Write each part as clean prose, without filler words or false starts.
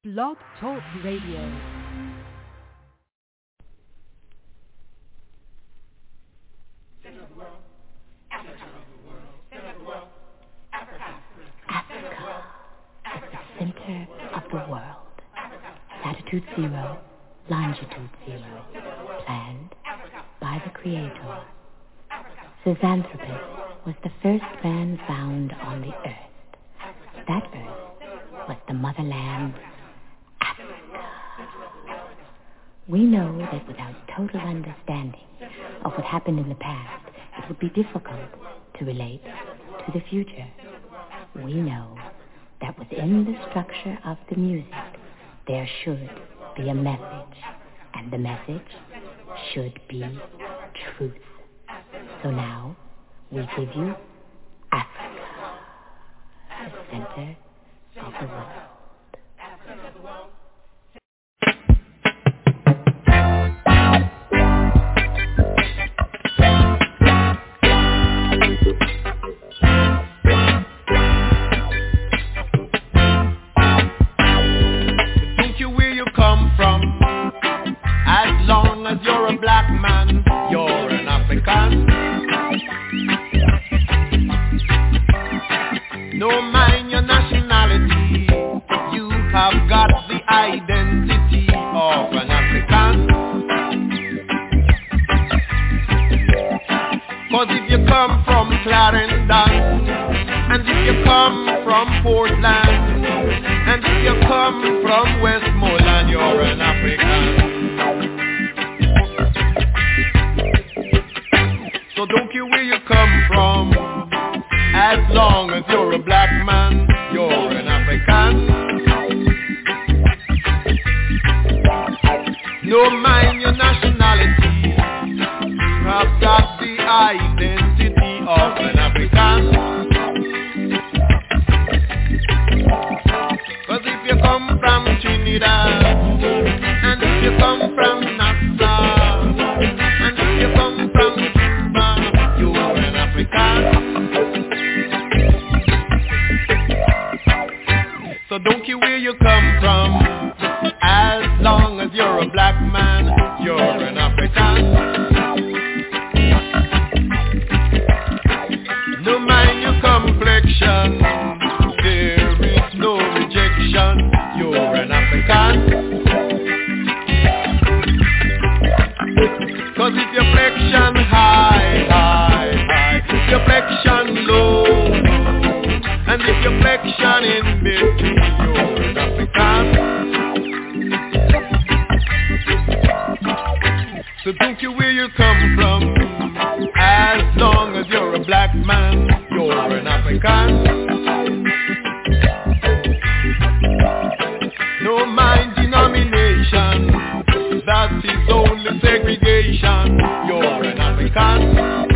Blog Talk Radio. Africa at the center of the world. Latitude 0, longitude 0. Planned by the Creator. Cisanthropus was the first man found on the earth. That earth was the motherland, Africa. We know that without total understanding of what happened in the past, it would be difficult to relate to the future. We know that within the structure of the music, there should be a message, and the message should be truth. So now, we give you Africa, the center of the world. Don't you where you come from? As long as you're a black man, you're an African. No mind your nationality, you have got the identity of an African. 'Cause if you come from Clarendon, and if you come from Portland, and if you come from Westmoreland, you're an African. So don't care where you come from, as long as you're a black man, you're an African. No mind your nationality, you have got the identity of an African. 'Cause if you come from Trinidad, and if you come from Nassau, and if you come from Cuba, you're an African. So don't care where you come from, as long as you're a black man, you're an African. No mind your complexion, there is no rejection, you're an African. 'Cause if your flexion high, if your flexion low, and if your flexion in between, you're an African. So don't care where you come from, as long as you're a black man, you're an African. No mind denomination, that is only segregation, you're an African.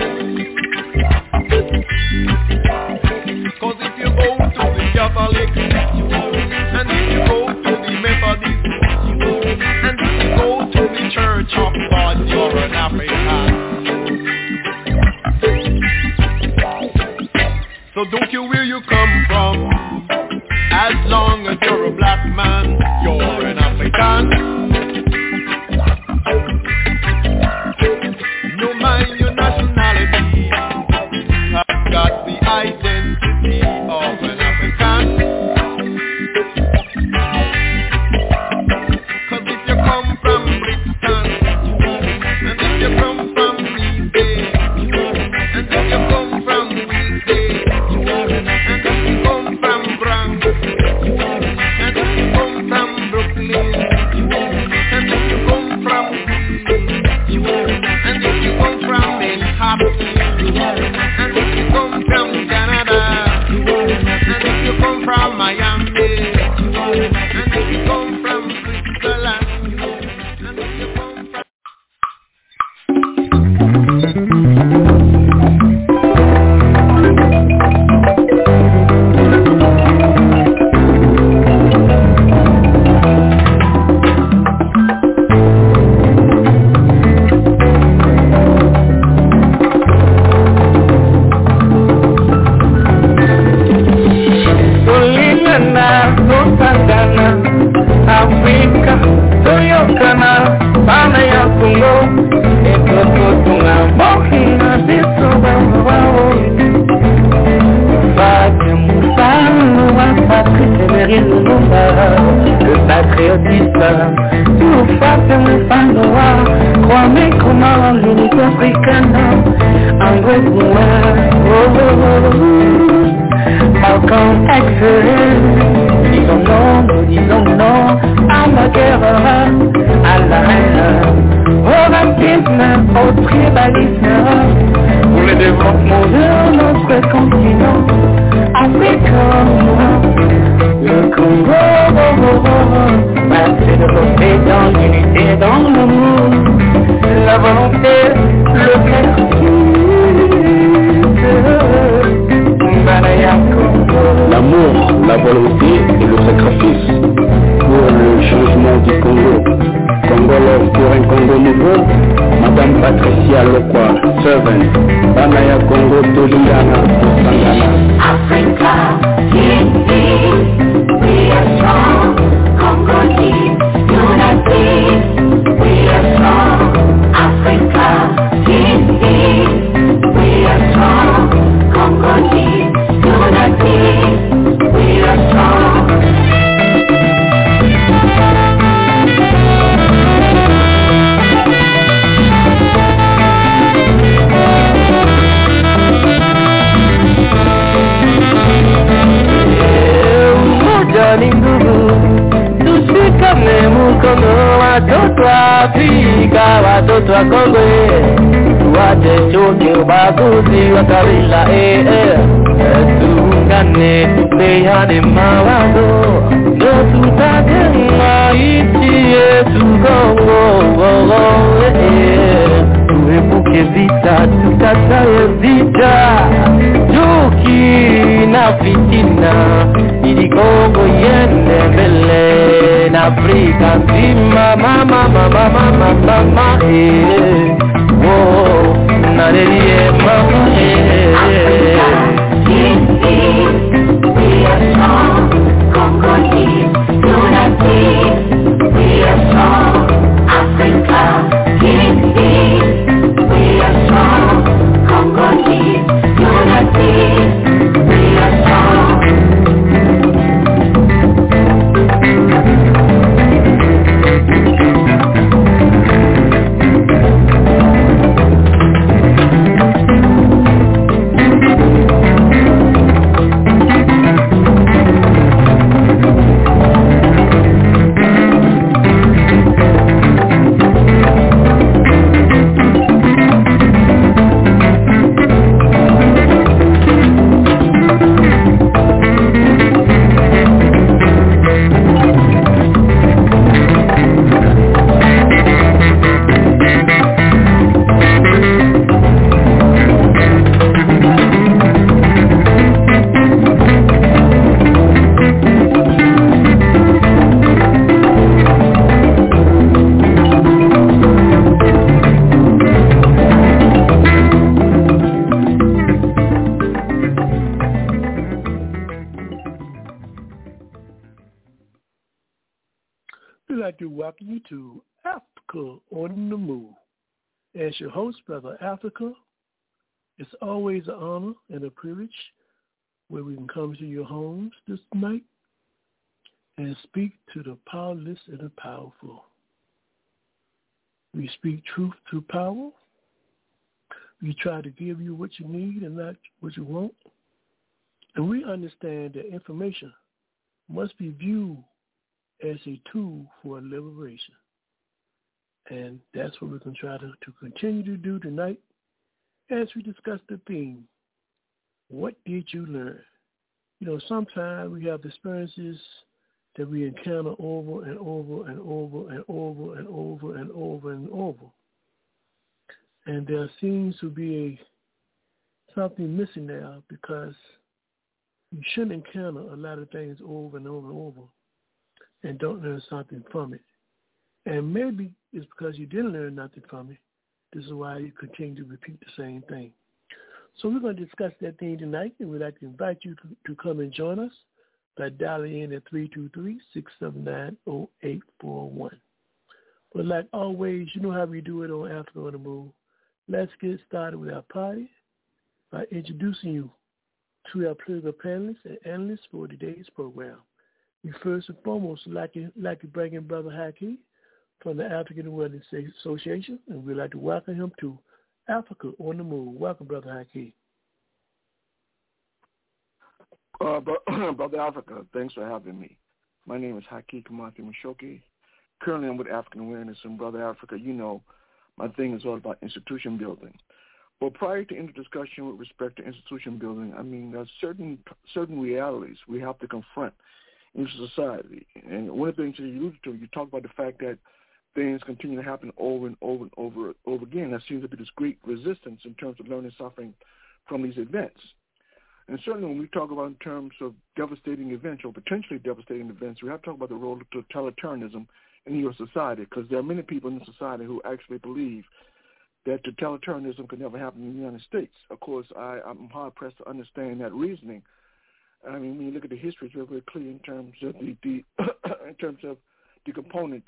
'Cause if you go to the Catholic, and if you go to the Methodist, and if you go to the Church of God, you're an African. So don't care where you come patriotisme, tout face me fanoa, crois-moi comment l'unité africaine, en gros Malcolm X, disons non à la guerre, à la haine, au racisme, au tribalisme, pour le développement de notre continent africain. Le Congo va se développer dans l'unité, dans l'amour, la volonté, le L'amour, la volonté et le sacrifice pour le changement du Congo. Congo Love pour un Congo nouveau. Madame Patricia Lokwa, servant. Banaya Congo Toliana, Sangana. Africa, unity, we are strong. Congo deep, unity, we are strong. Africa, unity, we are strong. Congo deep, unity, we are strong. Watoto wa Kongo tuache chuki, ubaguzi wa kabila tuungane, tupeane mawazo, ndio tutajenga nchi yetu Kongo. Tuepuke vita, tukatae vita, chuki na fitina, ili Kongo iende mbele na Afrika nzima. Mama nalelie mama Africa, we are strong. Congo deep, unity, we are strong. Africa, unity, we are strong. Congo deep, unity, we are strong. welcome you to Africa on the Move. As your host, Brother Africa, it's always an honor and a privilege where we can come to your homes this night and speak to the powerless and the powerful. We speak truth through power. We try to give you what you need and not what you want. And we understand that information must be viewed as a tool for liberation. And that's what we're going to try to continue to do tonight as we discuss the theme, what did you learn? You know, sometimes we have experiences that we encounter over and over and over and over and over and over and over. And there seems to be something missing there because you shouldn't encounter a lot of things over and over and over and don't learn something from it. And maybe it's because you didn't learn nothing from it. This is why you continue to repeat the same thing. So we're going to discuss that thing tonight, and we'd like to invite you to come and join us by dialing in at 323-679-0841. But like always, you know how we do it on Africa on the Move. Let's get started with our party by introducing you to our political panelists and analysts for today's program. We first and foremost like to bring in Brother Haki from the African Awareness Association, and we'd like to welcome him to Africa on the Move. Welcome, Brother Haki. Brother Africa, thanks for having me. My name is Haki Kamathi Mushoki. Currently, I'm with African Awareness, and Brother Africa, you know, my thing is all about institution building. But prior to any discussion with respect to institution building, I mean, there's certain realities we have to confront in society. And one of the things that you alluded to, you talk about the fact that things continue to happen over and over and over again. There seems to be this great resistance in terms of learning and suffering from these events. And certainly when we talk about in terms of devastating events or potentially devastating events, we have to talk about the role of totalitarianism in U.S. society, because there are many people in society who actually believe that totalitarianism could never happen in the United States. Of course, I'm hard-pressed to understand that reasoning. I mean, when you look at the history, it's very clear in terms of the components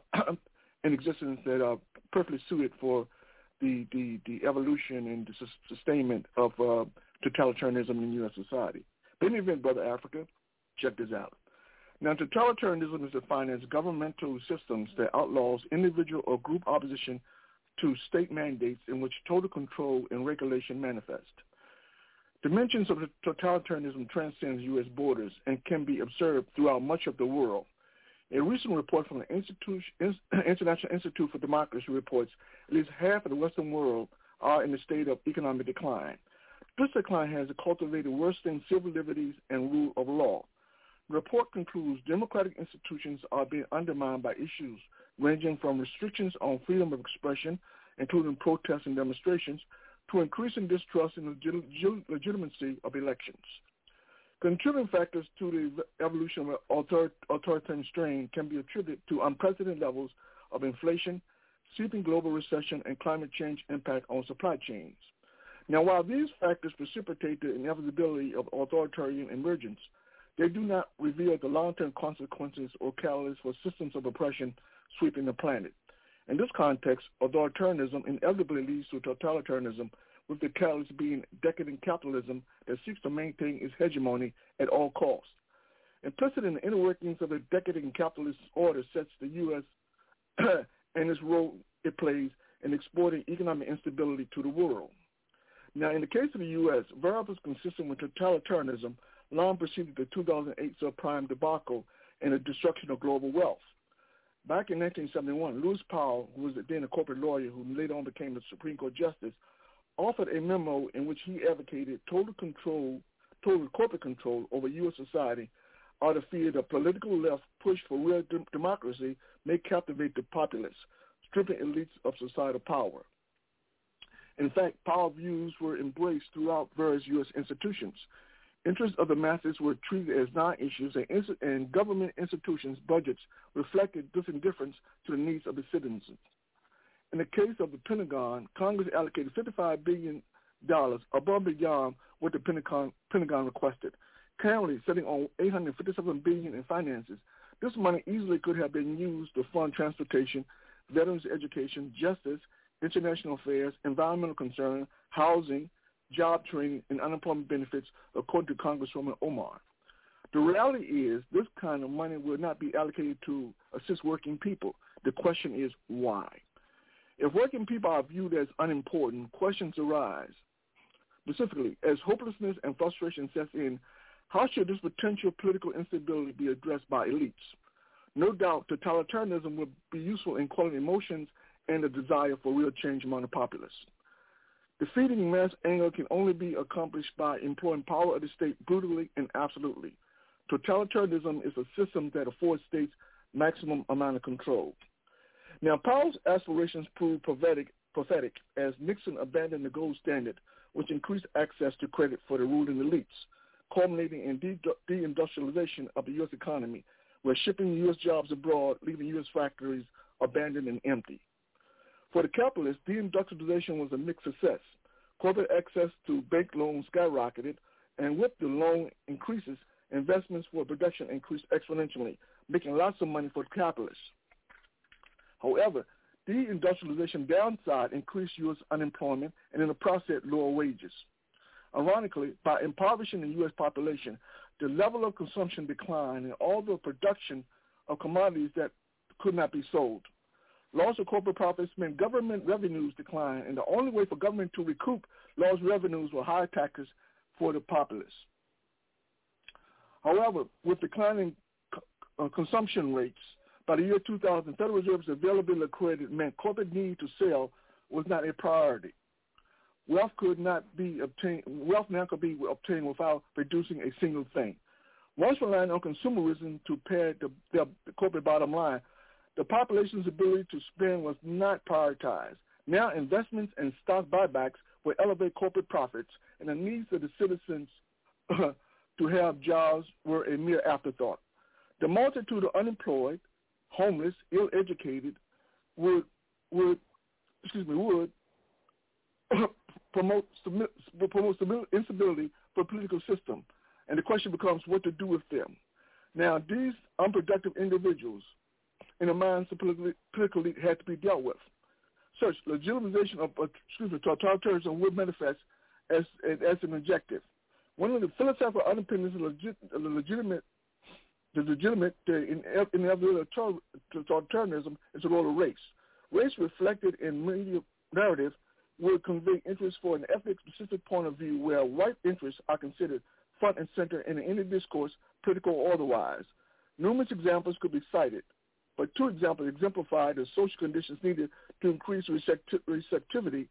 in existence that are perfectly suited for the evolution and the sustainment of totalitarianism in U.S. society. But in any event, Brother Africa, check this out. Now, totalitarianism is defined as governmental systems that outlaws individual or group opposition to state mandates in which total control and regulation manifest. Dimensions of totalitarianism transcends U.S. borders and can be observed throughout much of the world. A recent report from the International Institute for Democracy reports at least half of the Western world are in a state of economic decline. This decline has cultivated worse than civil liberties and rule of law. The report concludes democratic institutions are being undermined by issues ranging from restrictions on freedom of expression, including protests and demonstrations, to increasing distrust in the legitimacy of elections. Contributing factors to the evolution of authoritarian strain can be attributed to unprecedented levels of inflation, seeping global recession, and climate change impact on supply chains. Now, while these factors precipitate the inevitability of authoritarian emergence, they do not reveal the long-term consequences or catalysts for systems of oppression sweeping the planet. In this context, authoritarianism inevitably leads to totalitarianism, with the catalyst being decadent capitalism that seeks to maintain its hegemony at all costs. Implicit in the inner workings of the decadent capitalist order sets the U.S. and its role it plays in exporting economic instability to the world. Now, in the case of the U.S., variables consistent with totalitarianism long preceded the 2008 subprime debacle and the destruction of global wealth. Back in 1971, Lewis Powell, who was then a corporate lawyer who later on became the Supreme Court Justice, offered a memo in which he advocated total corporate control over U.S. society out of fear the political left push for real democracy may captivate the populace, stripping elites of societal power. In fact, Powell's views were embraced throughout various U.S. institutions. Interests of the masses were treated as non-issues, and government institutions' budgets reflected this indifference to the needs of the citizens. In the case of the Pentagon, Congress allocated $55 billion above and beyond what the Pentagon requested, currently sitting on $857 billion in finances. This money easily could have been used to fund transportation, veterans education, justice, international affairs, environmental concern, housing, job training, and unemployment benefits, according to Congresswoman Omar. The reality is this kind of money will not be allocated to assist working people. The question is why? If working people are viewed as unimportant, questions arise. Specifically, as hopelessness and frustration sets in, how should this potential political instability be addressed by elites? No doubt, totalitarianism would be useful in quelling emotions and the desire for real change among the populace. Defeating mass anger can only be accomplished by employing power of the state brutally and absolutely. Totalitarianism is a system that affords states maximum amount of control. Now, Powell's aspirations proved prophetic as Nixon abandoned the gold standard, which increased access to credit for the ruling elites, culminating in deindustrialization of the U.S. economy, where shipping U.S. jobs abroad, leaving U.S. factories abandoned and empty. For the capitalists, deindustrialization was a mixed success. Corporate access to bank loans skyrocketed, and with the loan increases, investments for production increased exponentially, making lots of money for the capitalists. However, deindustrialization downside increased U.S. unemployment and in the process lower wages. Ironically, by impoverishing the U.S. population, the level of consumption declined, and all the production of commodities that could not be sold. Loss of corporate profits meant government revenues declined, and the only way for government to recoup lost revenues were higher taxes for the populace. However, with declining consumption rates, by the year 2000, Federal Reserve's availability of credit meant corporate need to sell was not a priority. Wealth now could be obtained without producing a single thing. Once relying on consumerism to pay the corporate bottom line, the population's ability to spend was not prioritized. Now investments and stock buybacks will elevate corporate profits, and the needs of the citizens to have jobs were a mere afterthought. The multitude of unemployed, homeless, ill-educated would promote instability for the political system, and the question becomes what to do with them. Now, these unproductive individuals in the minds of political elite had to be dealt with. Such legitimization of totalitarianism would manifest as an objective. One of the philosophical underpinnings of the legitimate inevitability of totalitarianism is the role of race. Race reflected in media narrative would convey interest for an ethnic-specific point of view where white interests are considered front and center in any discourse, political or otherwise. Numerous examples could be cited, but two examples exemplify the social conditions needed to increase receptivity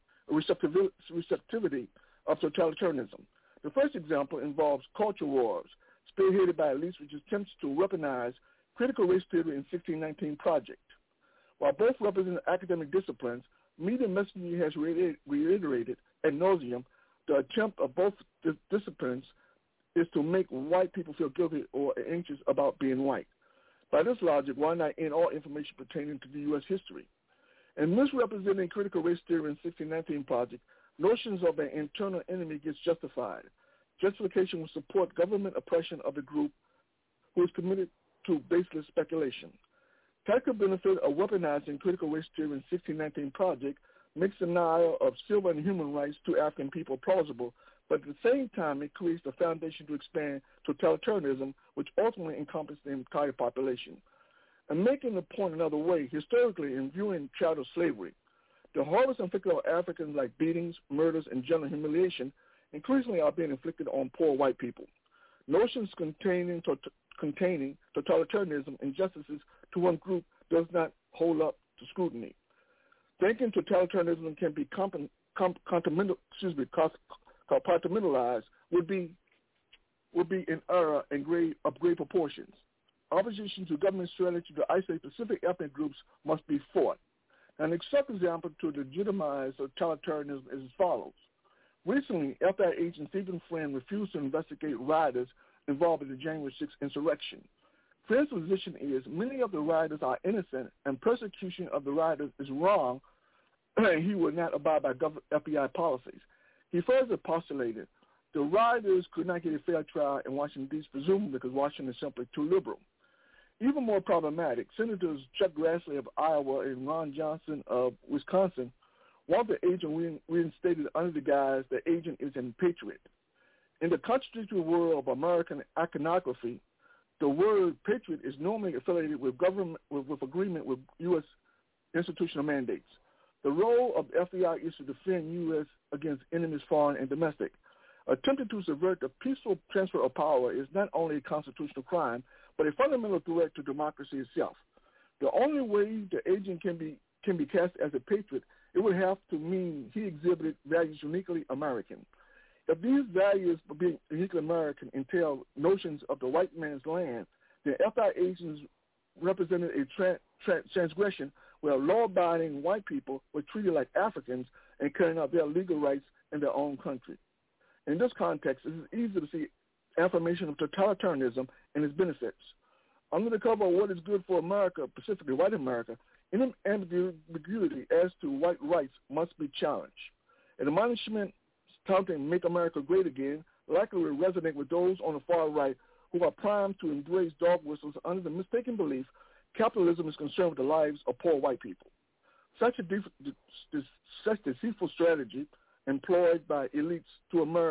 of totalitarianism. The first example involves culture wars, spearheaded by elites which attempts to weaponize critical race theory in 1619 Project. While both represent academic disciplines, media messaging has reiterated ad nauseum the attempt of both disciplines is to make white people feel guilty or anxious about being white. By this logic, why not end all information pertaining to the U.S. history? In misrepresenting critical race theory in 1619 Project, notions of an internal enemy gets justified. Justification will support government oppression of the group who is committed to baseless speculation. Tactical benefit of weaponizing critical race theory in 1619 Project makes denial of civil and human rights to African people plausible, but at the same time it creates the foundation to expand totalitarianism, which ultimately encompasses the entire population. And making the point another way, historically in viewing chattel slavery, the horrors inflicted on Africans like beatings, murders, and general humiliation increasingly are being inflicted on poor white people. Notions containing totalitarianism injustices to one group does not hold up to scrutiny. Thinking totalitarianism can be compartmentalized would be an error of great proportions. Opposition to government strategy to isolate specific ethnic groups must be fought. An accepted example to legitimize totalitarianism is as follows. Recently, FBI agent Stephen Friend refused to investigate rioters involved in the January 6th insurrection. Friend's position is many of the rioters are innocent and persecution of the rioters is wrong, and he would not abide by FBI policies. He further postulated the rioters could not get a fair trial in Washington, D.C., presumably because Washington is simply too liberal. Even more problematic, Senators Chuck Grassley of Iowa and Ron Johnson of Wisconsin want the agent reinstated under the guise the agent is a patriot. In the contradictory world of American iconography, the word patriot is normally affiliated with government with agreement with U.S. institutional mandates. The role of the FBI is to defend U.S. against enemies foreign and domestic. Attempting to subvert the peaceful transfer of power is not only a constitutional crime, but a fundamental threat to democracy itself. The only way the agent can be cast as a patriot, it would have to mean he exhibited values uniquely American. If these values, being uniquely American, entail notions of the white man's land, then FBI agents represented a transgression where law-abiding white people were treated like Africans and carrying out their legal rights in their own country. In this context, it is easy to see affirmation of totalitarianism and its benefits. Under the cover of what is good for America, specifically white America, any ambiguity as to white rights must be challenged. An admonishment touting Make America Great Again likely will resonate with those on the far right who are primed to embrace dog whistles under the mistaken belief capitalism is concerned with the lives of poor white people. Such deceitful strategy employed by elites to America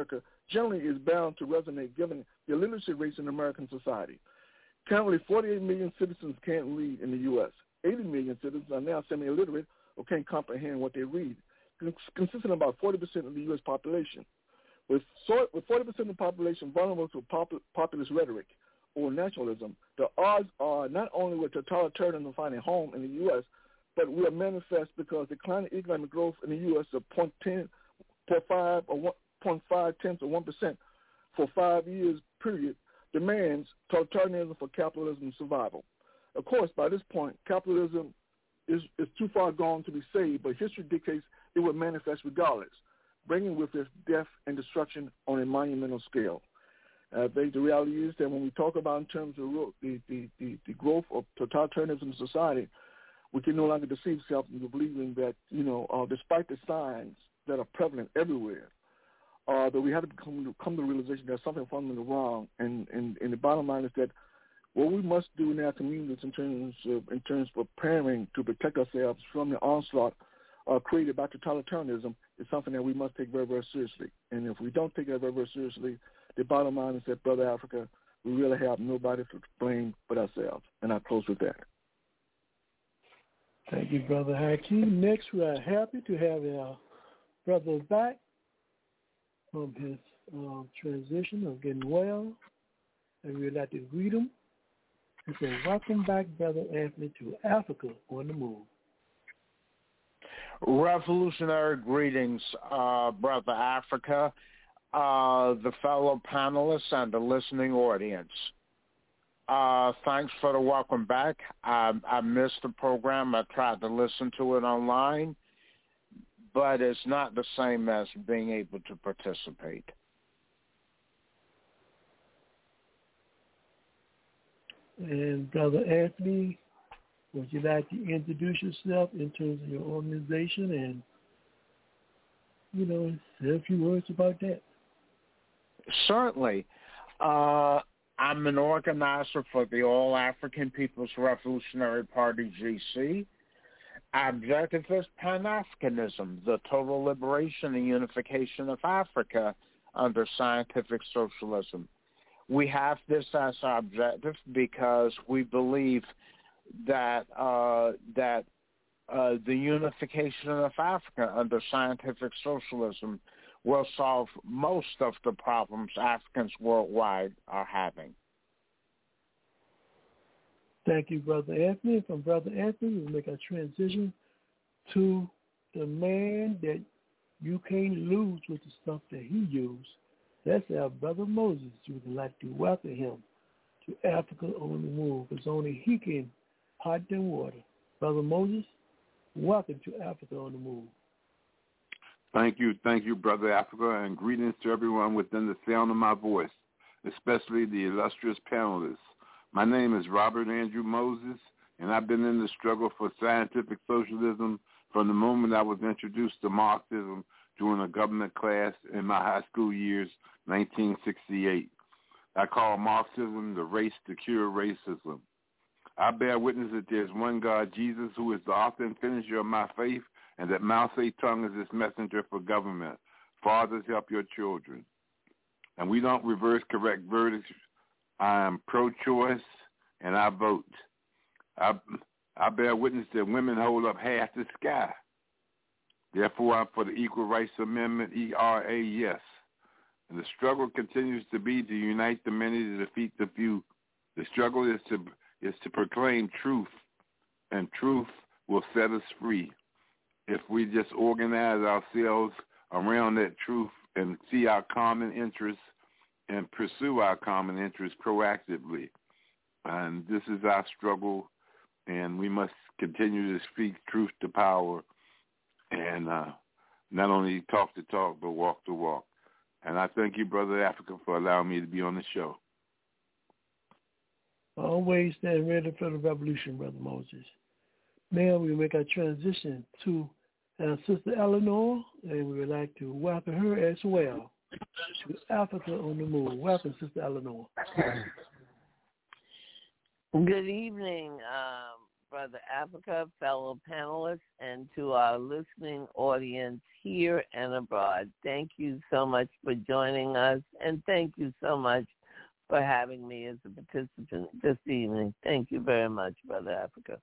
generally is bound to resonate given the illiteracy rates in American society. Currently, 48 million citizens can't read in the U.S. 80 million citizens are now semi-illiterate or can't comprehend what they read, consisting of about 40% of the U.S. population. With 40% of the population vulnerable to populist rhetoric or nationalism, the odds are not only with totalitarianism finding home in the U.S., but will manifest because declining economic growth in the U.S. of 0.5 or 1% for 5 years period demands totalitarianism for capitalism's survival. Of course, by this point, capitalism is too far gone to be saved, but history dictates it will manifest regardless, bringing with it death and destruction on a monumental scale. I think the reality is that when we talk about in terms of the growth of totalitarianism in society, we can no longer deceive ourselves into believing that, despite the signs that are prevalent everywhere, that we have to come to the realization that something fundamentally wrong. And the bottom line is that what we must do in our communities in terms of preparing to protect ourselves from the onslaught created by totalitarianism is something that we must take very, very seriously. And if we don't take that very, very seriously, the bottom line is that, Brother Africa, we really have nobody to blame but ourselves. And I'll close with that. Thank you, Brother Hakeem. Next, we are happy to have our brother back from his transition of getting well, and we'd like to greet him and say, welcome back, Brother Anthony, to Africa on the Move. Revolutionary greetings, Brother Africa, the fellow panelists, and the listening audience. Thanks for the welcome back. I missed the program. I tried to listen to it online, but it's not the same as being able to participate. And Brother Anthony, would you like to introduce yourself in terms of your organization and, say a few words about that? Certainly. I'm an organizer for the All African People's Revolutionary Party, GC. Our objective is Pan-Africanism, the total liberation and unification of Africa under scientific socialism. We have this as our objective because we believe that the unification of Africa under scientific socialism will solve most of the problems Africans worldwide are having. Thank you, Brother Anthony. From Brother Anthony, we'll make a transition to the man that you can't lose with the stuff that he used. That's our Brother Moses. We would like to welcome him to Africa on the Move, because only he can hot than water. Brother Moses, welcome to Africa on the Move. Thank you, Brother Africa, and greetings to everyone within the sound of my voice, especially the illustrious panelists. My name is Robert Andrew Moses, and I've been in the struggle for scientific socialism from the moment I was introduced to Marxism during a government class in my high school years, 1968. I call Marxism the race to cure racism. I bear witness that there's one God, Jesus, who is the author and finisher of my faith, and that Mao Zedong is his messenger for government. Fathers, help your children. And we don't reverse correct verdicts. I am pro-choice, and I vote. I bear witness that women hold up half the sky. Therefore, I'm for the Equal Rights Amendment, ERA, yes. And the struggle continues to be to unite the many to defeat the few. The struggle is to proclaim truth, and truth will set us free. If we just organize ourselves around that truth and see our common interests and pursue our common interests proactively. And this is our struggle, and we must continue to speak truth to power and not only talk the talk, but walk the walk. And I thank you, Brother Africa, for allowing me to be on the show. Always stand ready for the revolution, Brother Moses. Now we make our transition to our Sister Eleanor, and we would like to welcome her as well to Africa on the Move. Welcome, Sister Eleanor. Good evening, Brother Africa, fellow panelists, and to our listening audience here and abroad. Thank you so much for joining us, and thank you so much for having me as a participant this evening. Thank you very much, Brother Africa.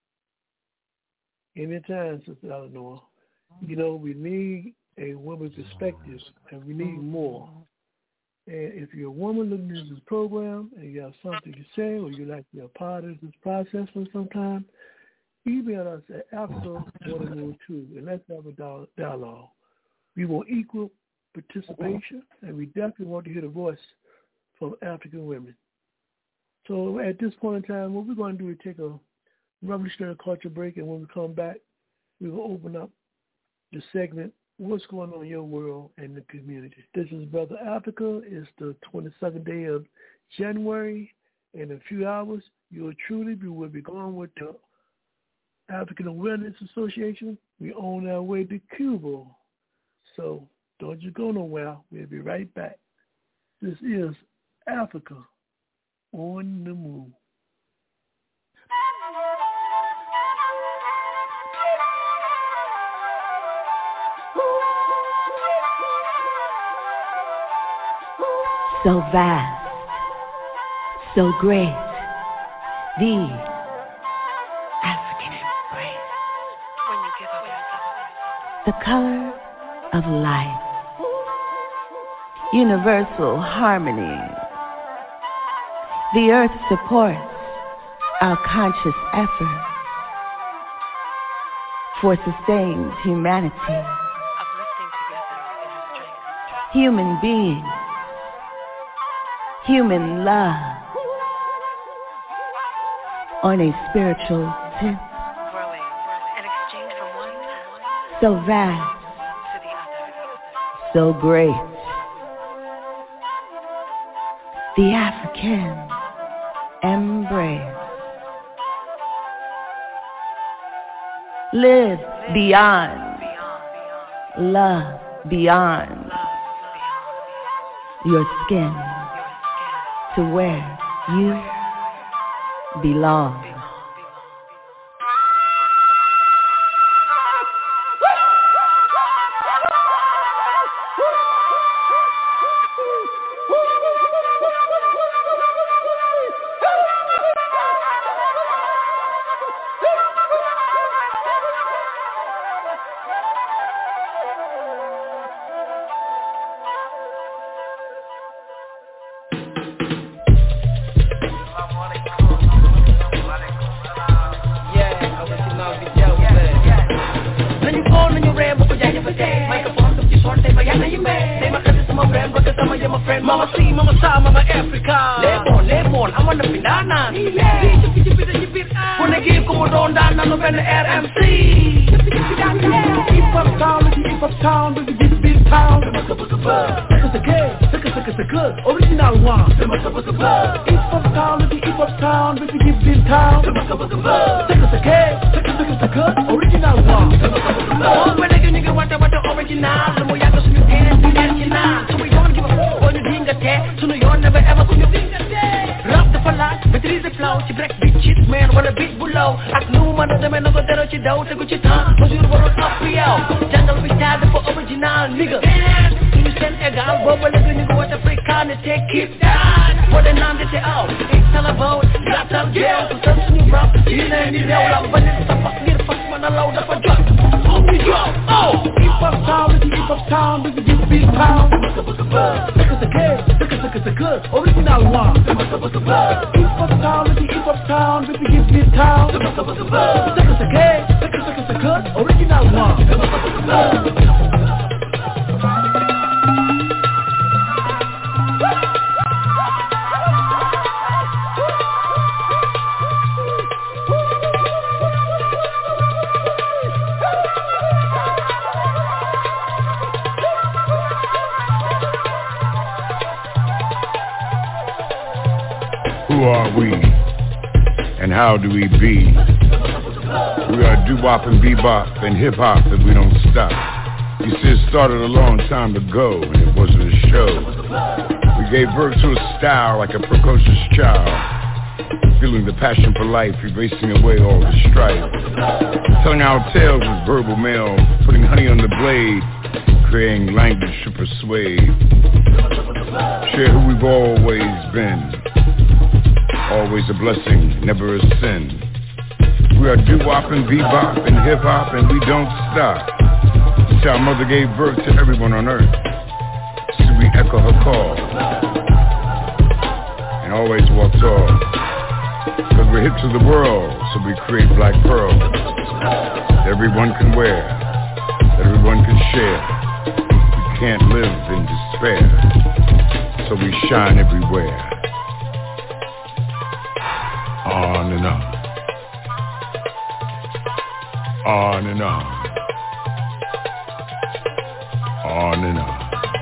Anytime, Sister Eleanor. You know, we need a woman's perspective, and we need more. And if you're a woman looking at this program and you have something to say or you'd like to be a part of this process for some time, email us at Africa102 and let's have a dialogue. We want equal participation, and we definitely want to hear the voice from African women. So at this point in time, what we're going to do is take a revolutionary culture break, and when we come back, we will open up the segment, What's Going On in Your World and the Community. This is Brother Africa. It's the 22nd day of January. In a few hours, will be going with the African Awareness Association. We on our way to Cuba. So don't you go nowhere. We'll be right back. This is Africa on the Move. So vast, so great, the African embrace. When you give up the color of life, universal harmony. The earth supports our conscious effort for sustained humanity. Uplifting together in our strength. Human beings. Human love on a spiritual tip, growing and exchange from one so vast to the other, so great. The African embrace. Live beyond, love beyond your skin. To where you belong. Who are we? And how do we be? We are doo-wop and bebop and hip-hop and we don't stop. You see, it started a long time ago and it wasn't a show. We gave birth to a style like a precocious child. feeling the passion for life, erasing away all the strife. Telling our tales with verbal mail, putting honey on the blade, creating language to persuade. Share who we've always been. Always a blessing, never a sin. We are doo-wop and bebop and hip-hop and we don't stop. Until our mother gave birth to everyone on earth. So we echo her call. And always walk tall. Cause we're hip to the world, so we create black pearls. That everyone can wear. That everyone can share. We can't live in despair. So we shine everywhere. On and on. On and on. On and on.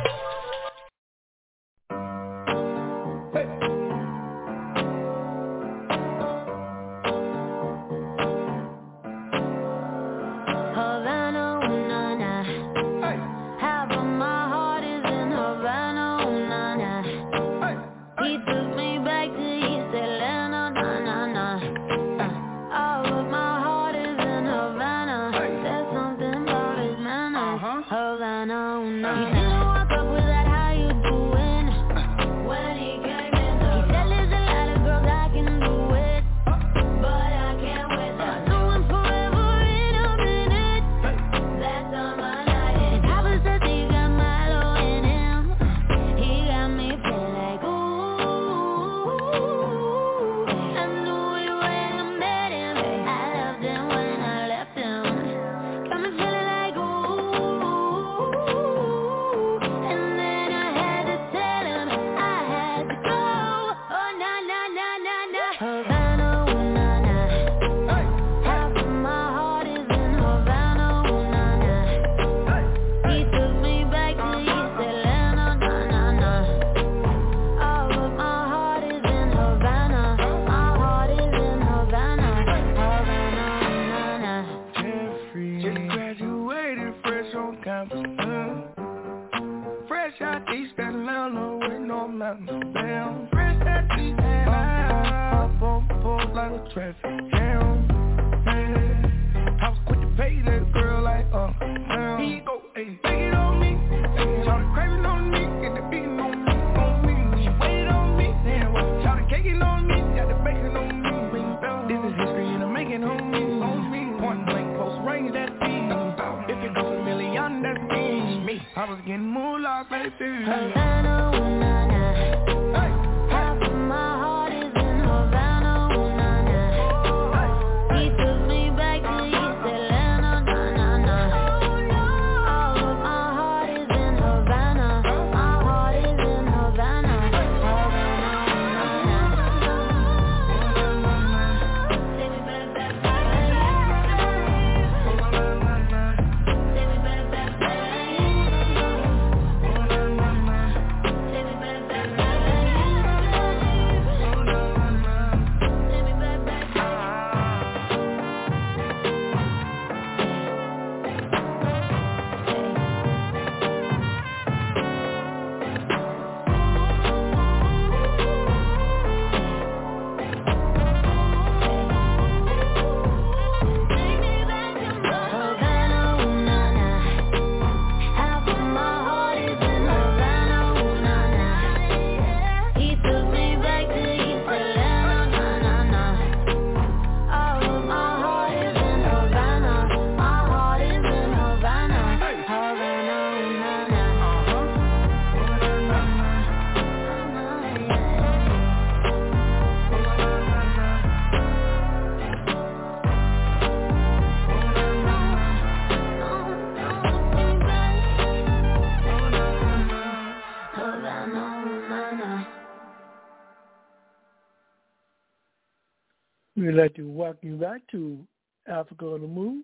We'd like to welcome you back to Africa on the Move.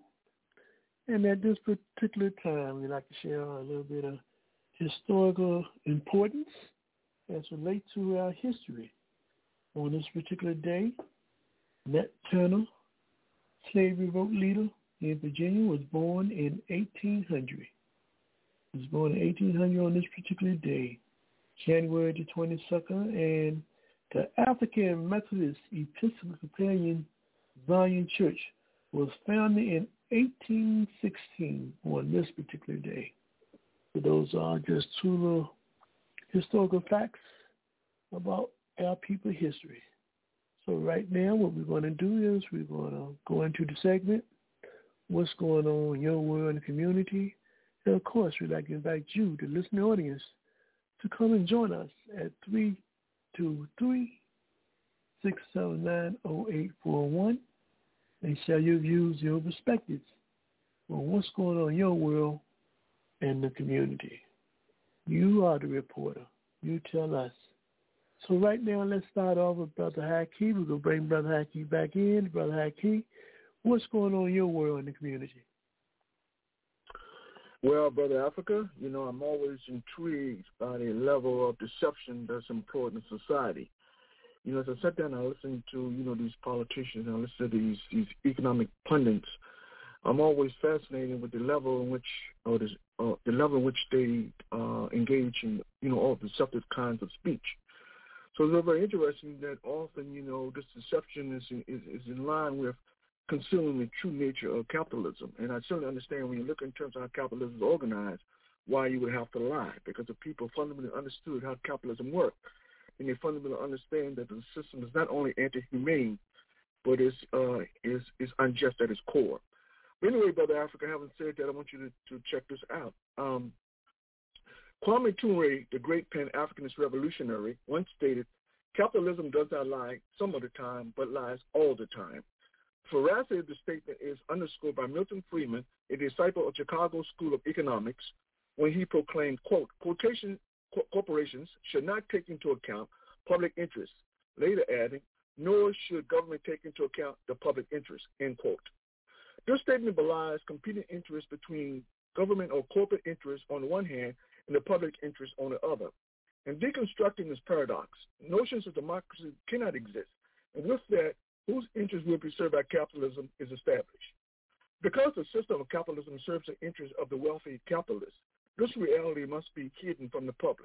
And at this particular time, we'd like to share a little bit of historical importance as relates to our history. On this particular day, Nat Turner, slavery vote leader in Virginia, was born in 1800. He was born in 1800 on this particular day, January the 22nd, and The African Methodist Episcopalian Zion Church was founded in 1816 on this particular day. So those are just two little historical facts about our people's history. So right now what we're going to do is we're going to go into the segment, what's going on in your world and the community. And of course, we'd like to invite you, the listening audience, to come and join us at 323-679-0841 and share your views, your perspectives on what's going on in your world and the community. You are the reporter. You tell us. So right now, let's start off with Brother Haki. We're going to bring Brother Haki back in. Brother Haki, what's going on in your world and the community? Well, Brother Africa, I'm always intrigued by the level of deception that's employed in society. As I sat down and I listened to, these politicians and I listened to these economic pundits, I'm always fascinated with the level in which, they engage in, all deceptive kinds of speech. So it's very interesting that often, this deception is in line with concealing the true nature of capitalism. And I certainly understand when you look in terms of how capitalism is organized, why you would have to lie, because if people fundamentally understood how capitalism works, then they fundamentally understand that the system is not only anti-humane, but is unjust at its core. But anyway, Brother Africa, having said that, I want you to check this out. Kwame Ture, the great Pan-Africanist revolutionary, once stated, capitalism does not lie some of the time, but lies all the time. The veracity of the statement is underscored by Milton Friedman, a disciple of Chicago School of Economics, when he proclaimed, quote, corporations should not take into account public interest, later adding, nor should government take into account the public interest, end quote. This statement belies competing interests between government or corporate interests on the one hand and the public interest on the other. In deconstructing this paradox, notions of democracy cannot exist, and with that, whose interest will be served by capitalism is established. Because the system of capitalism serves the interests of the wealthy capitalists, this reality must be hidden from the public.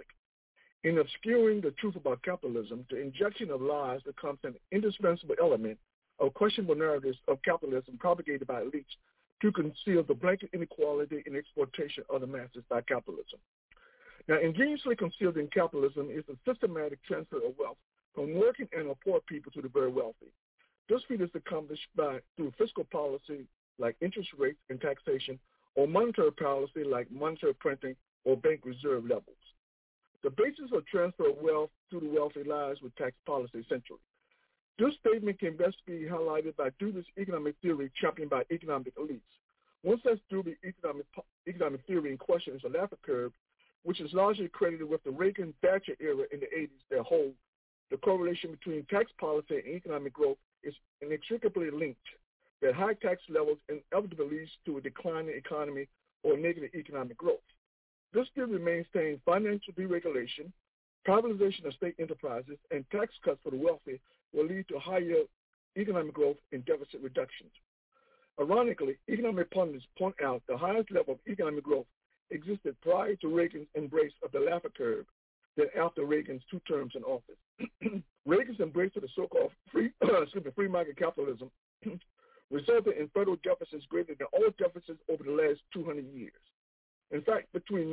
In obscuring the truth about capitalism, the injection of lies becomes an indispensable element of questionable narratives of capitalism propagated by elites to conceal the blanket inequality and exploitation of the masses by capitalism. Now, ingeniously concealed in capitalism is the systematic transfer of wealth from working and poor people to the very wealthy. This feat is accomplished through fiscal policy like interest rates and taxation, or monetary policy like monetary printing or bank reserve levels. The basis of transfer of wealth to the wealthy lies with tax policy essentially. This statement can best be highlighted by Dewey's economic theory championed by economic elites. One such Dewey economic theory in question is the Laffer curve, which is largely credited with the Reagan-Thatcher era in the 80s that hold the correlation between tax policy and economic growth is inextricably linked, that high tax levels inevitably leads to a declining economy or negative economic growth. This theory maintains financial deregulation, privatization of state enterprises, and tax cuts for the wealthy will lead to higher economic growth and deficit reductions. Ironically, economic pundits point out the highest level of economic growth existed prior to Reagan's embrace of the Laffer curve than after Reagan's 2 terms in office. Reagan's embrace of the so-called free market capitalism resulted in federal deficits greater than all deficits over the last 200 years. In fact, between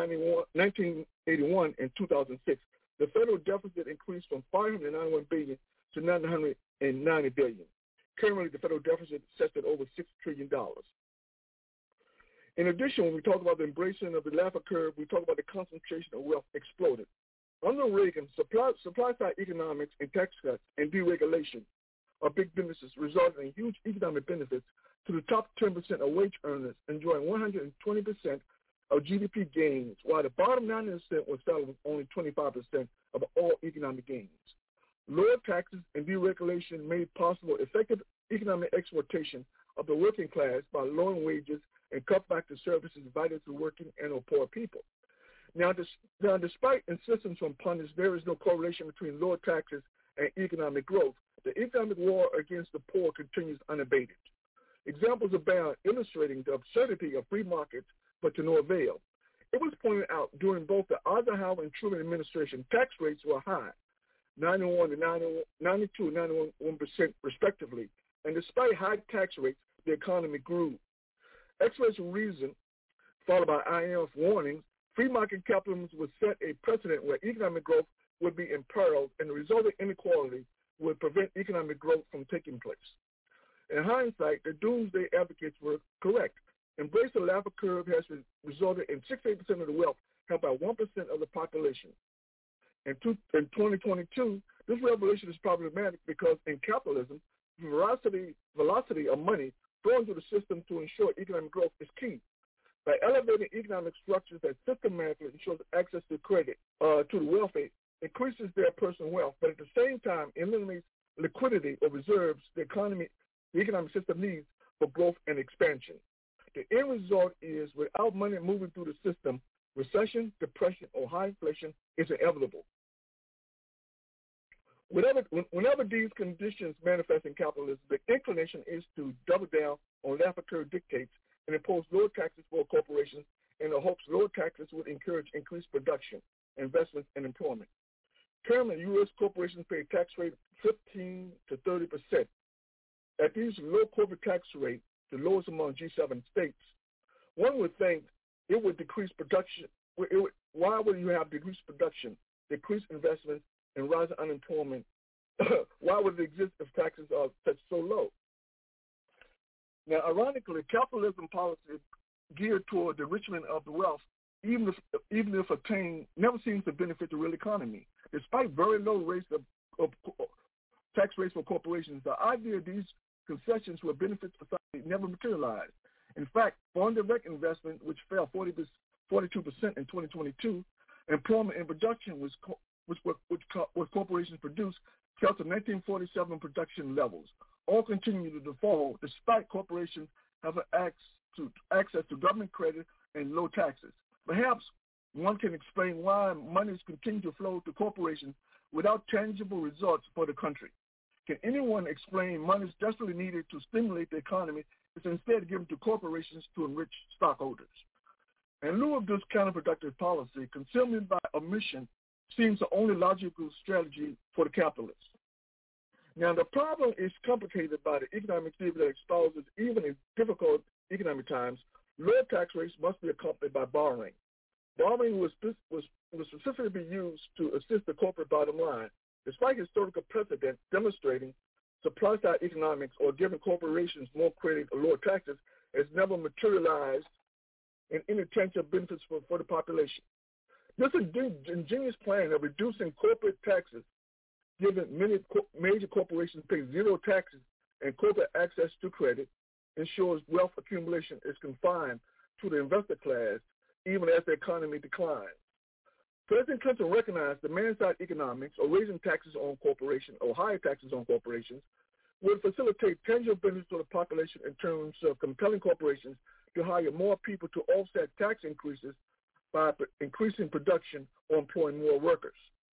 1981 and 2006, the federal deficit increased from $591 billion to $990 billion. Currently, the federal deficit sets at over $6 trillion. In addition, when we talk about the embracing of the Laffer curve, we talk about the concentration of wealth exploded. Under Reagan, supply-side economics and tax cuts and deregulation of big businesses resulted in huge economic benefits to the top 10% of wage earners, enjoying 120% of GDP gains, while the bottom 90% was saddled with only 25% of all economic gains. Lower taxes and deregulation made possible effective economic exploitation of the working class by lowering wages and cut back the services vital to working and or poor people. Now, despite insistence from pundits, there is no correlation between lower taxes and economic growth. The economic war against the poor continues unabated. Examples abound illustrating the absurdity of free markets, but to no avail. It was pointed out during both the Eisenhower and Truman administration, tax rates were high. 92 and 91% respectively. And despite high tax rates, the economy grew. Experts reason, followed by IMF warnings, free market capitalism would set a precedent where economic growth would be imperiled, and the resulting inequality would prevent economic growth from taking place. In hindsight, the doomsday advocates were correct. Embrace the Laffer curve has resulted in 68% of the wealth held by 1% of the population. In 2022, this revelation is problematic because in capitalism, velocity of money flowing through the system to ensure economic growth is key. By elevating economic structures that systematically ensure access to credit to the wealthy, increases their personal wealth, but at the same time eliminates liquidity or reserves the economic system needs for growth and expansion. The end result is without money moving through the system, recession, depression, or high inflation is inevitable. Whenever these conditions manifest in capitalism, the inclination is to double down on Laffer curve dictates and impose lower taxes for corporations in the hopes lower taxes would encourage increased production, investment, and employment. Currently, U.S. corporations pay a tax rate of 15 to 30%. At these low corporate tax rates, the lowest among G7 states, one would think it would decrease production. Why would you have decreased production, decreased investment, and rising unemployment? Why would it exist if taxes are so low? Now, ironically, capitalism policy geared toward the enrichment of the wealth, even if attained, never seems to benefit the real economy. Despite very low rates of tax rates for corporations, the idea these concessions will benefit society never materialized. In fact, foreign direct investment, which fell 42% in 2022, employment and production, which corporations produce, fell to 1947 production levels. All continue to fall despite corporations having access to government credit and low taxes. Perhaps one can explain why monies continue to flow to corporations without tangible results for the country. Can anyone explain monies desperately needed to stimulate the economy is instead given to corporations to enrich stockholders? In lieu of this counterproductive policy, concealment by omission seems the only logical strategy for the capitalists. Now, the problem is complicated by the economic theory that exposes even in difficult economic times, low tax rates must be accompanied by borrowing. Borrowing was specifically be used to assist the corporate bottom line. Despite historical precedent demonstrating supply-side economics or giving corporations more credit or lower taxes has never materialized in any tangible benefits for the population. This ingenious plan of reducing corporate taxes, giving many major corporations pay zero taxes and corporate access to credit, ensures wealth accumulation is confined to the investor class even as the economy declines. President Clinton recognized demand-side economics or raising taxes on corporations or higher taxes on corporations would facilitate tangible benefits to the population in terms of compelling corporations to hire more people to offset tax increases by increasing production or employing more workers.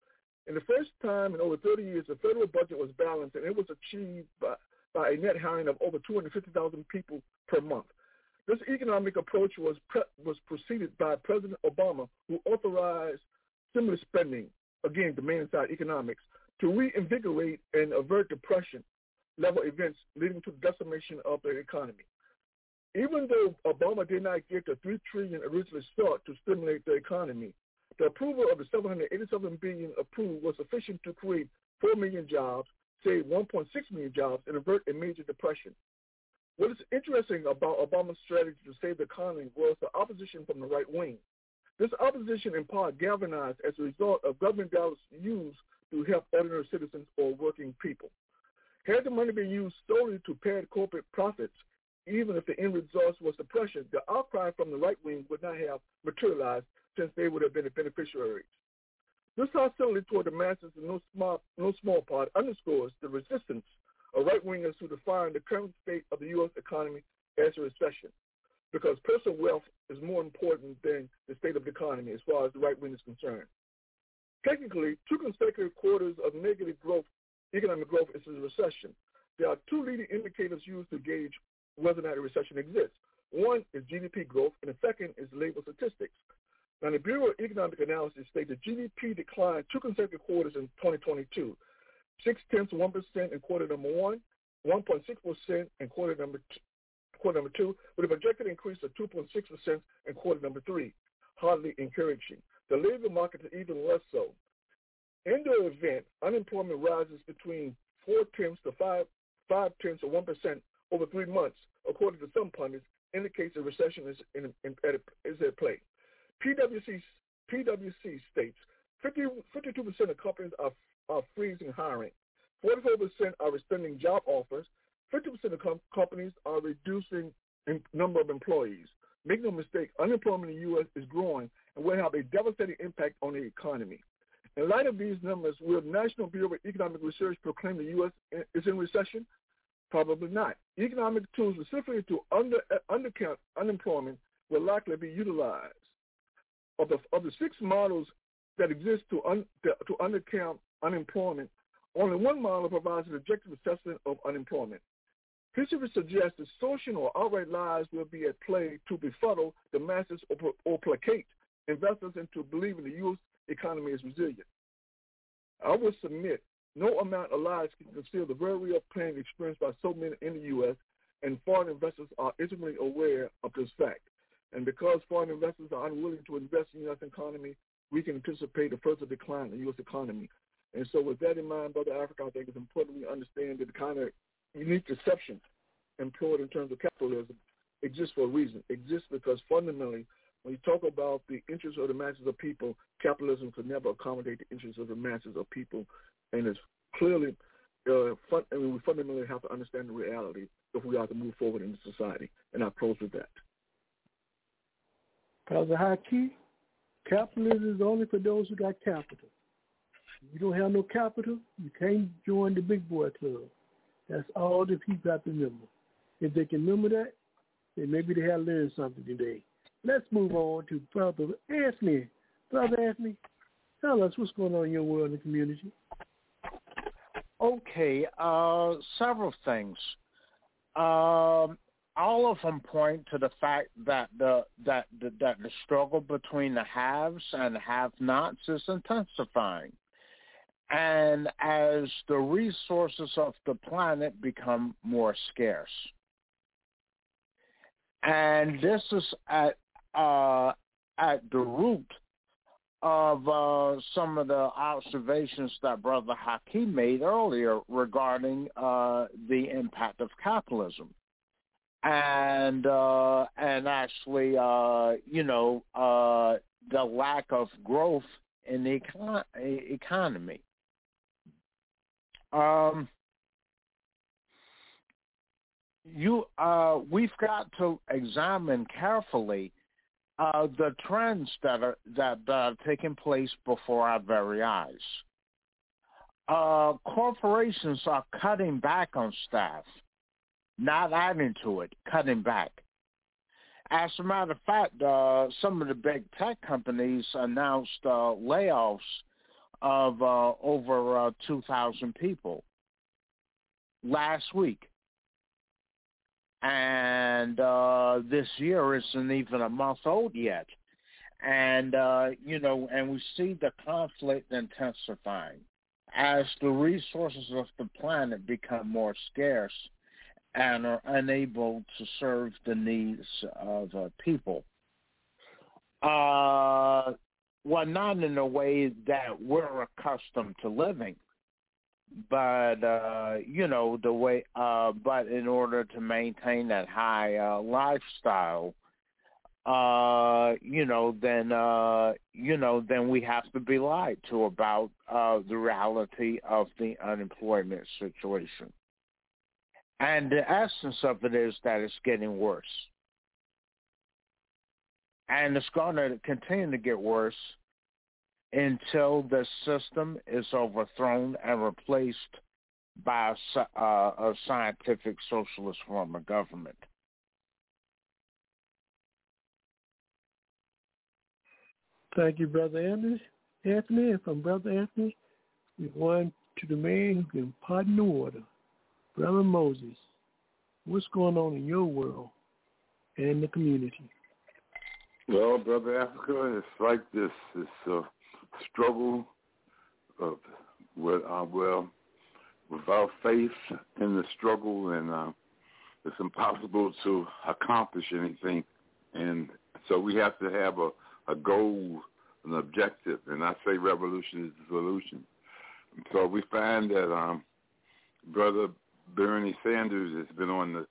In the first time in over 30 years, the federal budget was balanced, and it was achieved by a net hiring of over 250,000 people per month. This economic approach was preceded by President Obama, who authorized stimulus spending, again, demand-side economics, to reinvigorate and avert depression-level events leading to the decimation of the economy. Even though Obama did not get the $3 trillion originally sought to stimulate the economy, the approval of the $787 billion approved was sufficient to create 4 million jobs, save 1.6 million jobs, and avert a major depression. What is interesting about Obama's strategy to save the economy was the opposition from the right wing. This opposition in part galvanized as a result of government dollars used to help ordinary citizens or working people. Had the money been used solely to pad corporate profits, even if the end result was depression, the outcry from the right wing would not have materialized since they would have been the beneficiaries. This hostility toward the masses in no small part underscores the resistance of right-wingers who define the current state of the U.S. economy as a recession, because personal wealth is more important than the state of the economy as far as the right wing is concerned. Technically, 2 consecutive quarters of negative growth, economic growth, is a recession. There are 2 leading indicators used to gauge whether or not a recession exists. One is GDP growth, and the second is labor statistics. Now, the Bureau of Economic Analysis states that GDP declined 2 consecutive quarters in 2022, 0.6% in quarter number 1, 1.6% in quarter number 2, with a projected increase of 2.6% in quarter number 3, hardly encouraging. The labor market is even less so. In the event, unemployment rises between 0.4 to 0.5 of 1% over 3 months, according to some pundits, indicates a recession is at play. PwC states 52% of companies are freezing hiring, 44% are rescinding job offers, 50% of companies are reducing number of employees. Make no mistake, unemployment in the U.S. is growing and will have a devastating impact on the economy. In light of these numbers, will the National Bureau of Economic Research proclaim the U.S. is in recession? Probably not. Economic tools specifically to undercount unemployment will likely be utilized. Of the 6 models that exist to undercount unemployment, only one model provides an objective assessment of unemployment. History suggests that social or outright lies will be at play to befuddle the masses or placate investors into believing the U.S. economy is resilient. I would submit no amount of lies can conceal the very real pain experienced by so many in the U.S., and foreign investors are intimately aware of this fact. And because foreign investors are unwilling to invest in the U.S. economy, we can anticipate a further decline in the U.S. economy. And so with that in mind, Brother Africa, I think it's important we understand that the kind of unique deception employed in terms of capitalism exists for a reason. It exists because fundamentally, when you talk about the interests of the masses of people, capitalism could never accommodate the interests of the masses of people. And it's clearly, we fundamentally have to understand the reality if we are to move forward in society. And I close with that. Brother Haki, capitalism is only for those who got capital. If you don't have no capital, you can't join the big boy club. That's all the people have to remember. If they can remember that, then maybe they have learned something today. Let's move on to Brother Anthony. Brother Anthony, tell us what's going on in your world and community. Okay, several things. All of them point to the fact that the struggle between the haves and have-nots is intensifying. And as the resources of the planet become more scarce. And this is at the root of some of the observations that Brother Hakeem made earlier regarding the impact of capitalism. And actually, the lack of growth in the economy. We've got to examine carefully the trends that are taking place before our very eyes. Corporations are cutting back on staff, not adding to it, cutting back. As a matter of fact, some of the big tech companies announced layoffs of over 2,000 people last week. And this year isn't even a month old yet. And, and we see the conflict intensifying as the resources of the planet become more scarce and are unable to serve the needs of people. Well, not in a way that we're accustomed to living, but the way. But in order to maintain that high lifestyle, then we have to be lied to about the reality of the unemployment situation. And the essence of it is that it's getting worse. And it's going to continue to get worse until the system is overthrown and replaced by a scientific socialist form of government. Thank you, Brother Anthony. And from Brother Anthony, we're going to the man who can pardon the water, Brother Moses. What's going on in your world and in the community? Well, Brother Africa, it's like this. It's a struggle of, without faith in the struggle, and it's impossible to accomplish anything. And so we have to have a goal, an objective, and I say revolution is the solution. And so we find that Brother Bernie Sanders has been on the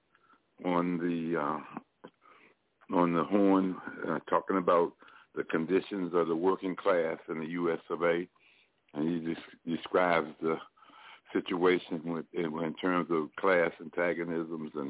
horn talking about the conditions of the working class in the U.S. of A. And he just describes the situation in terms of class antagonisms and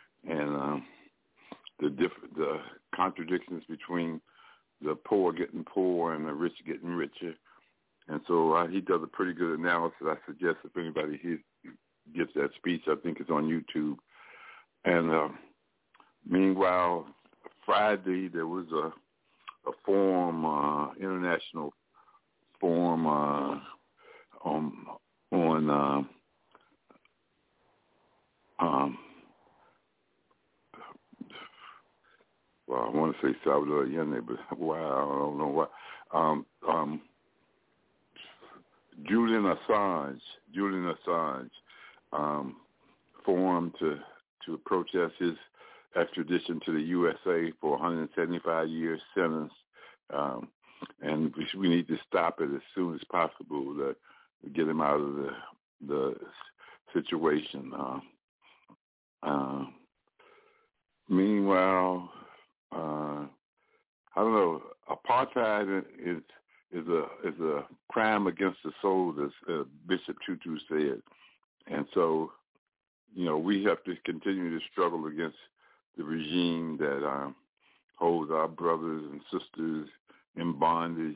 the contradictions between the poor getting poor and the rich getting richer. And so he does a pretty good analysis. I suggest if anybody gets that speech, I think it's on YouTube. And meanwhile, Friday there was a forum, international forum on well, I want to say Salvador Allende, but why? I don't know why. Julian Assange formed to protest his extradition to the USA for 175 years sentence, and we need to stop it as soon as possible to get him out of the situation. Meanwhile, I don't know. Apartheid is a crime against the soul, as Bishop Tutu said, and so we have to continue to struggle against the regime that holds our brothers and sisters in bondage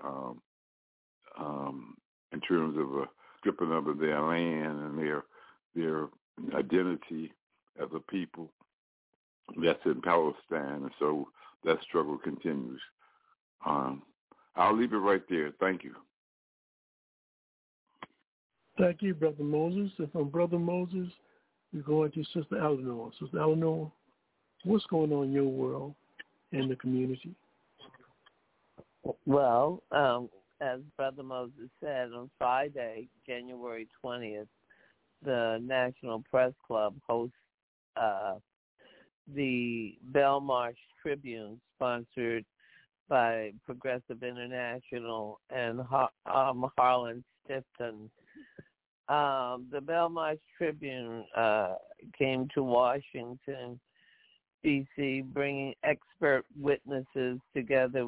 in terms of stripping of their land and their identity as a people. That's in Palestine, and so that struggle continues. I'll leave it right there. Thank you. Thank you, Brother Moses. And from Brother Moses, we're going to Sister Eleanor. Sister Eleanor, what's going on in your world and the community? Well, as Brother Moses said, on Friday, January 20th, the National Press Club hosts the Belmarsh Tribune, sponsored by Progressive International and Harlan Stifton. The Belmarsh Tribune came to Washington, D.C., bringing expert witnesses together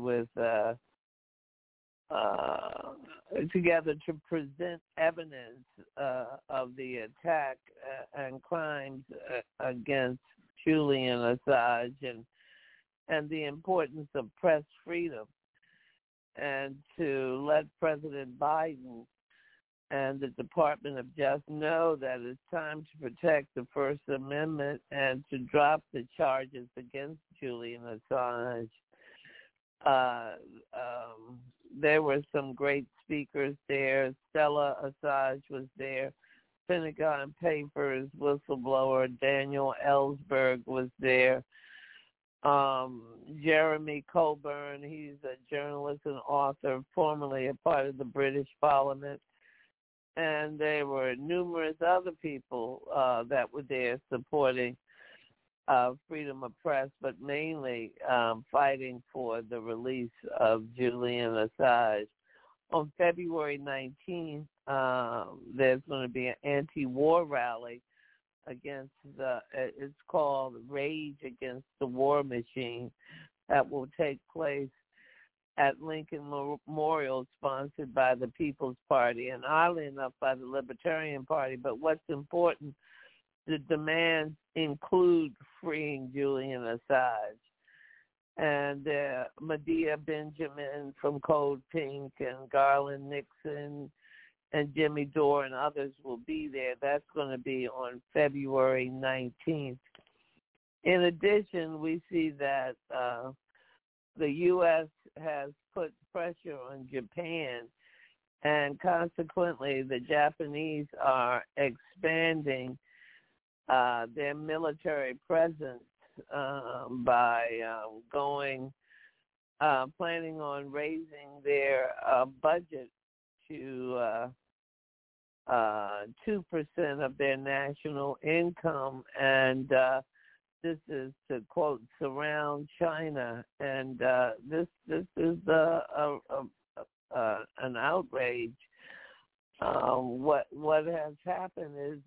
to present evidence of the attack and crimes against Julian Assange and the importance of press freedom, and to let President Biden and the Department of Justice know that it's time to protect the First Amendment and to drop the charges against Julian Assange. There were some great speakers there. Stella Assange was there. Pentagon Papers whistleblower Daniel Ellsberg was there. Jeremy Coburn, he's a journalist and author, formerly a part of the British Parliament. And there were numerous other people that were there supporting freedom of press, but mainly fighting for the release of Julian Assange. On February 19th, there's going to be an anti-war rally against it's called Rage Against the War Machine, that will take place at Lincoln Memorial, sponsored by the People's Party, and oddly enough by the Libertarian Party. But what's important, the demands include freeing Julian Assange. And Medea Benjamin from Code Pink and Garland Nixon and Jimmy Dore and others will be there. That's going to be on February 19th. In addition, we see that the U.S. has put pressure on Japan, and consequently the Japanese are expanding their military presence by going planning on raising their budget to 2% of their national income, and this is to quote surround China, and this is an outrage. What has happened is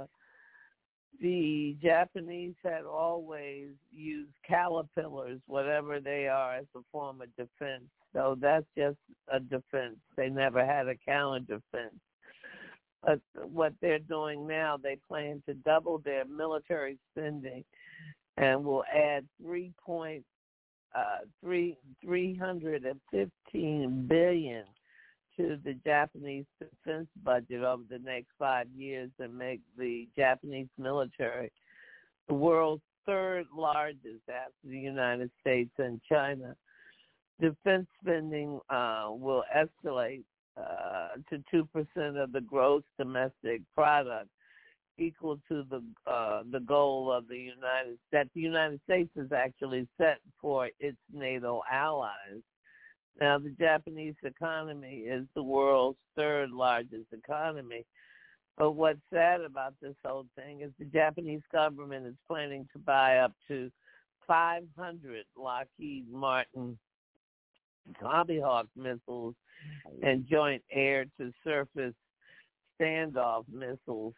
the Japanese had always used caterpillars, whatever they are, as a form of defense. So that's just a defense. They never had a counter defense. But what they're doing now, they plan to double their military spending and will add $315 billion to the Japanese defense budget over the next 5 years and make the Japanese military the world's third largest after the United States and China. Defense spending will escalate to 2% of the gross domestic product, equal to the goal of the United States has actually set for its NATO allies. Now, the Japanese economy is the world's third largest economy. But what's sad about this whole thing is the Japanese government is planning to buy up to 500 Lockheed Martin Tomahawk missiles and joint air-to-surface standoff missiles,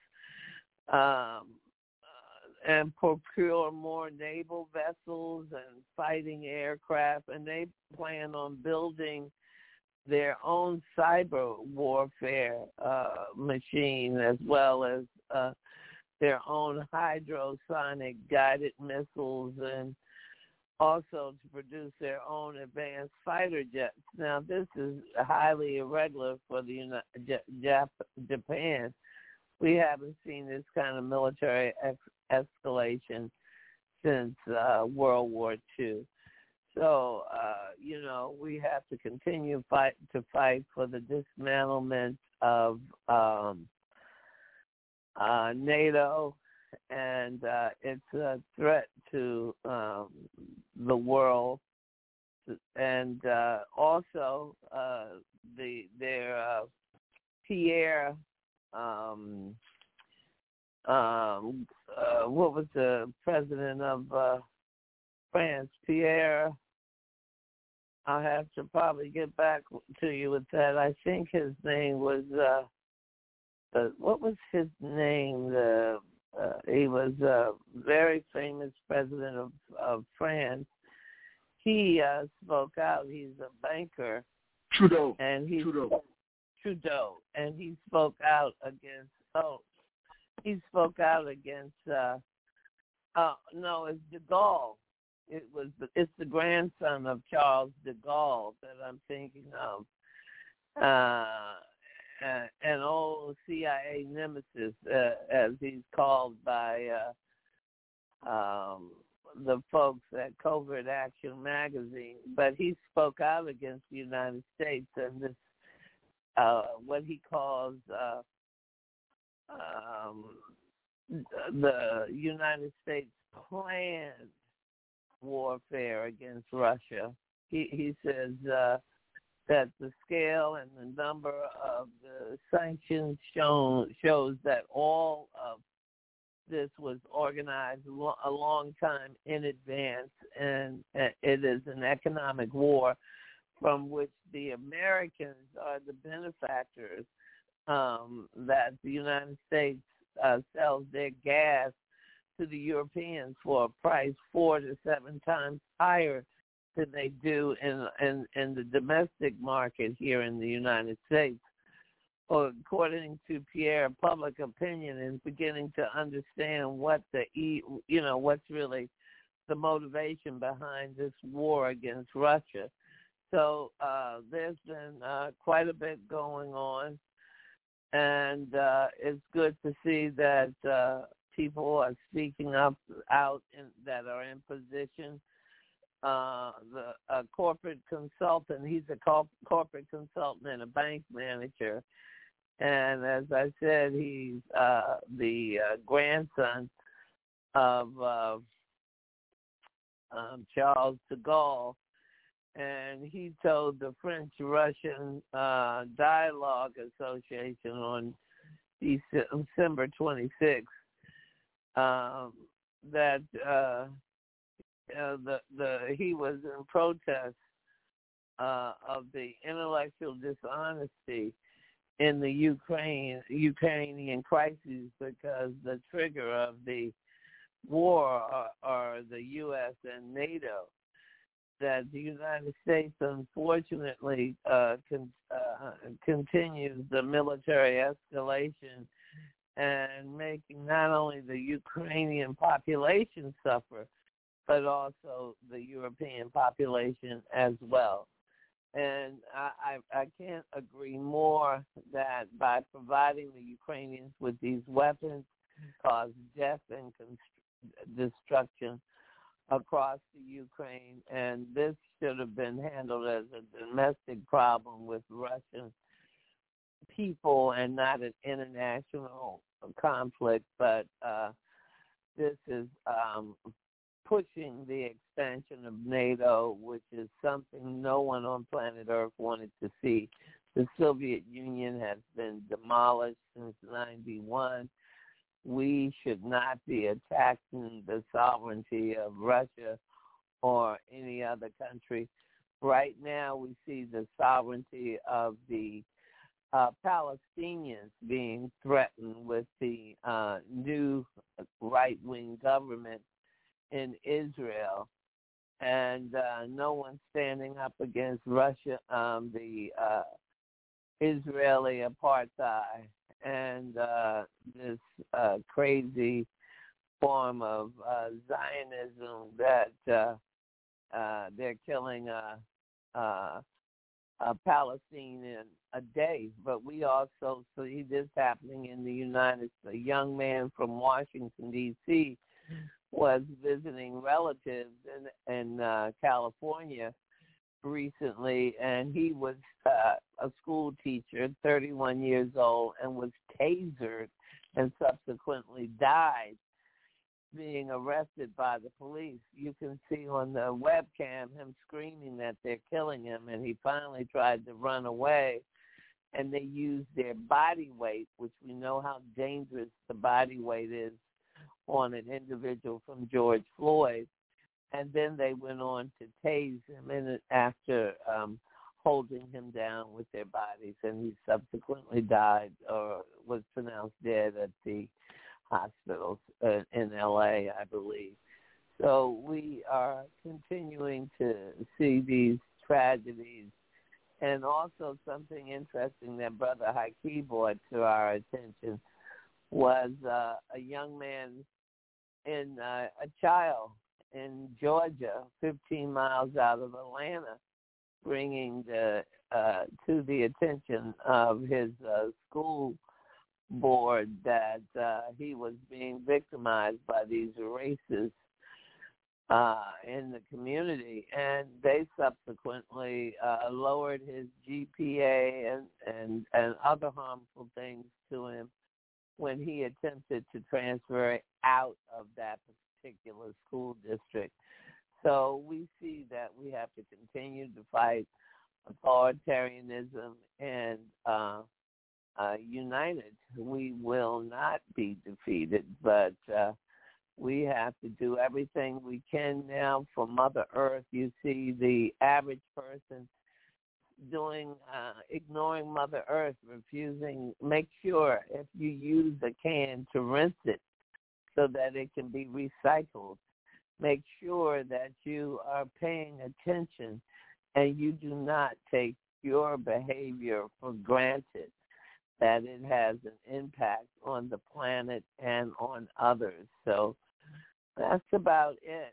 and procure more naval vessels and fighting aircraft, and they plan on building their own cyber warfare machine, as well as their own hydrosonic guided missiles, and also to produce their own advanced fighter jets. Now, this is highly irregular for the Japan. We haven't seen this kind of military escalation since World War II. So, we have to continue to fight for the dismantlement of NATO, and it's a threat to the world, and also their Pierre. What was the president of France? Pierre. I'll have to probably get back to you with that. I think his name was. What was his name? He was a very famous president of France. He spoke out. He's a banker. Trudeau. And Trudeau, and he spoke out against. He spoke out against. No, it's de Gaulle. It's the grandson of Charles de Gaulle that I'm thinking of. An old CIA nemesis, as he's called by the folks at Covert Action magazine. But he spoke out against the United States and this, what he calls the United States planned warfare against Russia. He says that the scale and the number of the sanctions shows that all of this was organized a long time in advance, and it is an economic war from which the Americans are the benefactors, that the United States sells their gas to the Europeans for a price 4 to 7 times higher than they do in the domestic market here in the United States. Well, according to Pierre, public opinion is beginning to understand what's really the motivation behind this war against Russia. So there's been quite a bit going on, and it's good to see that people are speaking out that are in position. A corporate consultant, he's a corporate consultant and a bank manager. And as I said, he's the grandson of Charles de Gaulle. And he told the French-Russian Dialogue Association on December 26th that he was in protest of the intellectual dishonesty in the Ukrainian crisis, because the trigger of the war are the U.S. and NATO. That the United States, unfortunately, continues the military escalation and making not only the Ukrainian population suffer, but also the European population as well. And I can't agree more that by providing the Ukrainians with these weapons cause death and destruction across the Ukraine, and this should have been handled as a domestic problem with Russian people and not an international conflict. But this is pushing the expansion of NATO, which is something no one on planet Earth wanted to see. The Soviet Union has been demolished since 1991. We should not be attacking the sovereignty of Russia or any other country. Right now, we see the sovereignty of the Palestinians being threatened with the new right-wing government in Israel, and no one's standing up against Russia, the Israeli apartheid, and this crazy form of Zionism that they're killing a Palestinian a day. But we also see this happening in the United States. A young man from Washington, D.C. was visiting relatives in California recently, and he was a school teacher, 31 years old, and was tasered and subsequently died being arrested by the police. You can see on the webcam him screaming that they're killing him, and he finally tried to run away, and they used their body weight, which we know how dangerous the body weight is on an individual from George Floyd. And then they went on to tase him after holding him down with their bodies, and he subsequently died or was pronounced dead at the hospitals in L.A., I believe. So we are continuing to see these tragedies. And also something interesting that Brother Hakeem brought to our attention was a young man a child in Georgia, 15 miles out of Atlanta, bringing to the attention of his school board that he was being victimized by these racists in the community, and they subsequently lowered his GPA and other harmful things to him when he attempted to transfer out of that particular school district. So we see that we have to continue to fight authoritarianism and united. We will not be defeated, but we have to do everything we can now for Mother Earth. You see the average person ignoring Mother Earth, refusing. Make sure if you use a can to rinse it so that it can be recycled. Make sure that you are paying attention and you do not take your behavior for granted, that it has an impact on the planet and on others. So that's about it.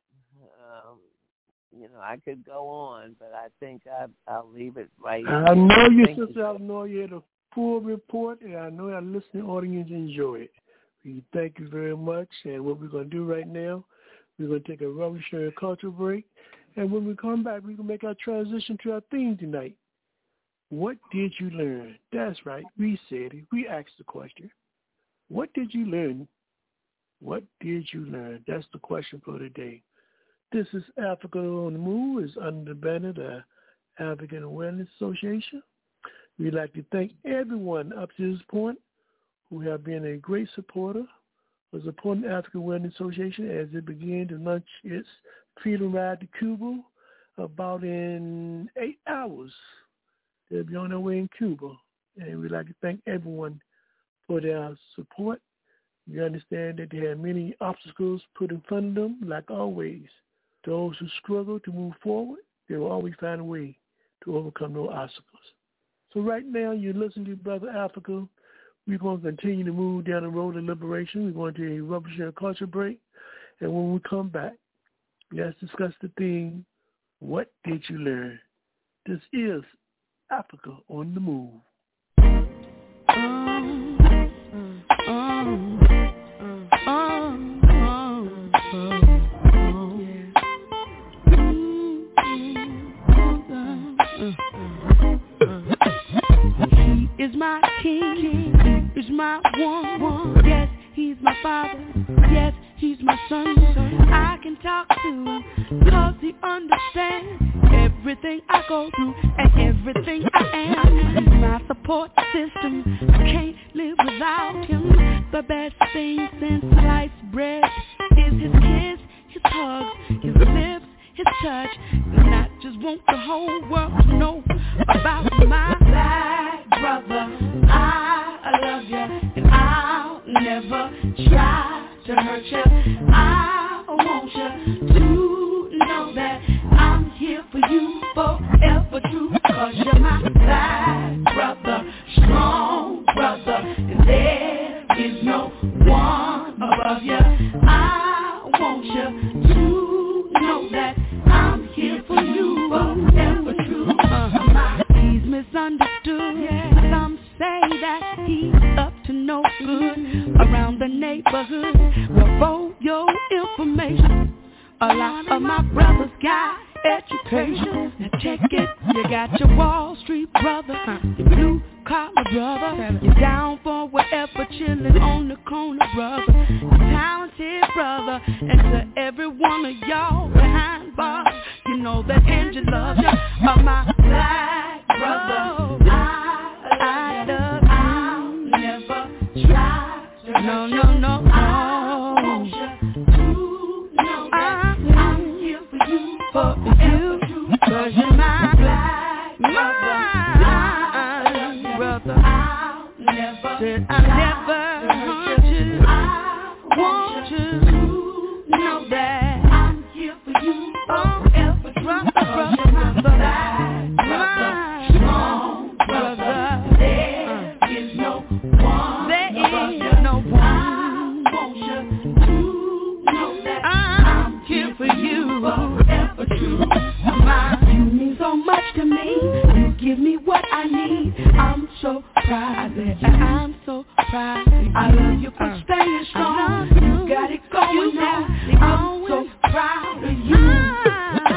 I could go on, but I think I'll leave it right here. I know you, Sister Alanoia, had a full report, and I know our listening audience enjoy it. We thank you very much. And what we're going to do right now, we're going to take a revolutionary culture break. And when we come back, we're going to make our transition to our theme tonight. What did you learn? That's right. We said it. We asked the question. What did you learn? What did you learn? That's the question for today. This is Africa on the Move. It's under the banner of the African Awareness Association. We'd like to thank everyone up to this point who have been a great supporter of supporting the African Awareness Association as it began to launch its freedom ride to Cuba about in 8 hours. They'll be on their way in Cuba. And we'd like to thank everyone for their support. We understand that they have many obstacles put in front of them, like always. Those who struggle to move forward, they will always find a way to overcome those obstacles. So right now, you're listening to Brother Africa. We're going to continue to move down the road of liberation. We're going to a revolutionary culture break. And when we come back, let's discuss the theme, what did you learn? This is Africa on the Move. He is my king, he is my one. Yes, he's my father, yes, he's my son. I can talk to him, cause he understands everything I go through and everything I am. He's my support system, I can't live without him. The best thing since sliced bread is his kiss, his hugs, his lips, his touch. And I just want the whole world to know about my black brother. I love you and I'll never try to hurt you. I want you to know that I'm here for you forever true. Cause you're my black brother, strong brother, and there is no one above you. I want you to know that I'm here for you forever true. He's misunderstood. Some say that he's up to no good around the neighborhood. Well, for your information, a lot of my brothers got education. Now check it, you got your Wall Street brother, your blue collar brother, you're down for whatever, chillin' on the corner brother, your talented brother, and to every one of y'all behind bars, you know that Angie loves you, my black brother. I love you. I'll never try to hurt you. No. I want you to know that I'm here for you forever true. Cause you're my black brother. I'll never hurt you. I want you to know that I'm here for you forever true. Cause you're my black brother, strong brother. There is no one. I want you to know that I'm here for you forever true. You mean so much to me. You give me what I need. I'm so proud that I'm so proud. I love you for staying strong. You got it going now. I'm so proud of you.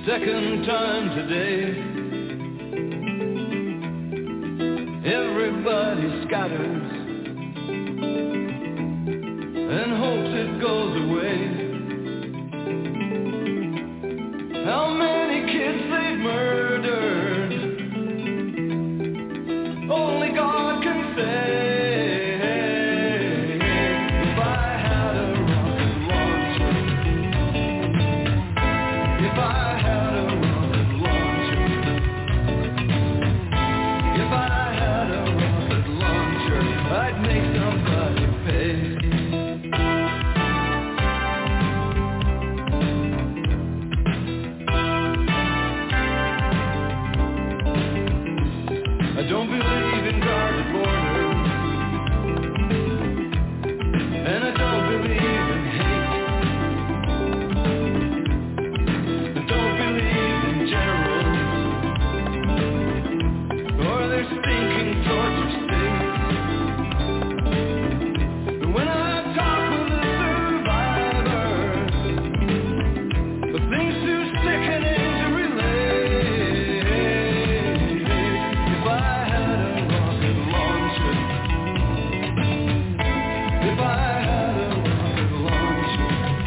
second time today. Everybody scatters and hopes it goes away. How many kids they've murdered, only God can say. If I had a rocket launcher, if I had a rocket launcher, if I had a rocket launcher, I'd make somebody pay. I don't believe in guarded borders, and I don't believe in hate. I don't believe in generals or their stinking torture states. But when I talk with the survivors, the things too sickening to relate. If I had a rocket launcher, if I had a rocket launcher,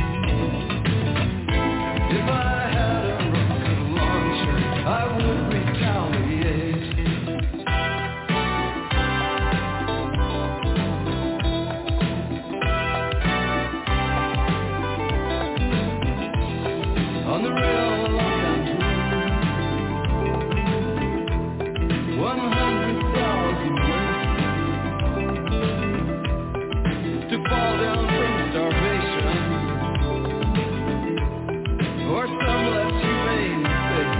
if I had a rocket launcher, I would retaliate. On the rail lockdown tour, 100,000 ways to fall down from starvation, or some less humane fate.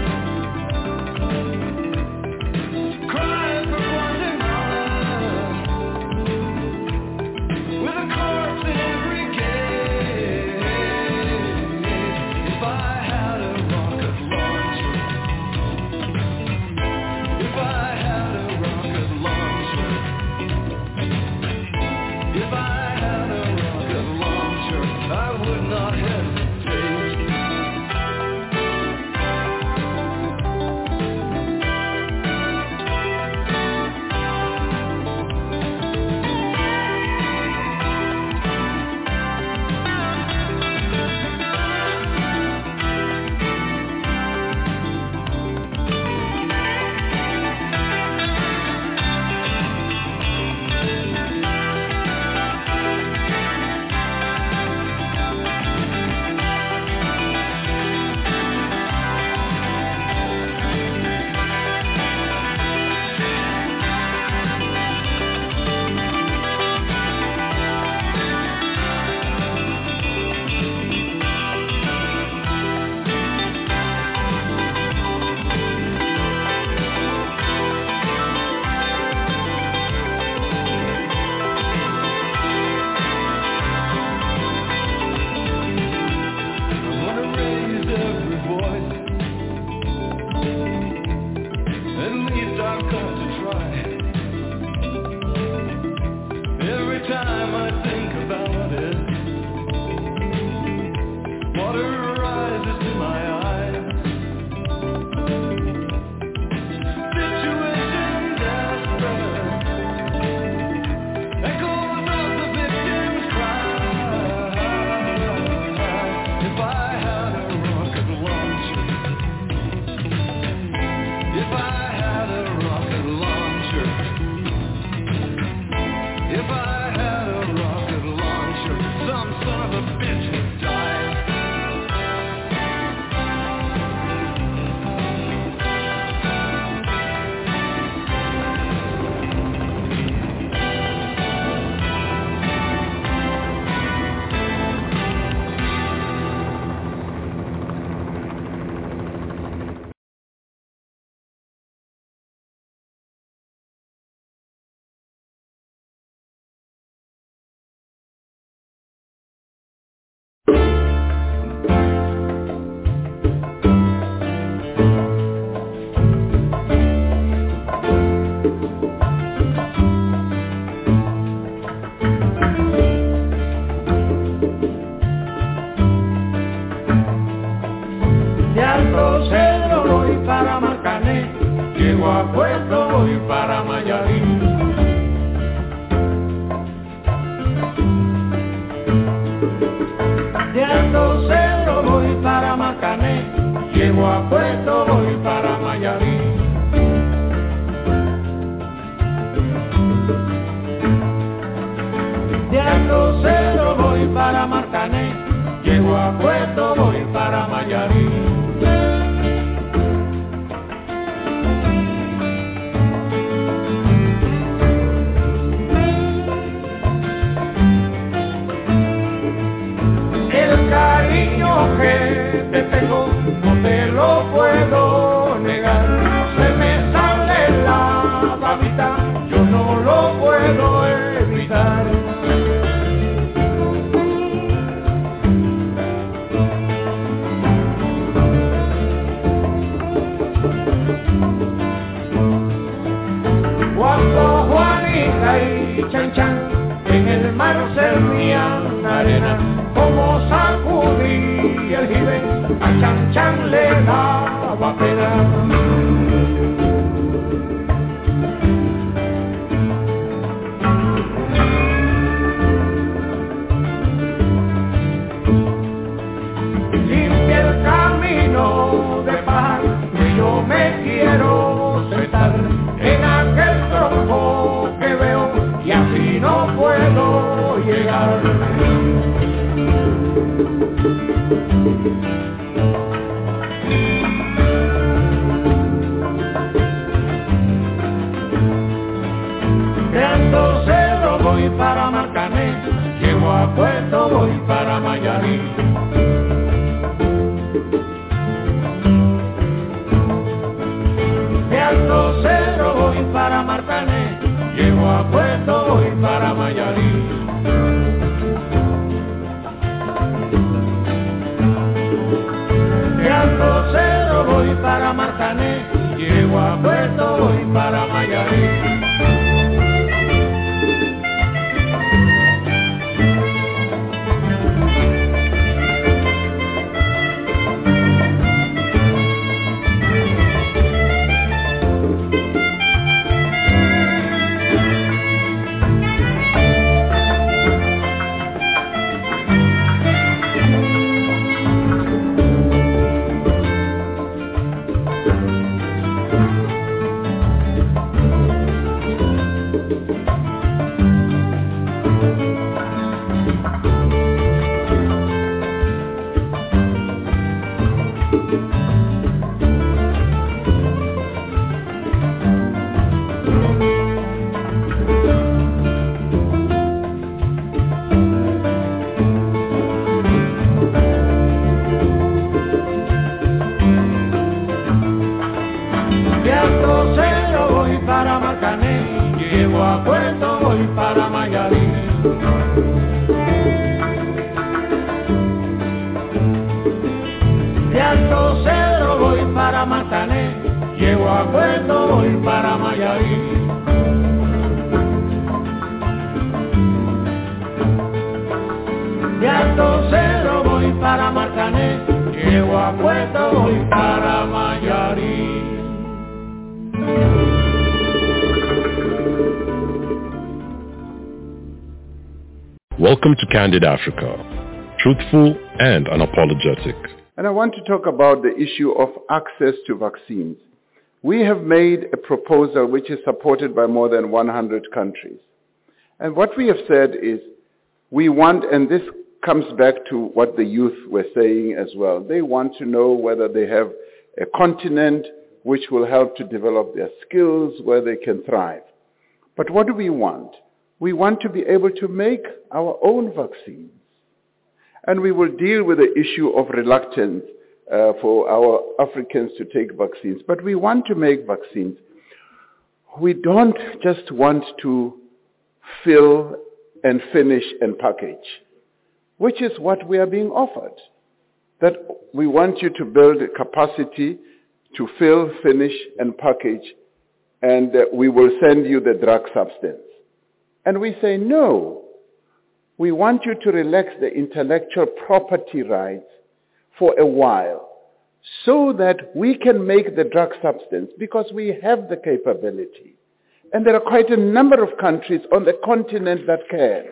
Crying for Guatemala, with a corpse in every gate. If I had a rocket launcher, if I had a rocket launcher, if I had a rocket launcher, I would not hesitate. Alto Cedro voy para Marcané, llego a Puerto voy para Mayarí. De Alto Cedro voy para Marcané, llego a Puerto voy para Mayarí. De Alto Cedro voy para Marcané, llego a Puerto voy para Mayarí. El cariño que te tengo no te lo puedo negar. Se me sale la babita, yo no lo puedo evitar. Cuando Juanita y Chan Chan en el mar servían arena, como sacudí el jibe, a Chan Chan le daba pena. Limpia el camino de paz, que yo me quiero sentar en aquel tronco que veo y así no puedo llegar. De Alto Cedro voy para Marcané, llego a Puerto voy para Mayarí. De Alto Cedro voy para Marcané, llego a Puerto voy para Mayarí. De Alto Cedro voy para Marcané, llego a Puerto voy para Mayarí. De Alto Cedro voy para Marcané, llego a Puerto voy para Mayarí. De Alto Cedro voy para Marcané, llego a Puerto voy para Mayarí. De Alto Cedro voy para Marcané, llego a Puerto voy para Mayarí. Welcome to Candid Africa, truthful and unapologetic. And I want to talk about the issue of access to vaccines. We have made a proposal which is supported by more than 100 countries. And what we have said is we want, and this comes back to what the youth were saying as well, they want to know whether they have a continent which will help to develop their skills, where they can thrive. But what do we want? We want to be able to make our own vaccines. And we will deal with the issue of reluctance for our Africans to take vaccines. But we want to make vaccines. We don't just want to fill and finish and package, which is what we are being offered. That we want you to build a capacity to fill, finish, and package, and we will send you the drug substance. And we say, no, we want you to relax the intellectual property rights for a while so that we can make the drug substance, because we have the capability. And there are quite a number of countries on the continent that can.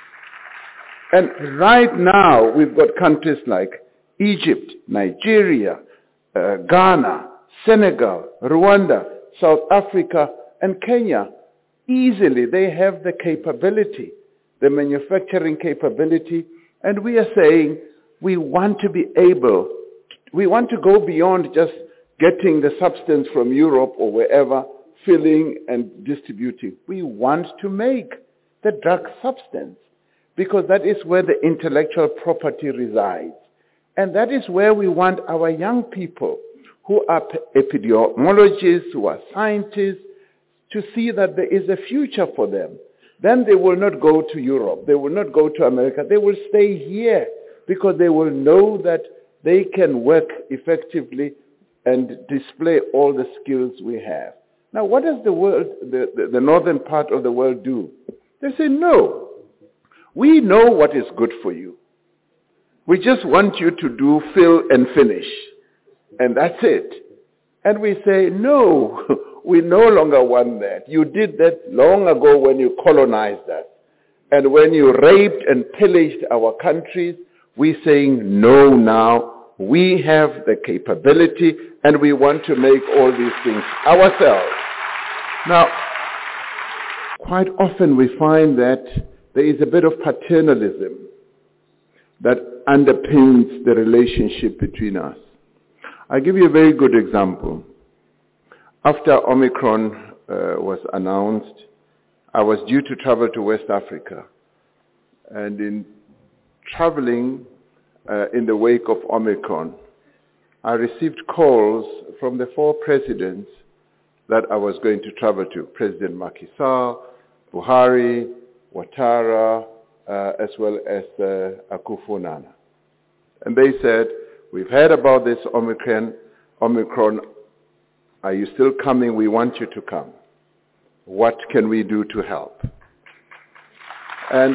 And right now, we've got countries like Egypt, Nigeria, Ghana, Senegal, Rwanda, South Africa, and Kenya. Easily, they have the capability, the manufacturing capability, and we are saying we want to be able, we want to go beyond just getting the substance from Europe or wherever, filling and distributing. We want to make the drug substance, because that is where the intellectual property resides. And that is where we want our young people who are epidemiologists, who are scientists, to see that there is a future for them. Then they will not go to Europe. They will not go to America. They will stay here, because they will know that they can work effectively and display all the skills we have. Now, what does the world, the northern part of the world do? They say, no, we know what is good for you. We just want you to do fill and finish, and that's it. And we say, no, we no longer want that. You did that long ago when you colonized us. And when you raped and pillaged our countries, we're saying, no, now we have the capability and we want to make all these things ourselves. Now, quite often we find that there is a bit of paternalism that underpins the relationship between us. I'll give you a very good example. After Omicron was announced, I was due to travel to West Africa. And in traveling in the wake of Omicron, I received calls from the 4 presidents that I was going to travel to. President Macky Sall, Buhari, Ouattara, as well as Akufo-Addo. And they said, we've heard about this Omicron. Are you still coming? We want you to come. What can we do to help? And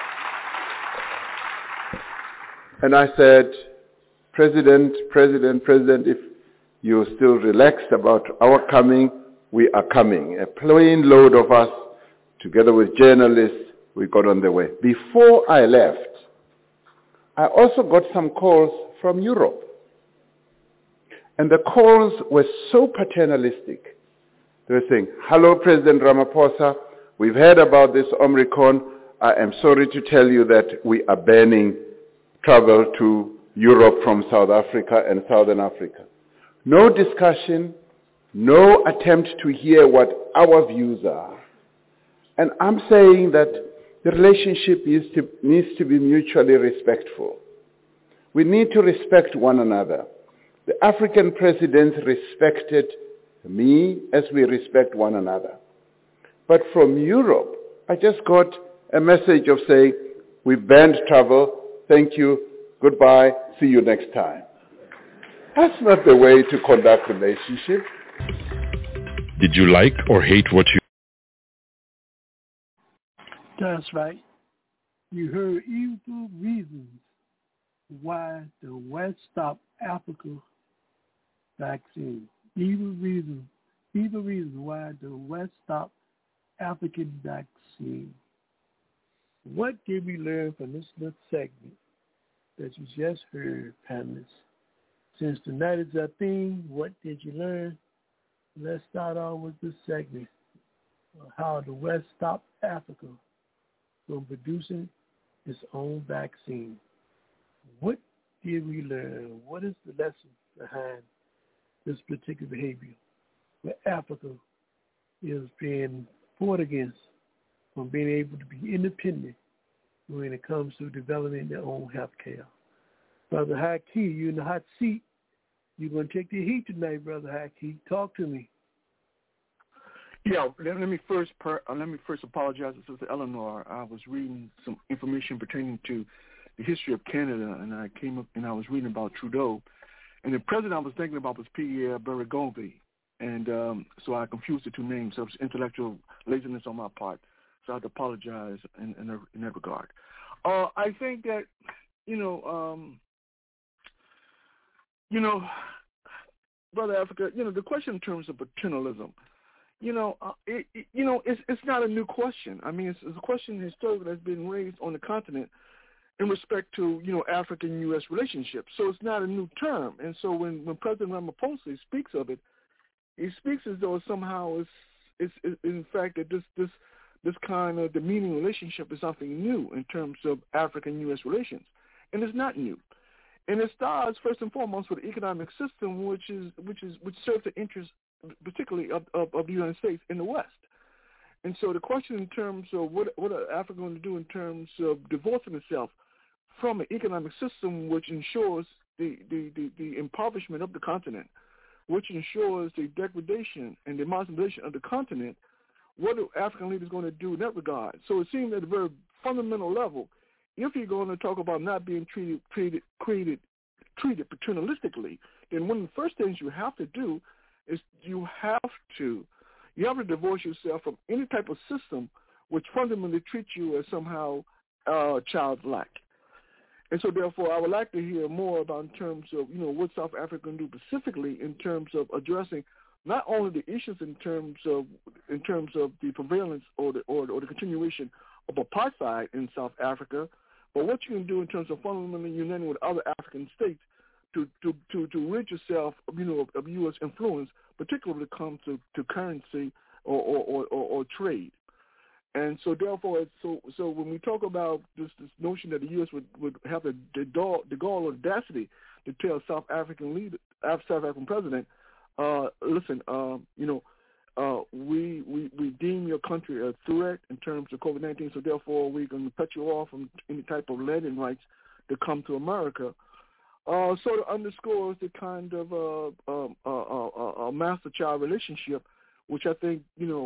I said, President, if you're still relaxed about our coming, we are coming. A plane load of us, together with journalists, we got on the way. Before I left, I also got some calls from Europe. And the calls were so paternalistic. They were saying, hello, President Ramaphosa, we've heard about this Omicron. I am sorry to tell you that we are banning travel to Europe from South Africa and Southern Africa. No discussion, no attempt to hear what our views are. And I'm saying that the relationship needs to be mutually respectful. We need to respect one another. The African presidents respected me as we respect one another. But from Europe, I just got a message of saying, we banned travel, thank you, goodbye, see you next time. That's not the way to conduct relationship. Did you like or hate what you... That's right. You heard evil reasons why the West stopped Africa vaccine. Evil reasons why the West stopped African vaccine. What did we learn from this little segment that you just heard, panelists? Since tonight is our theme, what did you learn? Let's start off with this segment, how the West stopped Africa from producing its own vaccine. What did we learn? What is the lesson behind this particular behavior where Africa is being fought against from being able to be independent when it comes to developing their own health care? Brother Haki, you're in the hot seat. You're going to take the heat tonight, Brother Haki. Talk to me. Yeah, let me first apologize to Sister Eleanor. I was reading some information pertaining to the history of Canada, and I came up and I was reading about Trudeau. And the president I was thinking about was Pierre Berigove. And so I confused the two names. So it was intellectual laziness on my part. So I have to apologize in that regard. I think that, Brother Africa, the question in terms of paternalism, it's not a new question. I mean, it's a question historically that's been raised on the continent in respect to, African-U.S. relationships. So it's not a new term. And so when President Ramaphosa speaks of it, he speaks as though somehow it's in fact that this kind of demeaning relationship is something new in terms of African-U.S. relations. And it's not new. And it starts first and foremost with the economic system, which serves the interests, particularly of the United States in the West. And so the question in terms of what are Africa going to do in terms of divorcing itself from an economic system which ensures the impoverishment of the continent, which ensures the degradation and the marginalization of the continent, what are African leaders going to do in that regard? So it seems at a very fundamental level, if you're going to talk about not being treated paternalistically, then one of the first things you have to do is you have to divorce yourself from any type of system which fundamentally treats you as somehow childlike. And so therefore I would like to hear more about in terms of, what South Africa can do specifically in terms of addressing not only the issues in terms of the prevalence or the continuation of apartheid in South Africa, but what you can do in terms of fundamentally uniting with other African states to rid yourself of U.S. influence, particularly when it comes to currency or trade. And so therefore, so when we talk about this notion that the U.S. would have the gall audacity to tell South African president, listen, we deem your country a threat in terms of COVID-19, so therefore we're going to cut you off from any type of landing rights to come to America. Sort of underscores the kind of a master-child relationship, which I think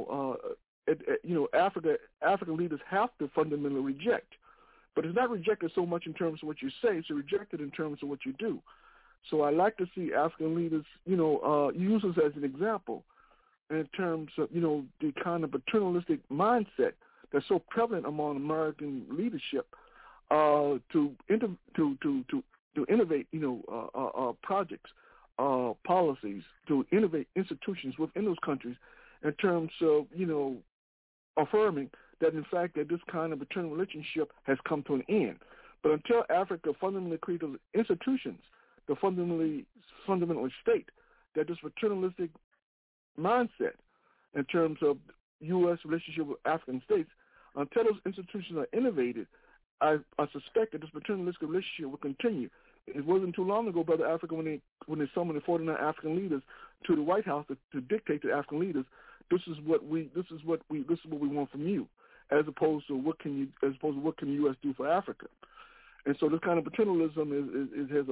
African leaders have to fundamentally reject. But it's not rejected so much in terms of what you say; it's rejected in terms of what you do. So I like to see African leaders, use us as an example in terms of the kind of paternalistic mindset that's so prevalent among American leadership to innovate, projects, policies, to innovate institutions within those countries in terms of, affirming that, in fact, that this kind of paternal relationship has come to an end. But until Africa fundamentally creates those institutions, to fundamentally state that this paternalistic mindset in terms of U.S. relationship with African states, until those institutions are innovated, I suspect that this paternalistic relationship will continue. It wasn't too long ago, Brother Africa, when they summoned the 49 African leaders to the White House to dictate to African leaders, this is what we want from you, as opposed to what can the U.S. do for Africa. And so this kind of paternalism has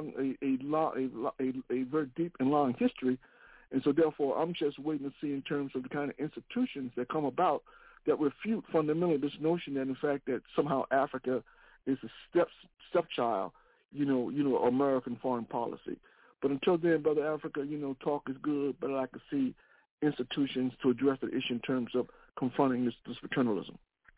a very deep and long history. And so therefore, I'm just waiting to see in terms of the kind of institutions that come about that refute fundamentally this notion that, in fact, that somehow Africa is a stepchild, American foreign policy. But until then, Brother Africa, talk is good, but I'd like to see institutions to address the issue in terms of confronting this paternalism.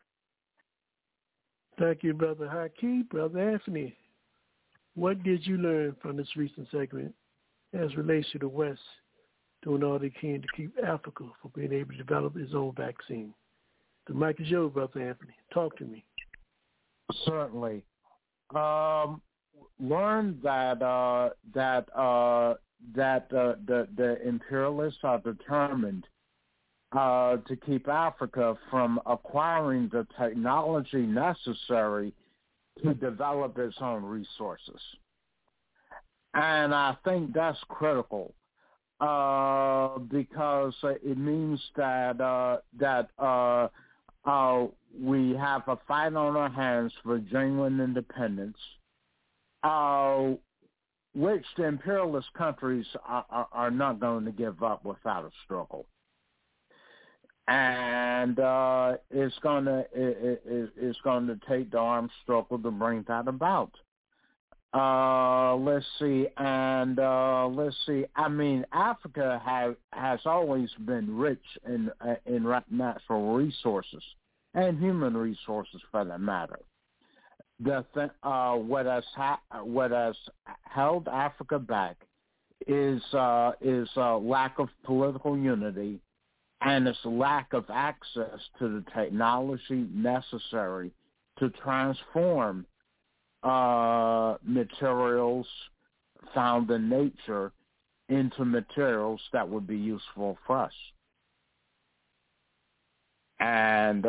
Thank you, Brother Haki. Brother Anthony, what did you learn from this recent segment as relates to the West doing all they can to keep Africa from being able to develop its own vaccine? The mic is yours, Brother Anthony. Talk to me. Certainly. Learned that the imperialists are determined to keep Africa from acquiring the technology necessary to develop its own resources. And I think that's critical because it means that we have a fight on our hands for genuine independence, which the imperialist countries are not going to give up without a struggle. And it's going to take the armed struggle to bring that about. Let's see. I mean, Africa has always been rich in natural resources and human resources, for that matter. What has held Africa back is lack of political unity, and its lack of access to the technology necessary to transform materials found in nature into materials that would be useful for us. And,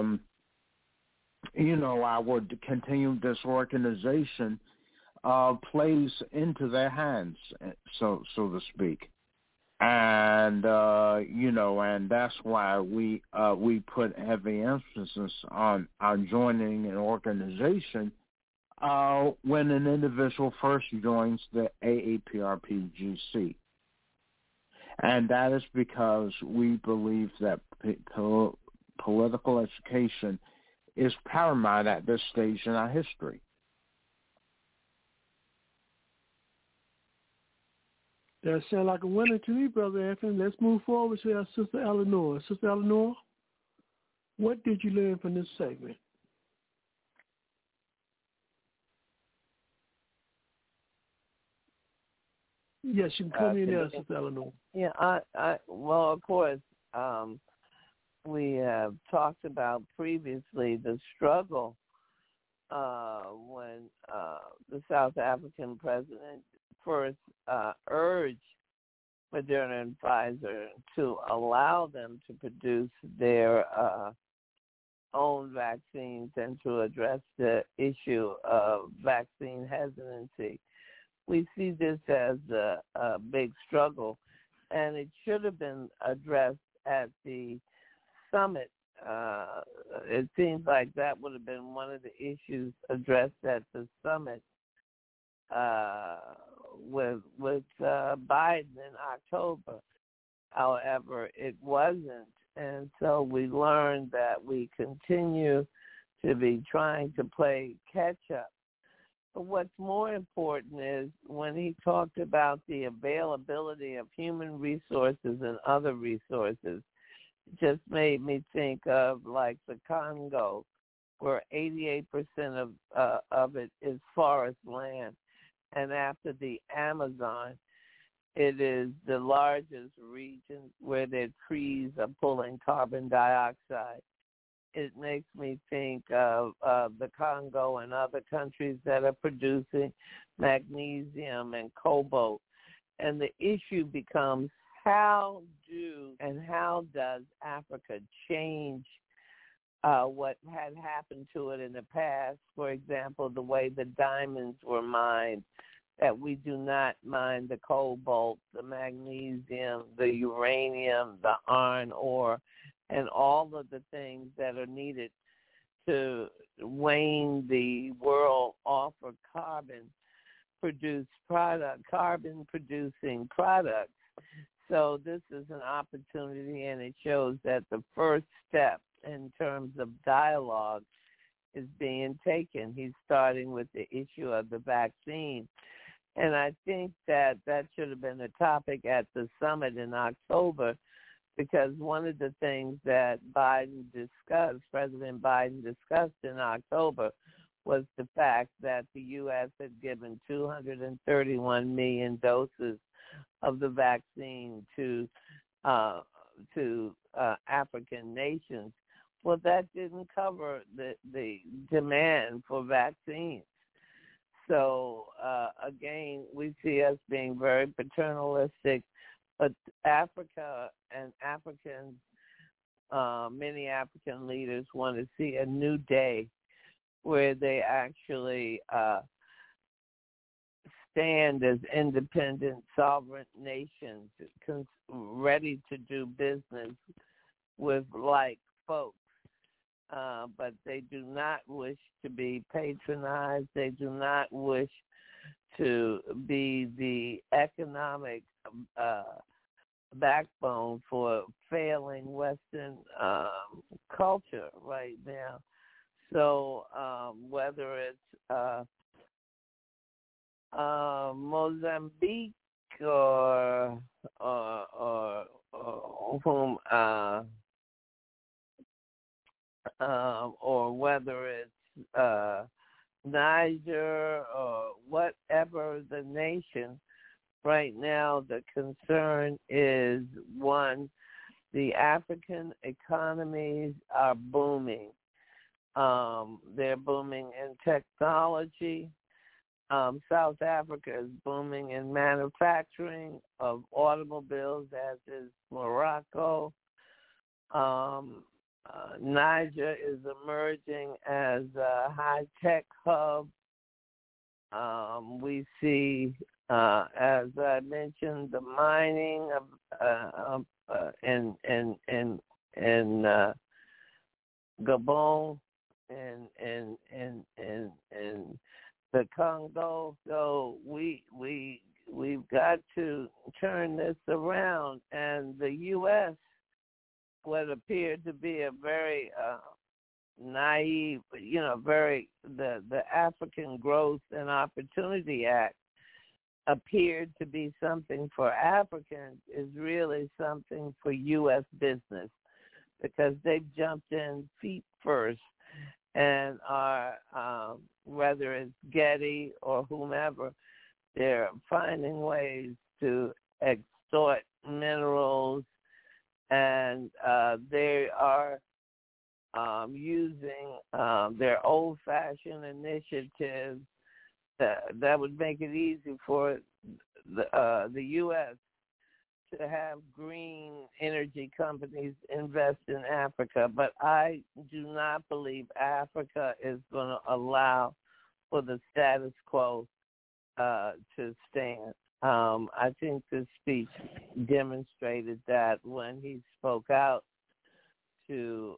I would continue this organization plays into their hands, so to speak. And, and that's why we put heavy emphasis on joining an organization when an individual first joins the AAPRPGC. And that is because we believe that political education is paramount at this stage in our history. That sounds like a winner to me, Brother Anthony. Let's move forward to our Sister Eleanor. Sister Eleanor, what did you learn from this segment? Yes, you can come in there, Sister Eleanor. Yeah, well, of course, we have talked about previously the struggle when the South African president first urged Moderna and Pfizer to allow them to produce their own vaccines and to address the issue of vaccine hesitancy. We see this as a big struggle, and it should have been addressed at the summit. It seems like that would have been one of the issues addressed at the summit with Biden in October. However, it wasn't, and so we learned that we continue to be trying to play catch-up. But what's more important is when he talked about the availability of human resources and other resources, it just made me think of like the Congo, where 88% of it is forest land. And after the Amazon, it is the largest region where the trees are pulling carbon dioxide. It makes me think of the Congo and other countries that are producing magnesium and cobalt. And the issue becomes how does Africa change what had happened to it in the past? For example, the way the diamonds were mined, that we do not mine the cobalt, the magnesium, the uranium, the iron ore, and all of the things that are needed to wane the world off of carbon-producing products. So this is an opportunity, and it shows that the first step in terms of dialogue is being taken. He's starting with the issue of the vaccine. And I think that should have been a topic at the summit in October, because one of the things that President Biden discussed in October, was the fact that the U.S. had given 231 million doses of the vaccine to African nations. Well, that didn't cover the demand for vaccines. So, again, we see us being very paternalistic, but Africa and Africans, many African leaders want to see a new day where they actually stand as independent, sovereign nations, ready to do business with like folks. But they do not wish to be patronized. They do not wish to be the economic backbone for failing Western culture right now. So whether it's Mozambique or whom or whether it's Niger or whatever the nation, right now the concern is, one, the African economies are booming. They're booming in technology. South Africa is booming in manufacturing of automobiles, as is Morocco. Niger is emerging as a high-tech hub. We see, as I mentioned, the mining in Gabon and the Congo. So we've got to turn this around, and the U.S., what appeared to be a very naive, the African Growth and Opportunity Act appeared to be something for Africans, is really something for U.S. business, because they've jumped in feet first and are, whether it's Getty or whomever, they're finding ways to extort minerals, and they are using their old-fashioned initiatives that would make it easy for the U.S. to have green energy companies invest in Africa. But I do not believe Africa is going to allow for the status quo to stand. I think this speech demonstrated that when he spoke out to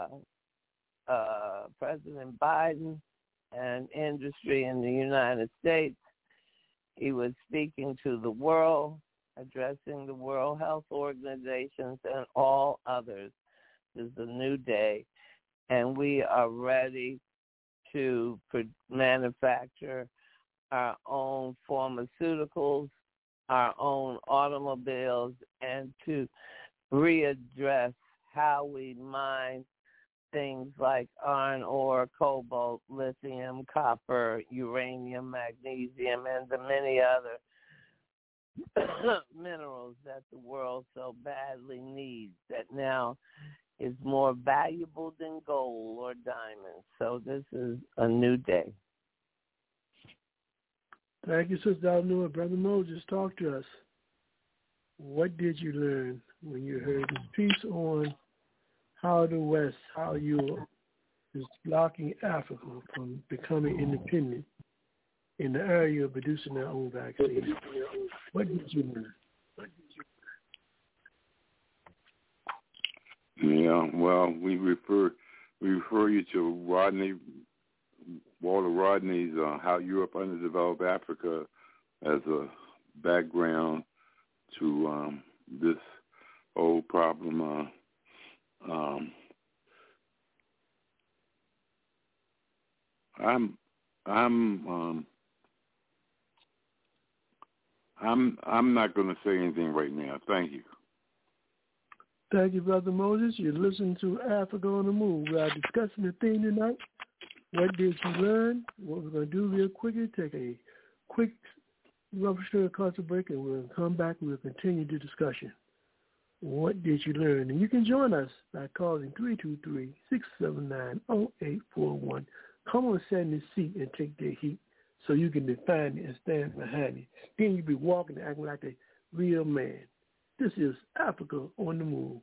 President Biden and industry in the United States. He was speaking to the world, addressing the World Health Organizations and all others. This is a new day, and we are ready to manufacture our own pharmaceuticals, our own automobiles, and to readdress how we mine things like iron ore, cobalt, lithium, copper, uranium, magnesium, and the many other minerals that the world so badly needs, that now is more valuable than gold or diamonds. So this is a new day. Thank you, Sister Alnua. Brother Moses, talk to us. What did you learn when you heard this piece on how the West, how Europe is blocking Africa from becoming independent in the area of producing their own vaccines? What did you learn? Yeah, well, we refer you to Walter Rodney's How Europe Underdeveloped Africa as a background to this whole problem. I'm not going to say anything right now. Thank you. Thank you, Brother Moses. You're listening to Africa on the Move. We are discussing the theme tonight. What did you learn? What we're going to do real quickly, take a quick rupture concert break, and we'll come back and we'll continue the discussion. What did you learn? And you can join us by calling 323-679-0841. Come on, sit in the seat and take their heat so you can define it and stand behind it. Then you'll be walking and acting like a real man. This is Africa on the Move.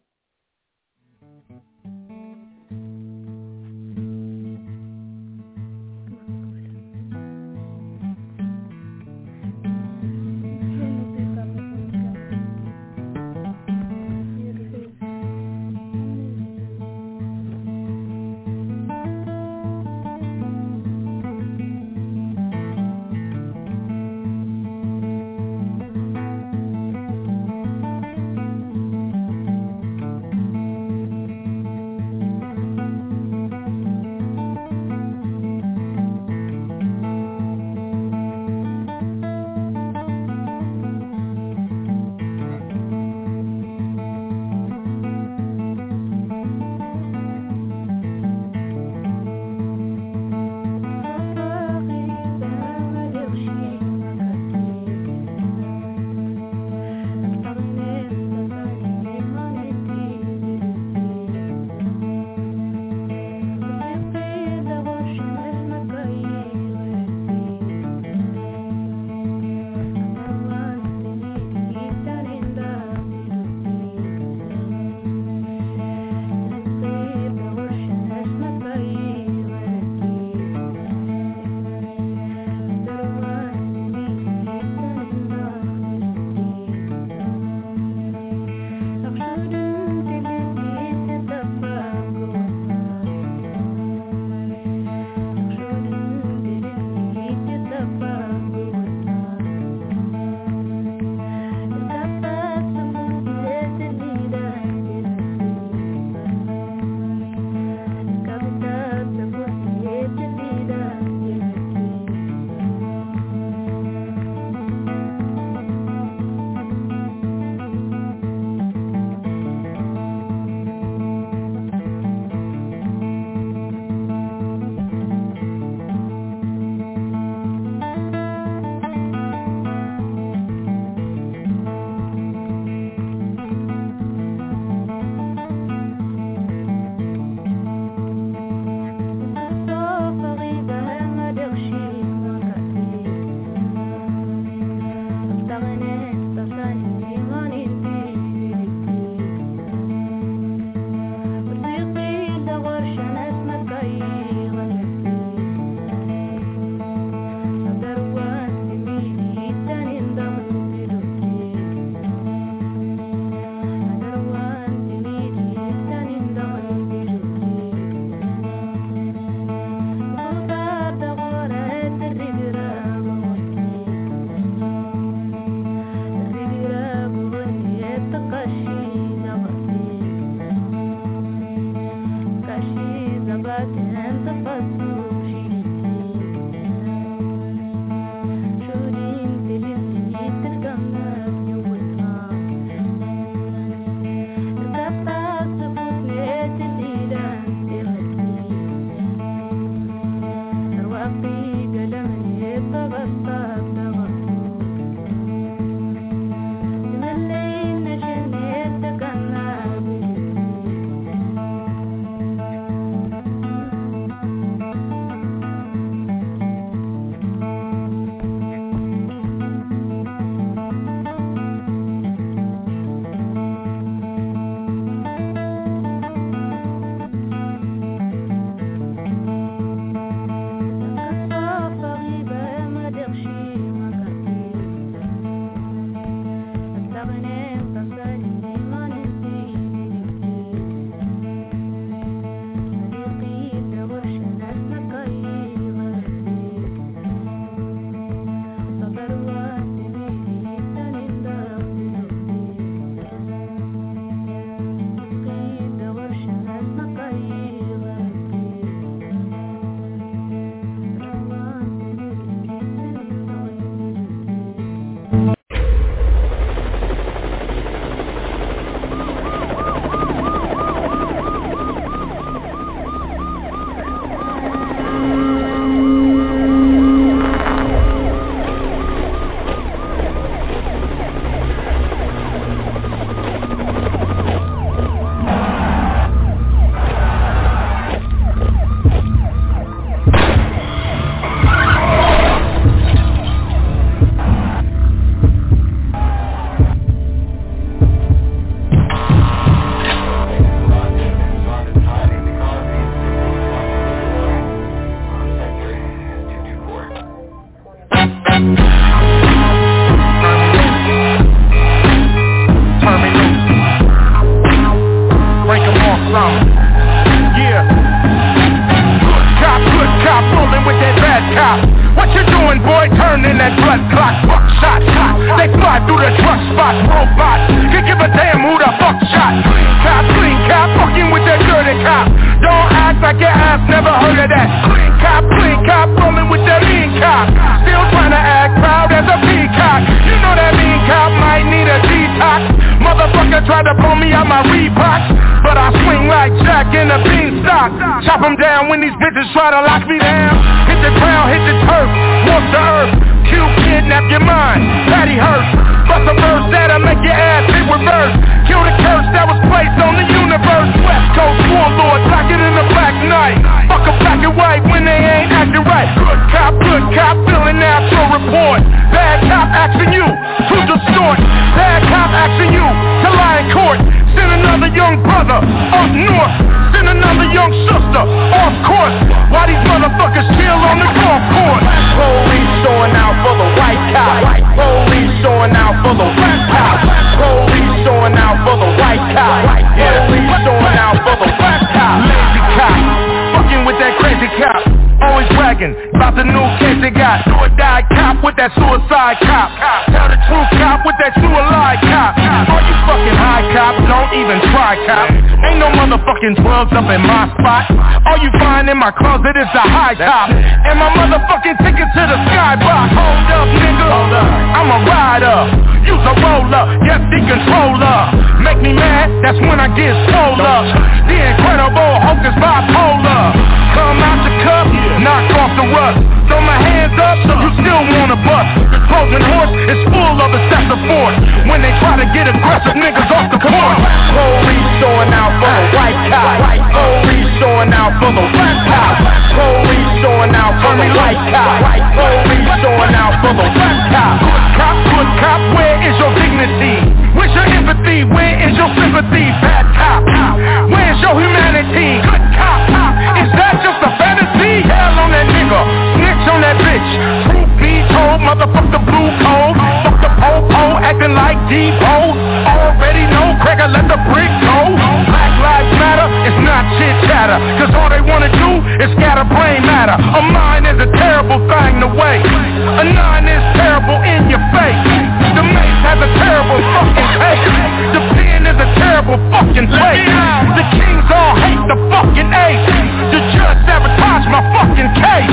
blood clot, buckshot. They fly through the truck spots, robots. Can give a damn who the fuck shot. Clean cop, fucking with that dirty cop. Don't act like your ass never heard of that. Clean cop, rolling with that mean cop. Still trying to act proud as a peacock. You know that mean cop might need a detox. Motherfucker tried to pull me out my Reeboks, but I swing like Jack in a beanstalk. Chop them down when these bitches try to lock me down. Hit the ground, hit the turf, walk the earth. Q kidnap your mind, Patty Hearst. Bust a verse that'll make your ass hit reverse. Kill the curse that was placed on the universe. West Coast warlord, lock it in the black night. Fuck a black and white when they ain't acting right. Good cop, filling out your report. Bad cop asking you to distort. Bad cop asking you to lie in court. Send another young brother up north. Send another young sister off course. Why these motherfuckers chill on the golf course? Police showing out for the white cop. Police showing out for the red cop. Police showing out for the white cop. Police showing out for the red cop. Lazy cop, fucking with that crazy cop. Always bragging about the new case they got. Do or die cop with that suicide cop. Tell the truth cop with that suicide cop. All you fucking high cops, don't even try cop. Ain't no motherfucking drugs up in my spot. All you find in my closet is a high top. And my motherfucking ticket to the skybox. Hold up nigga, I'm a rider. Use a roller, yes the controller. Make me mad, that's when I get solar. The Incredible Hulk is bipolar. Come out the cup, knock off the rust. Throw my hands up, you still wanna bust. The Trojan horse is full of excessive force. When they try to get aggressive, niggas off the course. Police showing out for the white cop. Police showing out for the red cop. Police showing out for the white cop. Police showing out for the red cop. Good cop, where is your dignity? Where's your empathy? Where is your sympathy? Bad cop, where's your humanity? Good cop, is that just a fantasy? Hell on that nigga, snitch on that bitch. Truth be told, motherfucker blue code. Fuck the po-po, acting like D-Bo. Already know, cracker, let the brick go. Black lives matter, it's not chit chatter. Cause all they wanna do is scatter brain matter. A mind is a terrible thing to waste. A nine is terrible in your face. The mace has a terrible fucking taste. The pen is a terrible fucking place. The kings all hate the fucking ace. The judge sabotaged my fucking case.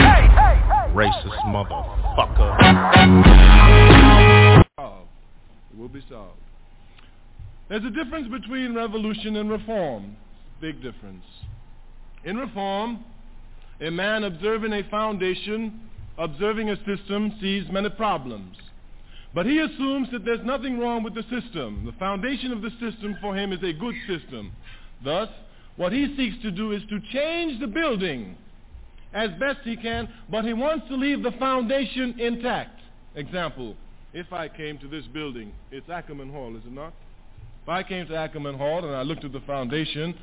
Racist motherfucker. It will be solved. There's a difference between revolution and reform. Big difference. In reform, a man observing a foundation, observing a system, sees many problems. But he assumes that there's nothing wrong with the system. The foundation of the system for him is a good system. Thus, what he seeks to do is to change the building as best he can, but he wants to leave the foundation intact. Example, if I came to this building, it's Ackerman Hall, is it not? If I came to Ackerman Hall and I looked at the foundation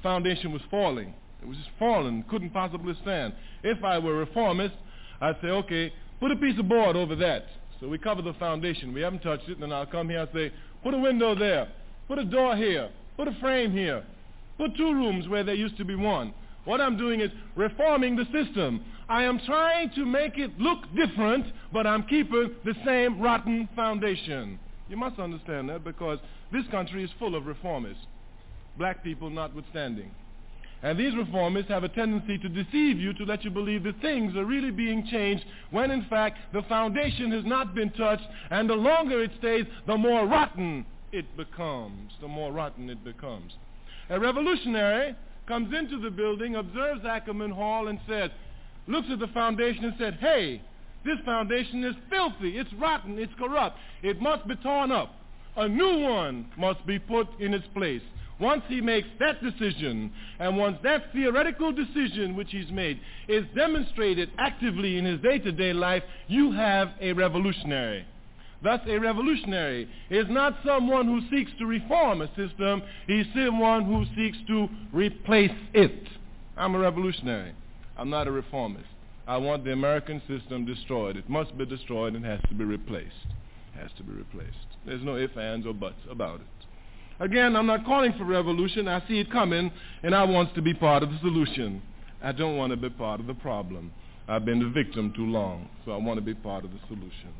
was falling. It was just falling, couldn't possibly stand. If I were a reformist, I'd say, okay, put a piece of board over that. So we cover the foundation. We haven't touched it, and then I'll come here and say, put a window there, put a door here, put a frame here, put 2 rooms where there used to be 1. What I'm doing is reforming the system. I am trying to make it look different, but I'm keeping the same rotten foundation. You must understand that because this country is full of reformists, black people notwithstanding. And these reformists have a tendency to deceive you, to let you believe that things are really being changed, when in fact the foundation has not been touched, and the longer it stays, the more rotten it becomes. The more rotten it becomes. A revolutionary comes into the building, observes Ackerman Hall, and says, looks at the foundation and said, hey, this foundation is filthy, it's rotten, it's corrupt, it must be torn up. A new one must be put in its place. Once he makes that decision, and once that theoretical decision which he's made is demonstrated actively in his day-to-day life, you have a revolutionary. Thus, a revolutionary is not someone who seeks to reform a system, he's someone who seeks to replace it. I'm a revolutionary. I'm not a reformist. I want the American system destroyed. It must be destroyed and has to be replaced. It has to be replaced. There's no ifs, ands, or buts about it. Again, I'm not calling for revolution. I see it coming, and I want to be part of the solution. I don't want to be part of the problem. I've been the victim too long, so I want to be part of the solution.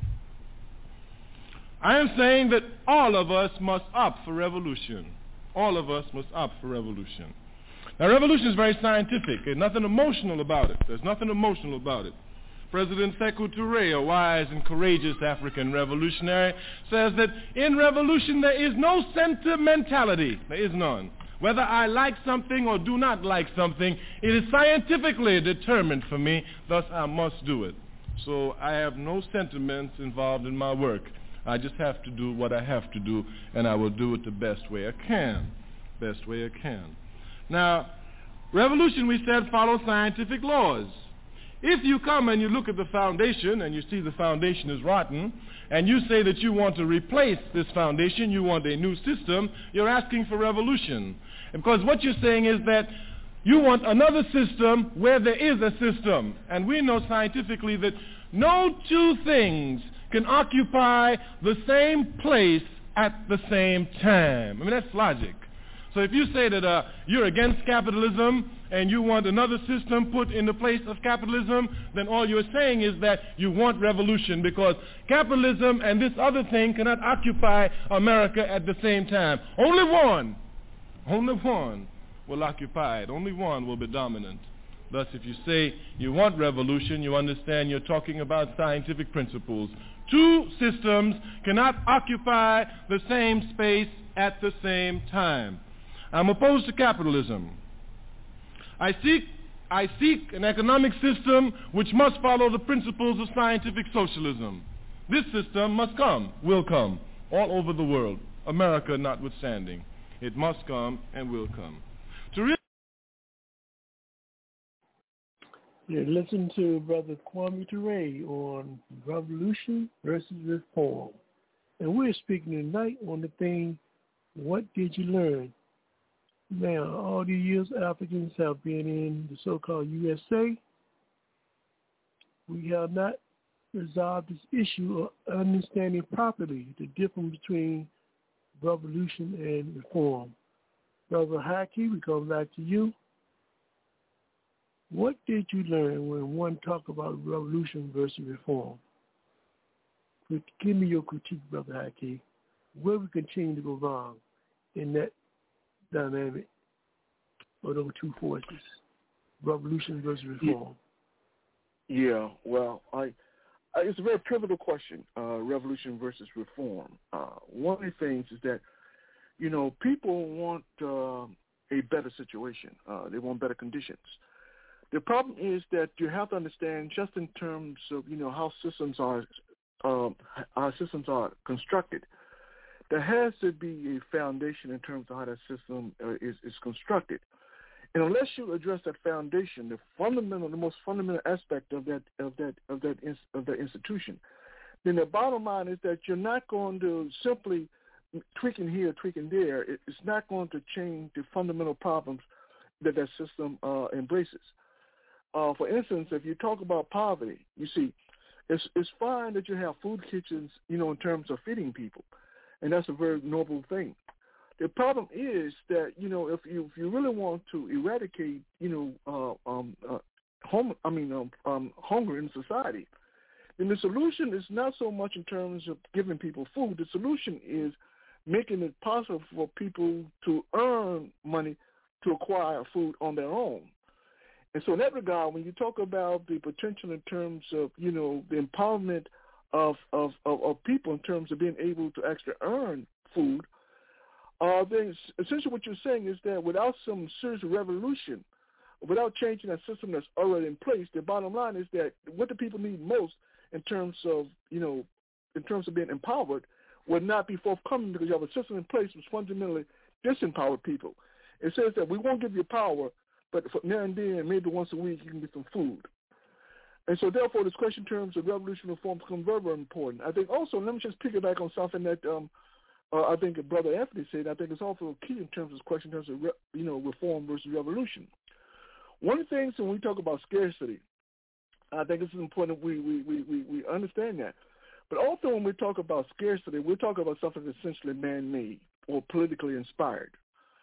I am saying that all of us must opt for revolution. All of us must opt for revolution. Now, revolution is very scientific. There's nothing emotional about it. There's nothing emotional about it. President Sekou Touré, a wise and courageous African revolutionary, says that in revolution there is no sentimentality. There is none. Whether I like something or do not like something, it is scientifically determined for me, thus I must do it. So I have no sentiments involved in my work. I just have to do what I have to do, and I will do it the best way I can. Best way I can. Now, revolution, we said, follows scientific laws. If you come and you look at the foundation and you see the foundation is rotten, and you say that you want to replace this foundation, you want a new system, you're asking for revolution. Because what you're saying is that you want another system where there is a system. And we know scientifically that no two things can occupy the same place at the same time. I mean, that's logic. So if you say that you're against capitalism and you want another system put in the place of capitalism, then all you're saying is that you want revolution, because capitalism and this other thing cannot occupy America at the same time. Only one will occupy it. Only one will be dominant. Thus, if you say you want revolution, you understand you're talking about scientific principles. Two systems cannot occupy the same space at the same time. I'm opposed to capitalism. I seek an economic system which must follow the principles of scientific socialism. This system must come, will come, all over the world, America notwithstanding. It must come and will come. Listen to Brother Kwame Ture on revolution versus reform. And we're speaking tonight on the thing, what did you learn? Now, all these years Africans have been in the so-called USA. We have not resolved this issue of understanding properly the difference between revolution and reform. Brother Haki, we come back to you. What did you learn when one talked about revolution versus reform? Give me your critique, Brother Haki. Where we continue to go wrong in that dynamic of those two forces, revolution versus reform? Yeah, well, it's a very pivotal question, revolution versus reform. One of the things is that, people want a better situation. They want better conditions. The problem is that you have to understand, just in terms of, how our systems are constructed, there has to be a foundation in terms of how that system is constructed. And unless you address that foundation, the most fundamental aspect of that institution, then the bottom line is that you're not going to simply tweaking here, tweaking there. It's not going to change the fundamental problems that system embraces. For instance, if you talk about poverty, you see, it's fine that you have food kitchens, in terms of feeding people, and that's a very noble thing. The problem is that, if you really want to eradicate, hunger in society, then the solution is not so much in terms of giving people food. The solution is making it possible for people to earn money to acquire food on their own. And so in that regard, when you talk about the potential in terms of, the empowerment of people in terms of being able to actually earn food, then essentially what you're saying is that without some serious revolution, without changing that system that's already in place, the bottom line is that what the people need most in terms of being empowered would not be forthcoming, because you have a system in place which fundamentally disempowered people. It says that we won't give you power, but for now and then, maybe once a week, you can get some food. And so therefore, this question in terms of revolution reform becomes very, very important. I think also, let me just piggyback on something that I think Brother Anthony said. I think it's also key in terms of this question in terms of reform versus revolution. One of the things when we talk about scarcity, I think it's important we understand that. But also when we talk about scarcity, we're talking about something essentially man-made or politically inspired.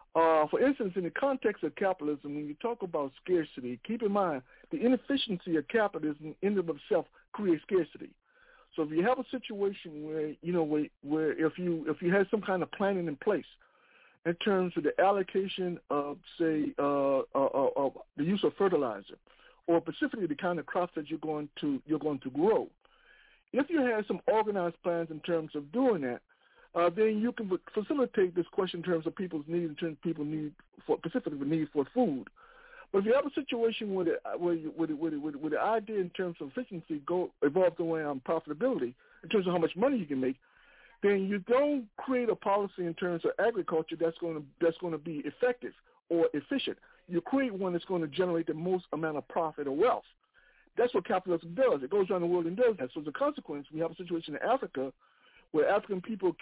For instance, in the context of capitalism, when you talk about scarcity, keep in mind the inefficiency of capitalism in and of itself creates scarcity. So if you have a situation where if you had some kind of planning in place in terms of the allocation of, say, the use of fertilizer, or specifically the kind of crops that you're going to grow, if you had some organized plans in terms of doing that, then you can facilitate this question in terms of people's needs, in terms of people's need for specifically the need for food. But if you have a situation where the idea in terms of efficiency evolves around profitability, in terms of how much money you can make, then you don't create a policy in terms of agriculture that's going to be effective or efficient. You create one that's going to generate the most amount of profit or wealth. That's what capitalism does. It goes around the world and does that. So as a consequence, we have a situation in Africa where African people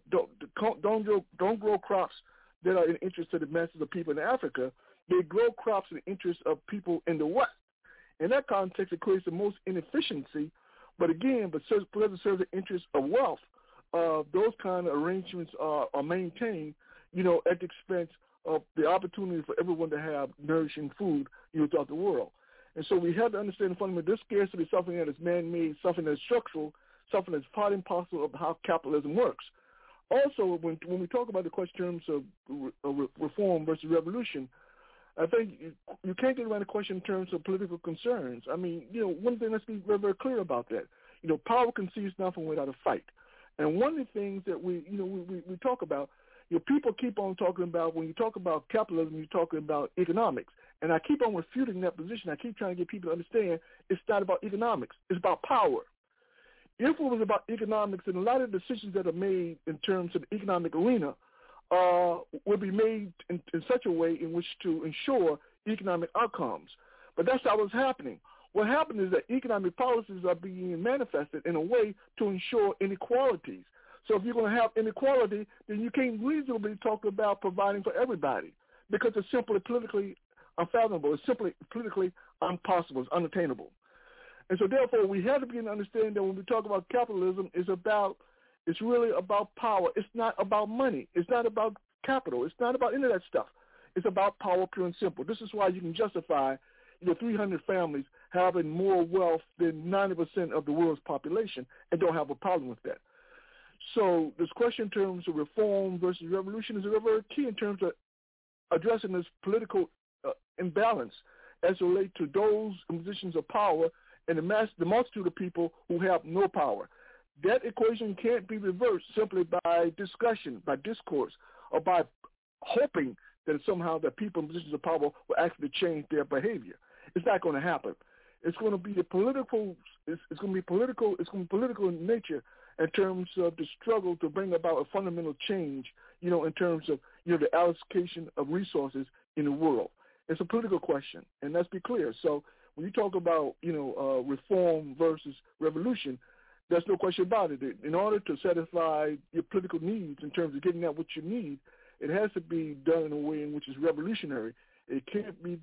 don't grow crops that are in the interest of the masses of people in Africa. They grow crops in the interest of people in the West. In that context, it creates the most inefficiency, but doesn't serve the interest of wealth. Those kind of arrangements are maintained, at the expense of the opportunity for everyone to have nourishing food, throughout the world. And so we have to understand the fundamental this scarcity is something that is man-made, something that's structural, something that's part and parcel of how capitalism works. Also, when we talk about the question in terms of reform versus revolution, I think you can't get around the question in terms of political concerns. I mean, one thing, let's be very, very clear about that. Power concedes nothing without a fight. And one of the things that we talk about, people keep on talking about, when you talk about capitalism, you're talking about economics. And I keep on refuting that position. I keep trying to get people to understand it's not about economics. It's about power. If it was about economics, then a lot of decisions that are made in terms of the economic arena will be made in such a way in which to ensure economic outcomes. But that's not what's happening. What happened is that economic policies are being manifested in a way to ensure inequalities. So if you're going to have inequality, then you can't reasonably talk about providing for everybody because it's simply politically unfathomable. It's simply politically impossible. It's unattainable. And so therefore, we have to begin to understand that when we talk about capitalism, it's really about power. It's not about money. It's not about capital. It's not about any of that stuff. It's about power, pure and simple. This is why you can justify 300 families having more wealth than 90% of the world's population and don't have a problem with that. So this question in terms of reform versus revolution is very, very key in terms of addressing this political imbalance as it relates to those in positions of power and the multitude of people who have no power. That equation can't be reversed simply by discussion, by discourse, or by hoping that somehow that people in positions of power will actually change their behavior. It's not going to happen. It's going to be political in nature in terms of the struggle to bring about a fundamental change, in terms of, the allocation of resources in the world. It's a political question, and let's be clear. So when you talk about, reform versus revolution, there's no question about it. In order to satisfy your political needs in terms of getting at what you need, it has to be done in a way in which is revolutionary. It can't be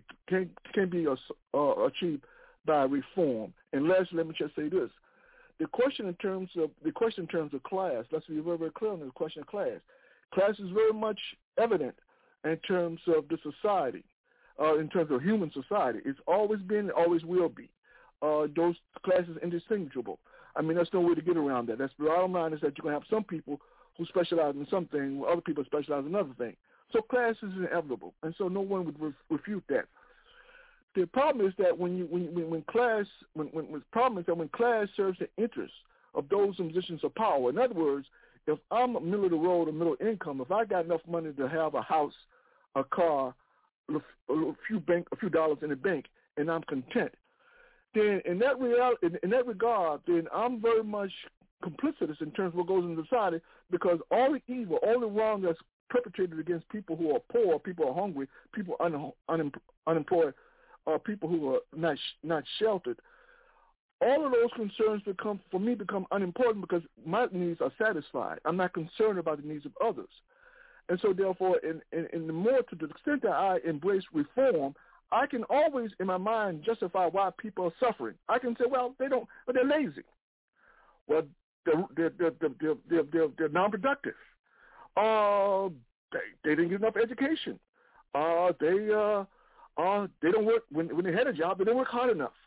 achieved by reform. Unless, let me just say this: the question in terms of class. Let's be very, very clear on the question of class. Class is very much evident in terms of the society, in terms of human society. It's always been, always will be. Those classes indistinguishable. I mean, there's no way to get around that. That's the bottom line is that you're going to have some people who specialize in something while other people specialize in another thing. So class is inevitable, and so no one would refute that. The problem is that when class serves the interests of those in positions of power. In other words, if I'm a middle of the road or middle income, if I got enough money to have a house, a car, a few dollars in the bank, and I'm content, then in that regard, then I'm very much complicitous in terms of what goes into society, because all the evil, all the wrong that's perpetrated against people who are poor, people who are hungry, people unemployed, people who are not sheltered, all of those concerns become unimportant because my needs are satisfied. I'm not concerned about the needs of others. And so therefore, in the more to the extent that I embrace reform, I can always in my mind justify why people are suffering. I can say, well, they're lazy. Well, they're non-productive. they didn't get enough education. They don't work when they had a job. They didn't work hard enough.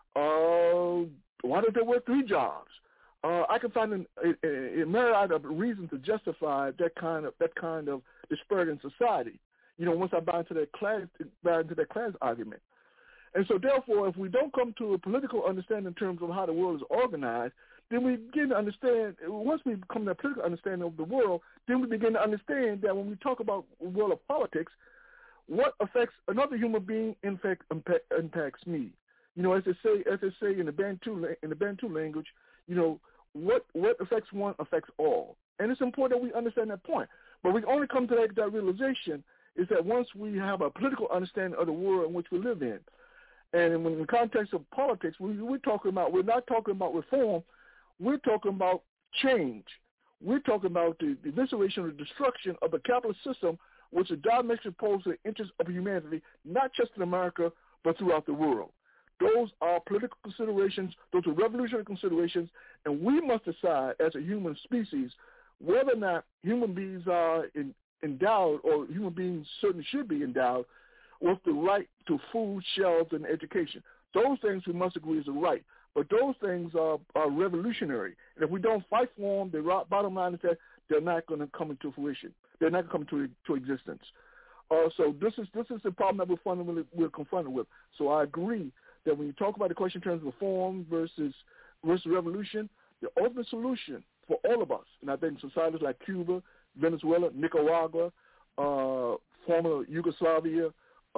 Why did they work 3 jobs? I can find a myriad of reasons to justify that kind of disparity in society. Once I buy into that class argument. And so therefore, if we don't come to a political understanding in terms of how the world is organized, then we begin to understand, once we come to a political understanding of the world, then we begin to understand that when we talk about the world of politics, what affects another human being in fact impacts me. As they say in the Bantu language, what affects one affects all. And it's important that we understand that point. But we only come to that realization is that once we have a political understanding of the world in which we live in, and in the context of politics, we're not talking about reform, we're talking about change. We're talking about the evisceration or destruction of the capitalist system, which is diametrically opposed to the interests of humanity, not just in America, but throughout the world. Those are political considerations. Those are revolutionary considerations. And we must decide as a human species whether or not human beings are endowed, or human beings certainly should be endowed, with the right to food, shelter, and education. Those things we must agree is a right. But those things are revolutionary. And if we don't fight for them, the bottom line is that they're not going to come into fruition. They're not going to come to existence. So this is the problem that we're confronted with. So I agree that when you talk about the question in terms of reform versus revolution, the ultimate solution for all of us, and I think societies like Cuba, Venezuela, Nicaragua, former Yugoslavia,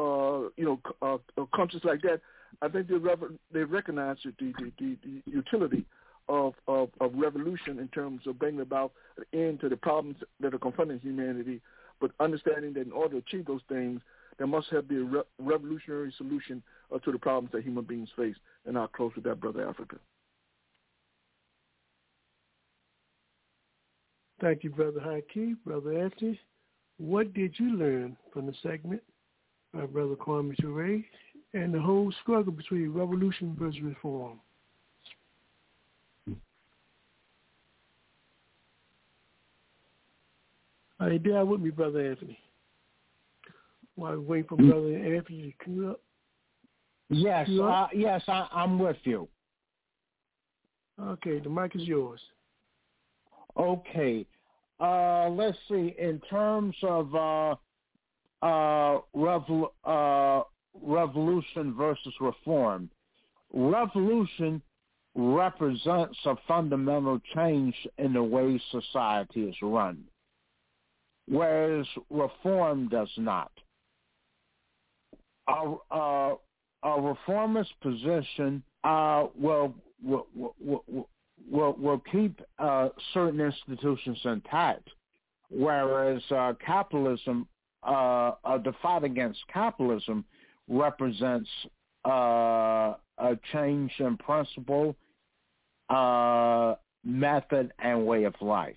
countries like that, I think they recognize the utility of revolution in terms of bringing about an end to the problems that are confronting humanity, but understanding that in order to achieve those things, there must be a revolutionary solution to the problems that human beings face. And I'll close with that, Brother Africa. Thank you, Brother Haki. Brother Anthony, what did you learn from the segment by Brother Kwame Ture and the whole struggle between revolution versus reform? Are you there with me, Brother Anthony? While we wait for Brother Anthony to come up. Yes, I'm with you. Okay, the mic is yours. Okay. Let's see. In terms of revolution versus reform, revolution represents a fundamental change in the way society is run, whereas reform does not. A reformist position will keep certain institutions intact, whereas capitalism, the fight against capitalism, represents a change in principle, method, and way of life.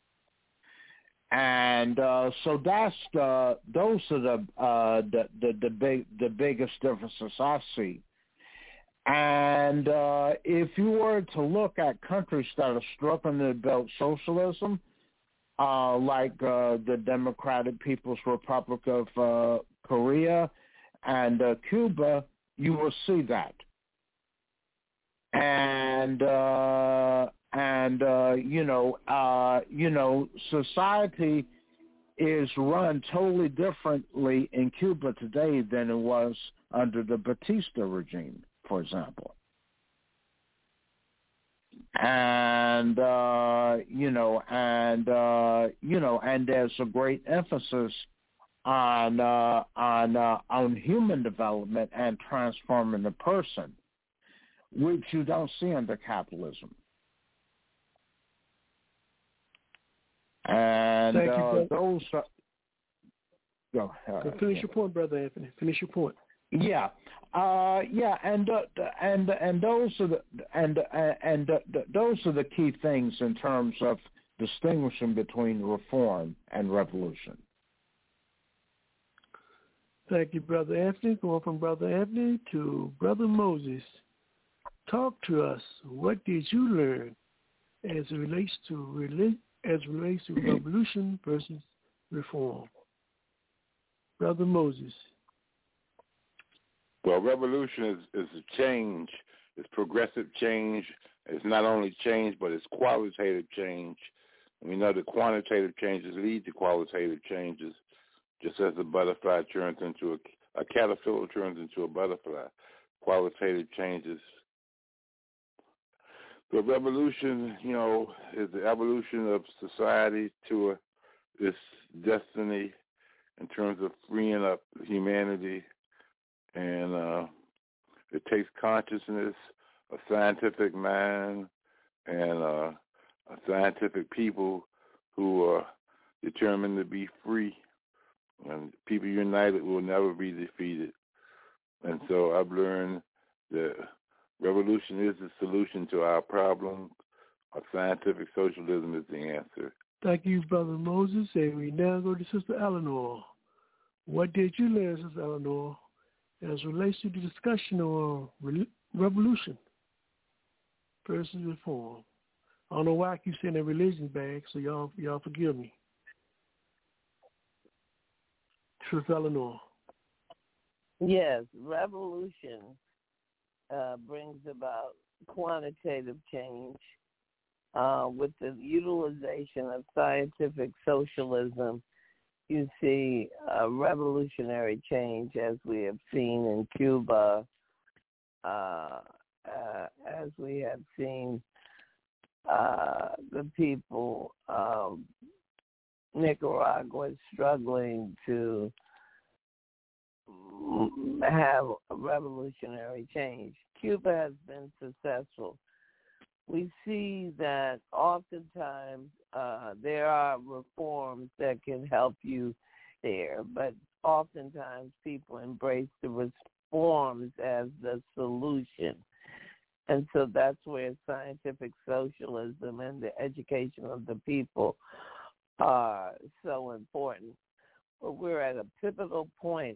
And so those are the biggest differences I see. And if you were to look at countries that are struggling to build socialism, like the Democratic People's Republic of Korea and Cuba, you will see that. And society is run totally differently in Cuba today than it was under the Batista regime, for example. And there's a great emphasis on human development and transforming the person, which you don't see under capitalism. And thank you, those are, go. Finish your point, Brother Anthony. Finish your point. Yeah, and those are the key things in terms of distinguishing between reform and revolution. Thank you, Brother Anthony. Going from Brother Anthony to Brother Moses. Talk to us. What did you learn as it relates to revolution versus reform? Brother Moses. Well, revolution is a change. It's progressive change. It's not only change, but it's qualitative change. And we know that quantitative changes lead to qualitative changes, just as a butterfly turns into a caterpillar turns into a butterfly. Qualitative changes. The revolution, is the evolution of society to its destiny in terms of freeing up humanity. And it takes consciousness, a scientific mind, and a scientific people who are determined to be free. And people united will never be defeated. And so I've learned that revolution is the solution to our problem. Scientific socialism is the answer. Thank you, Brother Moses. And we now go to Sister Eleanor. What did you learn, Sister Eleanor, as relates to the discussion on revolution versus reform? I don't know why I keep saying that religion bag, so y'all forgive me. Sister Eleanor. Yes, revolution brings about quantitative change with the utilization of scientific socialism. You see revolutionary change, as we have seen in Cuba, as we have seen the people of Nicaragua struggling to have a revolutionary change. Cuba has been successful. We see that oftentimes there are reforms that can help you there, but oftentimes people embrace the reforms as the solution. And so that's where scientific socialism and the education of the people are so important. But we're at a pivotal point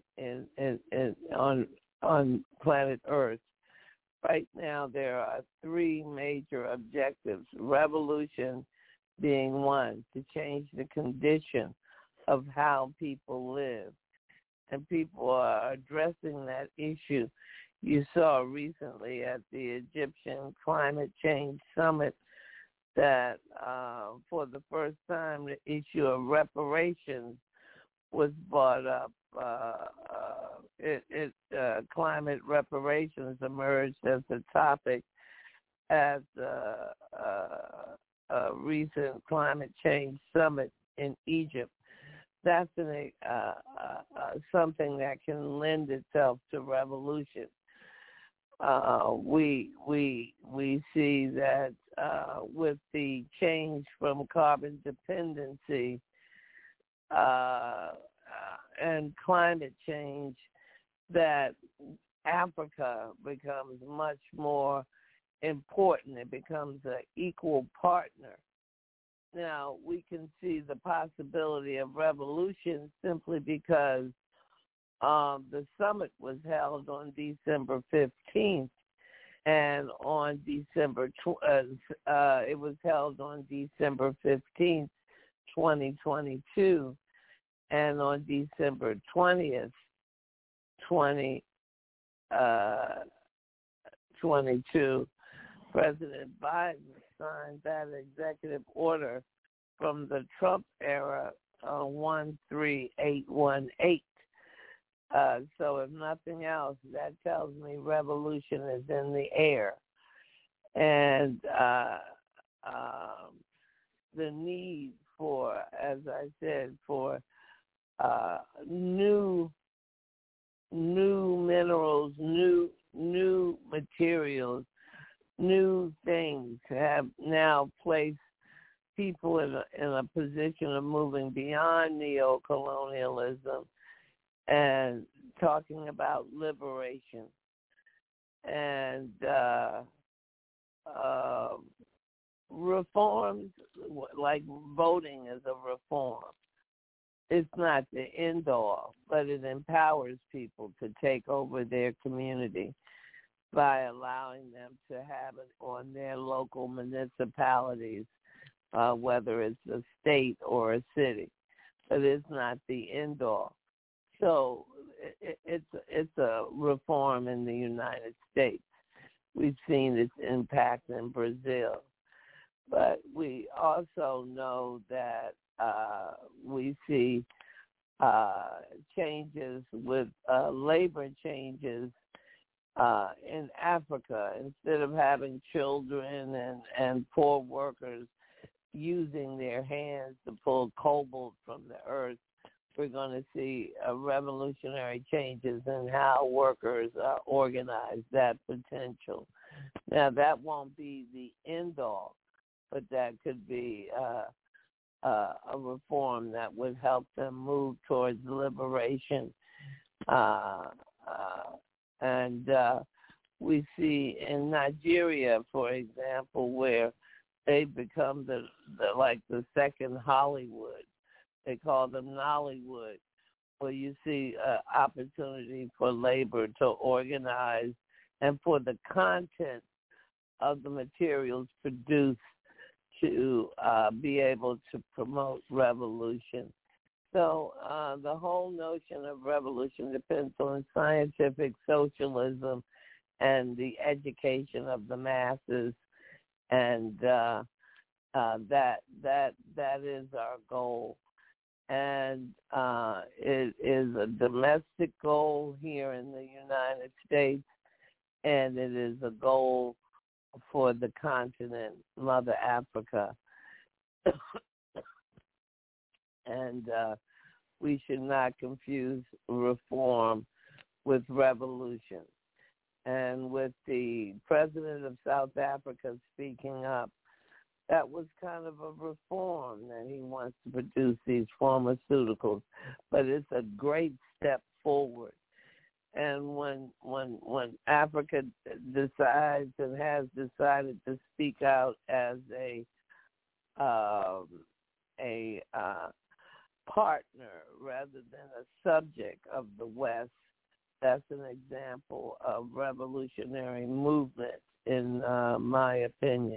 on planet Earth. Right now, there are three major objectives, revolution being one, to change the condition of how people live. And people are addressing that issue. You saw recently at the Egyptian Climate Change Summit that for the first time the issue of reparations was brought up. Climate reparations emerged as a topic at a recent climate change summit in Egypt. That's something that can lend itself to revolution. We see that with the change from carbon dependency and climate change, that Africa becomes much more important. It becomes an equal partner. Now, we can see the possibility of revolution simply because the summit was held on December 15th, and on it was held on December 15th, 2022, and on December 20th, 2022, President Biden signed that executive order from the Trump era, 13818. So if nothing else, that tells me revolution is in the air. And the need for, as I said, for new minerals, new materials, new things have now placed people in a position of moving beyond neocolonialism and talking about liberation. And reforms, like voting is a reform. It's not the end all, but it empowers people to take over their community by allowing them to have it on their local municipalities, whether it's a state or a city. but it's not the end all. So it's a reform in the United States. We've seen its impact in Brazil. But we also know that we see changes with labor changes in Africa. Instead of having children and poor workers using their hands to pull cobalt from the earth, we're going to see revolutionary changes in how workers are organized, that potential. Now, that won't be the end all, but that could be a reform that would help them move towards liberation. And we see in Nigeria, for example, where they've become the second Hollywood. They call them Nollywood, where you see opportunity for labor to organize and for the content of the materials produced to be able to promote revolution. So the whole notion of revolution depends on scientific socialism and the education of the masses, and that is our goal. And it is a domestic goal here in the United States, and it is a goal for the continent, Mother Africa. And we should not confuse reform with revolution. And with the president of South Africa speaking up, that was kind of a reform that he wants to produce these pharmaceuticals, but it's a great step forward. And when Africa decides and has decided to speak out as a partner rather than a subject of the West, that's an example of revolutionary movement, in my opinion.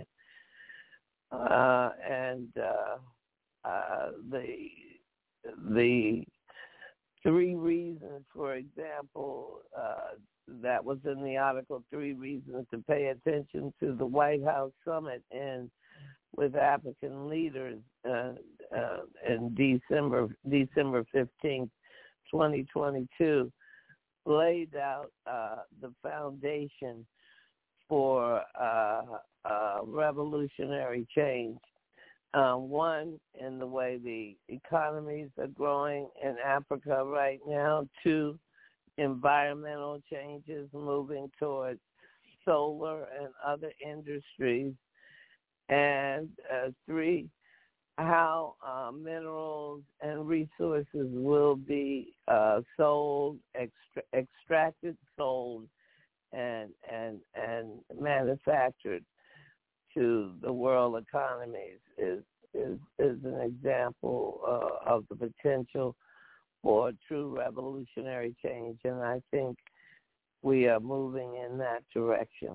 The three reasons, for example, that was in the article, 3 reasons to pay attention to the White House summit with African leaders in December 15th, 2022, laid out the foundation for revolutionary change. One, in the way the economies are growing in Africa right now. 2, environmental changes, moving towards solar and other industries. And 3, how minerals and resources will be sold, extracted, sold, and manufactured to the world economies is an example of the potential for true revolutionary change, and I think we are moving in that direction.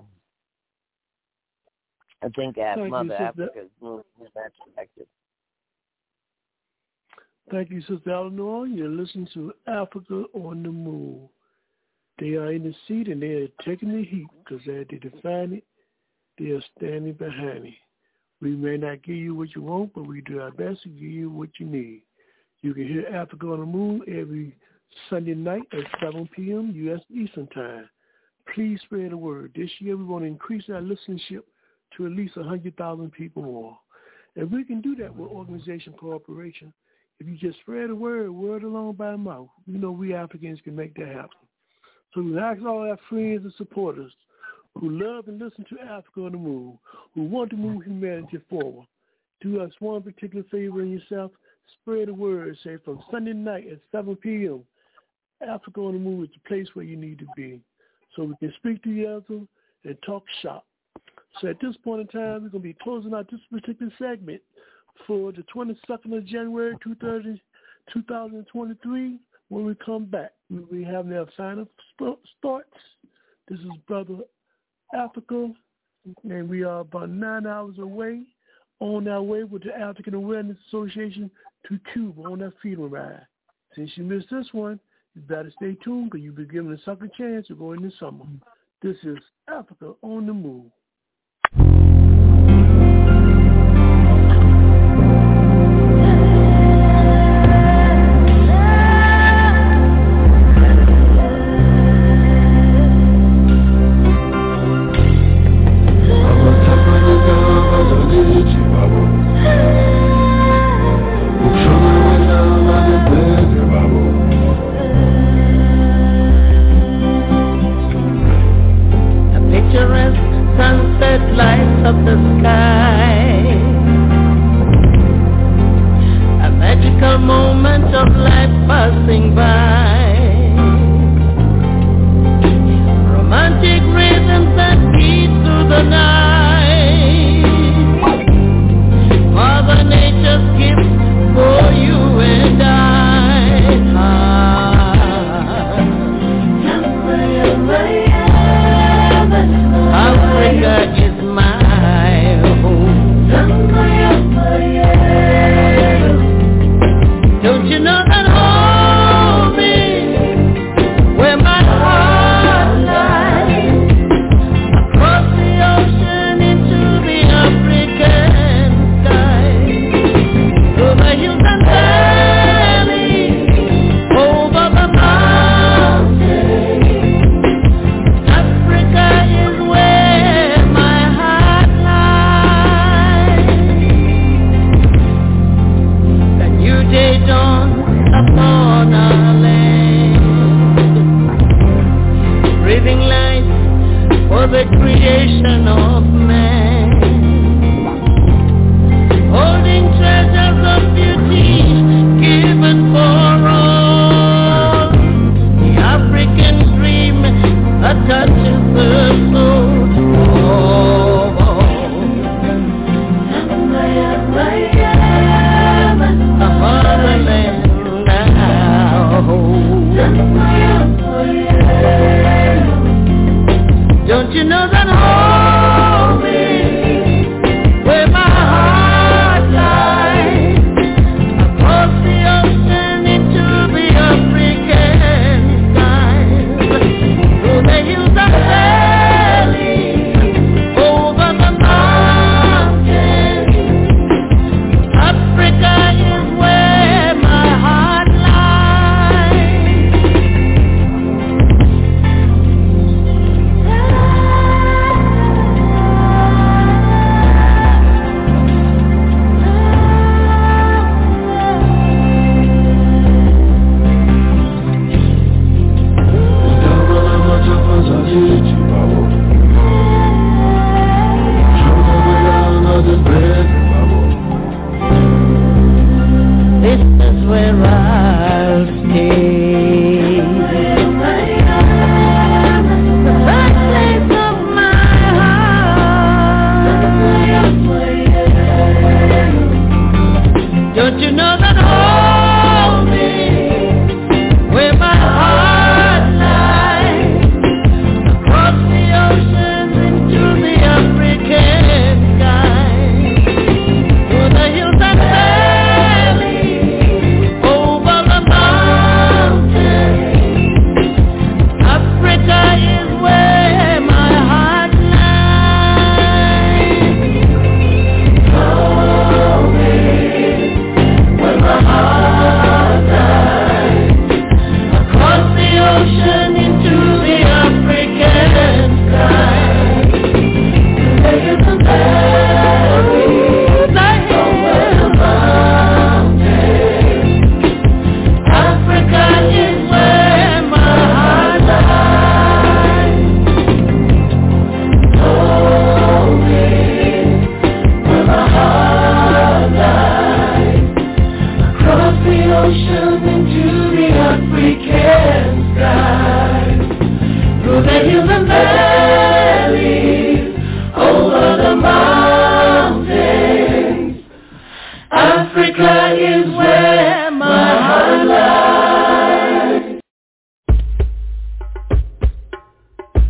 I think Mother Africa is moving in that direction. Thank you, Sister Eleanor. You're listening to Africa on the Move. They are in the seat and they are taking the heat because as they define it, they are standing behind it. We may not give you what you want, but we do our best to give you what you need. You can hear Africa on the Move every Sunday night at 7 p.m. U.S. Eastern Time. Please spread the word. This year we want to increase our listenership to at least 100,000 people more. And we can do that with organization cooperation. If you just spread the word along by mouth, we know we Africans can make that happen. So we ask all our friends and supporters who love and listen to Africa on the Move, who want to move humanity forward, do us one particular favor in yourself, spread the word. Say from Sunday night at 7 p.m., Africa on the Move is the place where you need to be. So we can speak to each other and talk shop. So at this point in time, we're going to be closing out this particular segment for the 22nd of January, 2023. When we come back, we'll be having our final starts. This is Brother Africa, and we are about 9 hours away on our way with the African Awareness Association to Cuba on that freedom ride. Since you missed this one, you better stay tuned because you'll be given a second chance to go in the summer. This is Africa on the Move.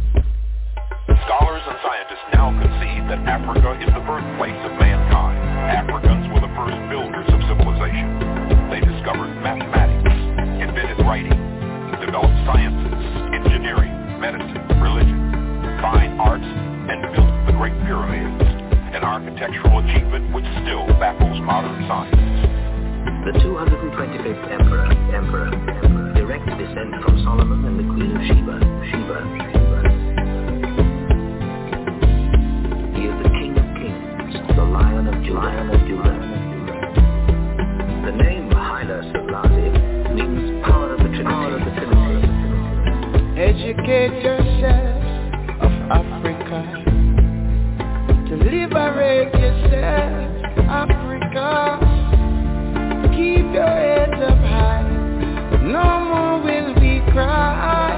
Scholars and scientists now concede that Africa is the birthplace of mankind modern science. The 225th Emperor, direct descent from Solomon and the Queen of Sheba. He is the King of Kings, the Lion of Judah. The name Haile Selassie means power of the Trinity. Educate yourself of Africa, to liberate yourself, Africa. Keep your heads up high, no more will we cry.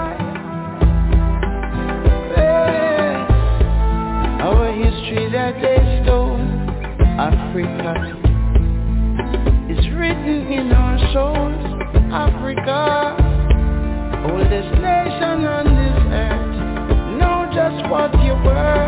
Yeah. Our history that they stole, Africa, is written in our souls, Africa. Oldest nation on this earth, know just what you were.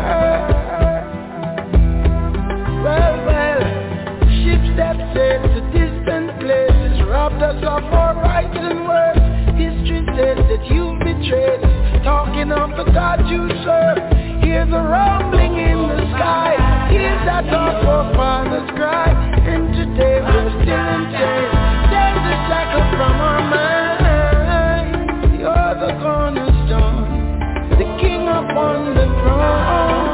Well, ships that sail to distant places robbed us of our rights and words. History says that you've betrayed us, talking of the God you serve. Hear the rumbling in the sky, hear that our forefathers cry. And today we're still in chains, there's a shackle from our mind. You're the cornerstone, the king upon the throne.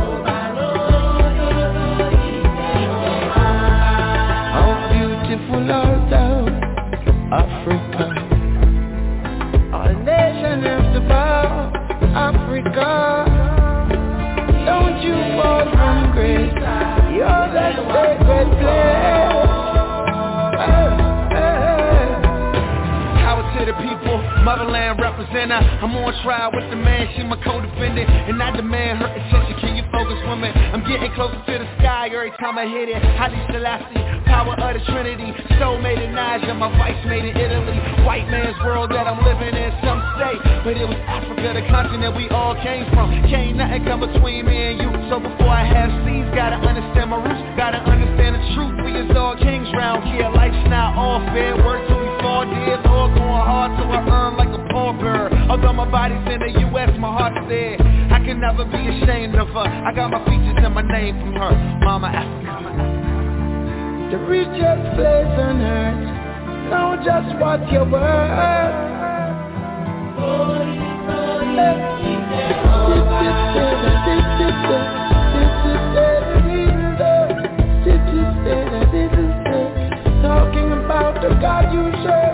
How beautiful art thou, Africa. Our nation has to bow, Africa. Don't you fall from grace, you're that sacred place. Power to the people, motherland representer. I'm on trial with the man, she my co-defendant, and I demand her attention. Can you focus, woman? I'm getting closer to the sky every time I hit it. Haile Selassie, power of the Trinity. Soul made in Niger, my vice made in Italy. White man's world that I'm living in, some say, but it was Africa, the continent we all came from. Can't nothing come between me and you. So before I have seeds, gotta understand my roots, gotta understand the truth. We is all kings round here. Life's not all fair. Work till we fall dead, all going hard till I earn like a pauper. Although my body's in the U.S., my heart's there. I can never be ashamed of her. I got my features and my name from her, Mama Africa. The richest place on earth, know just what you're worth. Talking about the God you serve.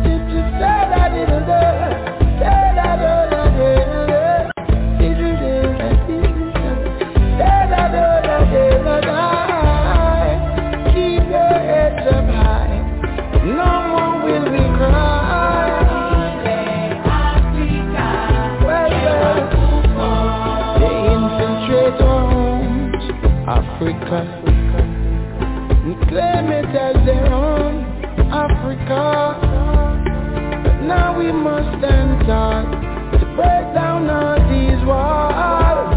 Africa, and claim it as their own, Africa. But now we must stand tall to break down all these walls.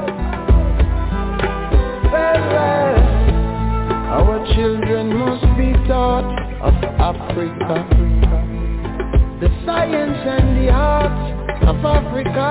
Well, our children must be taught of Africa, the science and the arts of Africa.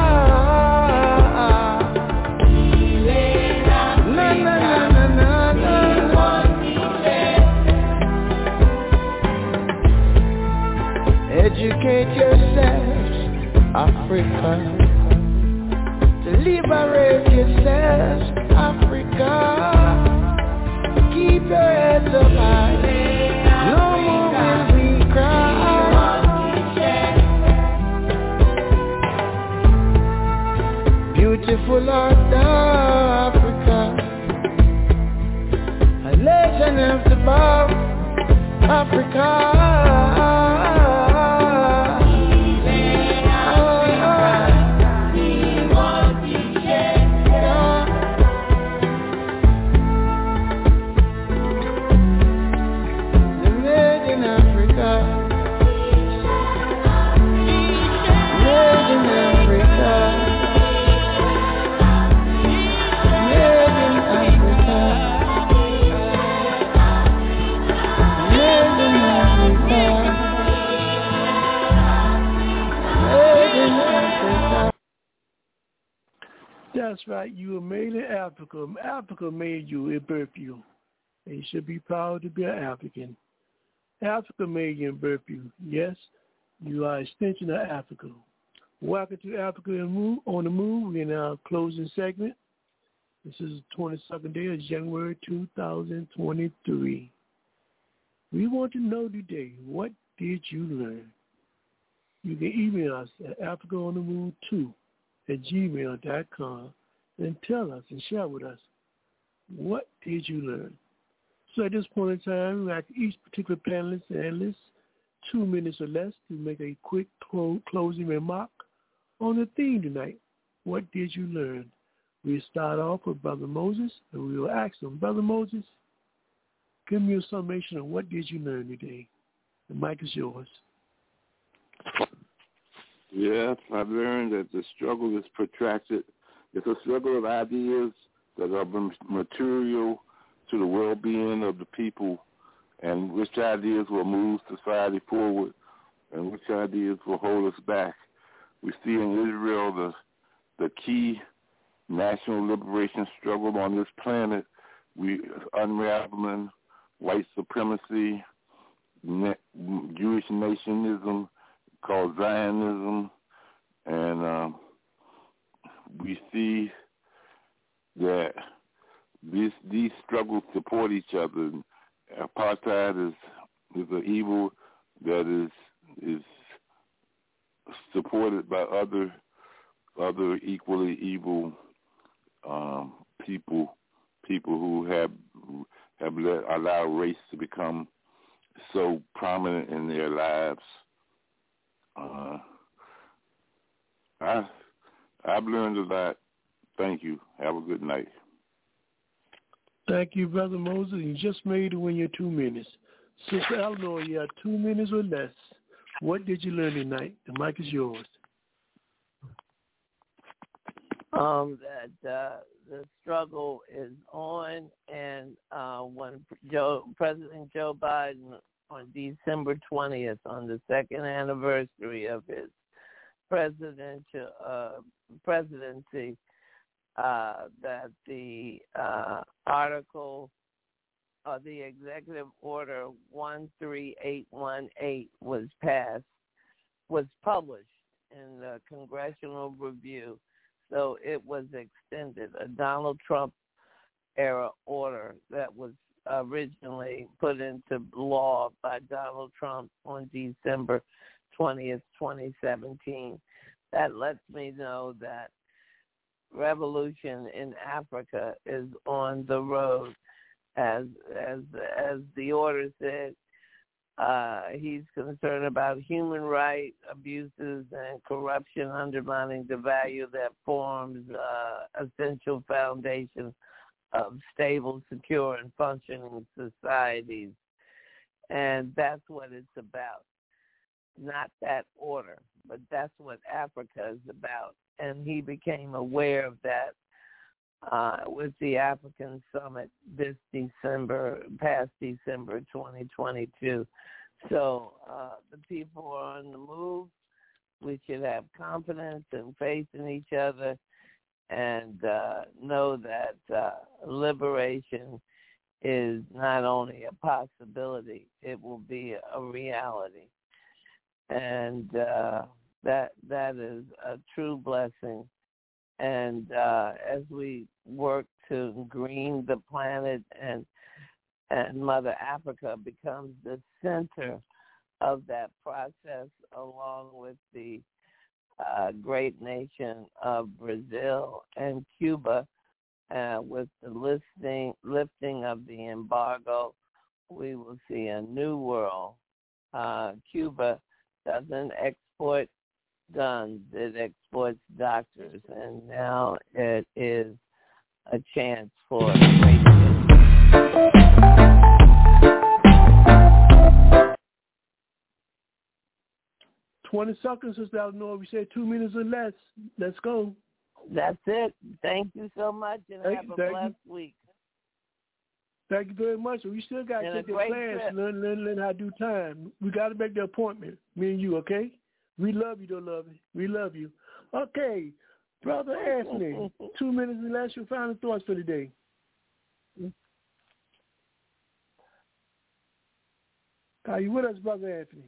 Educate yourselves, Africa, to liberate yourselves, Africa. Keep your heads up high, no more will we cry. Beautiful art thou, Africa, a nation of the bow, Africa. That's right. You were made in Africa. Africa made you. It birthed you. and you should be proud to be an African. Africa made you and birthed you. Yes, you are an extension of Africa. Welcome to Africa on the Move. We're in our closing segment. This is the 22nd day of January 2023. We want to know today, what did you learn? You can email us at africaonthemove2@gmail.com and tell us and share with us, what did you learn? So at this point in time, we ask each particular panelist and analyst 2 minutes or less to make a quick closing remark on the theme tonight. What did you learn? We'll start off with Brother Moses, and we will ask him, Brother Moses, give me a summation of what did you learn today. The mic is yours. Yes, I've learned that the struggle is protracted. It's a struggle of ideas that are material to the well-being of the people, and which ideas will move society forward and which ideas will hold us back. We see in Israel the key national liberation struggle on this planet. We unraveling white supremacy, Jewish nationism called Zionism, and we see that these struggles support each other. Apartheid is an evil that is supported by other equally evil people who have allowed race to become so prominent in their lives. I've learned a lot. Thank you. Have a good night. Thank you, Brother Moses. You just made it when you're 2 minutes. Sister Eleanor, you have 2 minutes or less. What did you learn tonight? The mic is yours. That the struggle is on, and when President Joe Biden on December 20th, on the second anniversary of his presidency, that the article of the Executive Order 13818 was published in the Congressional Review. So it was extended, a Donald Trump era order that was originally put into law by Donald Trump on December 20th, 2017. That lets me know that revolution in Africa is on the road. As the order said, he's concerned about human rights abuses and corruption undermining the value that forms essential foundation of stable, secure, and functioning societies. And that's what it's about. Not that order, but that's what Africa is about. And he became aware of that with the African Summit this past December 2022. So the people are on the move. We should have confidence and faith in each other and know that liberation is not only a possibility, it will be a reality. And that is a true blessing. And as we work to green the planet and Mother Africa becomes the center of that process, along with the great nation of Brazil and Cuba, with the lifting of the embargo, we will see a new world. Cuba doesn't export guns, it exports doctors, and now it is a chance for a great 20 seconds, Sister Eleanor. We said 2 minutes or less. Let's go. That's it. Thank you so much, and have a blessed week. Thank you very much. We still got to take the class, learn how to do time. We got to make the appointment, me and you, okay? We love you, don't love you. We love you. Okay, Brother Anthony, 2 minutes and less, your final thoughts for the day. Are you with us, Brother Anthony?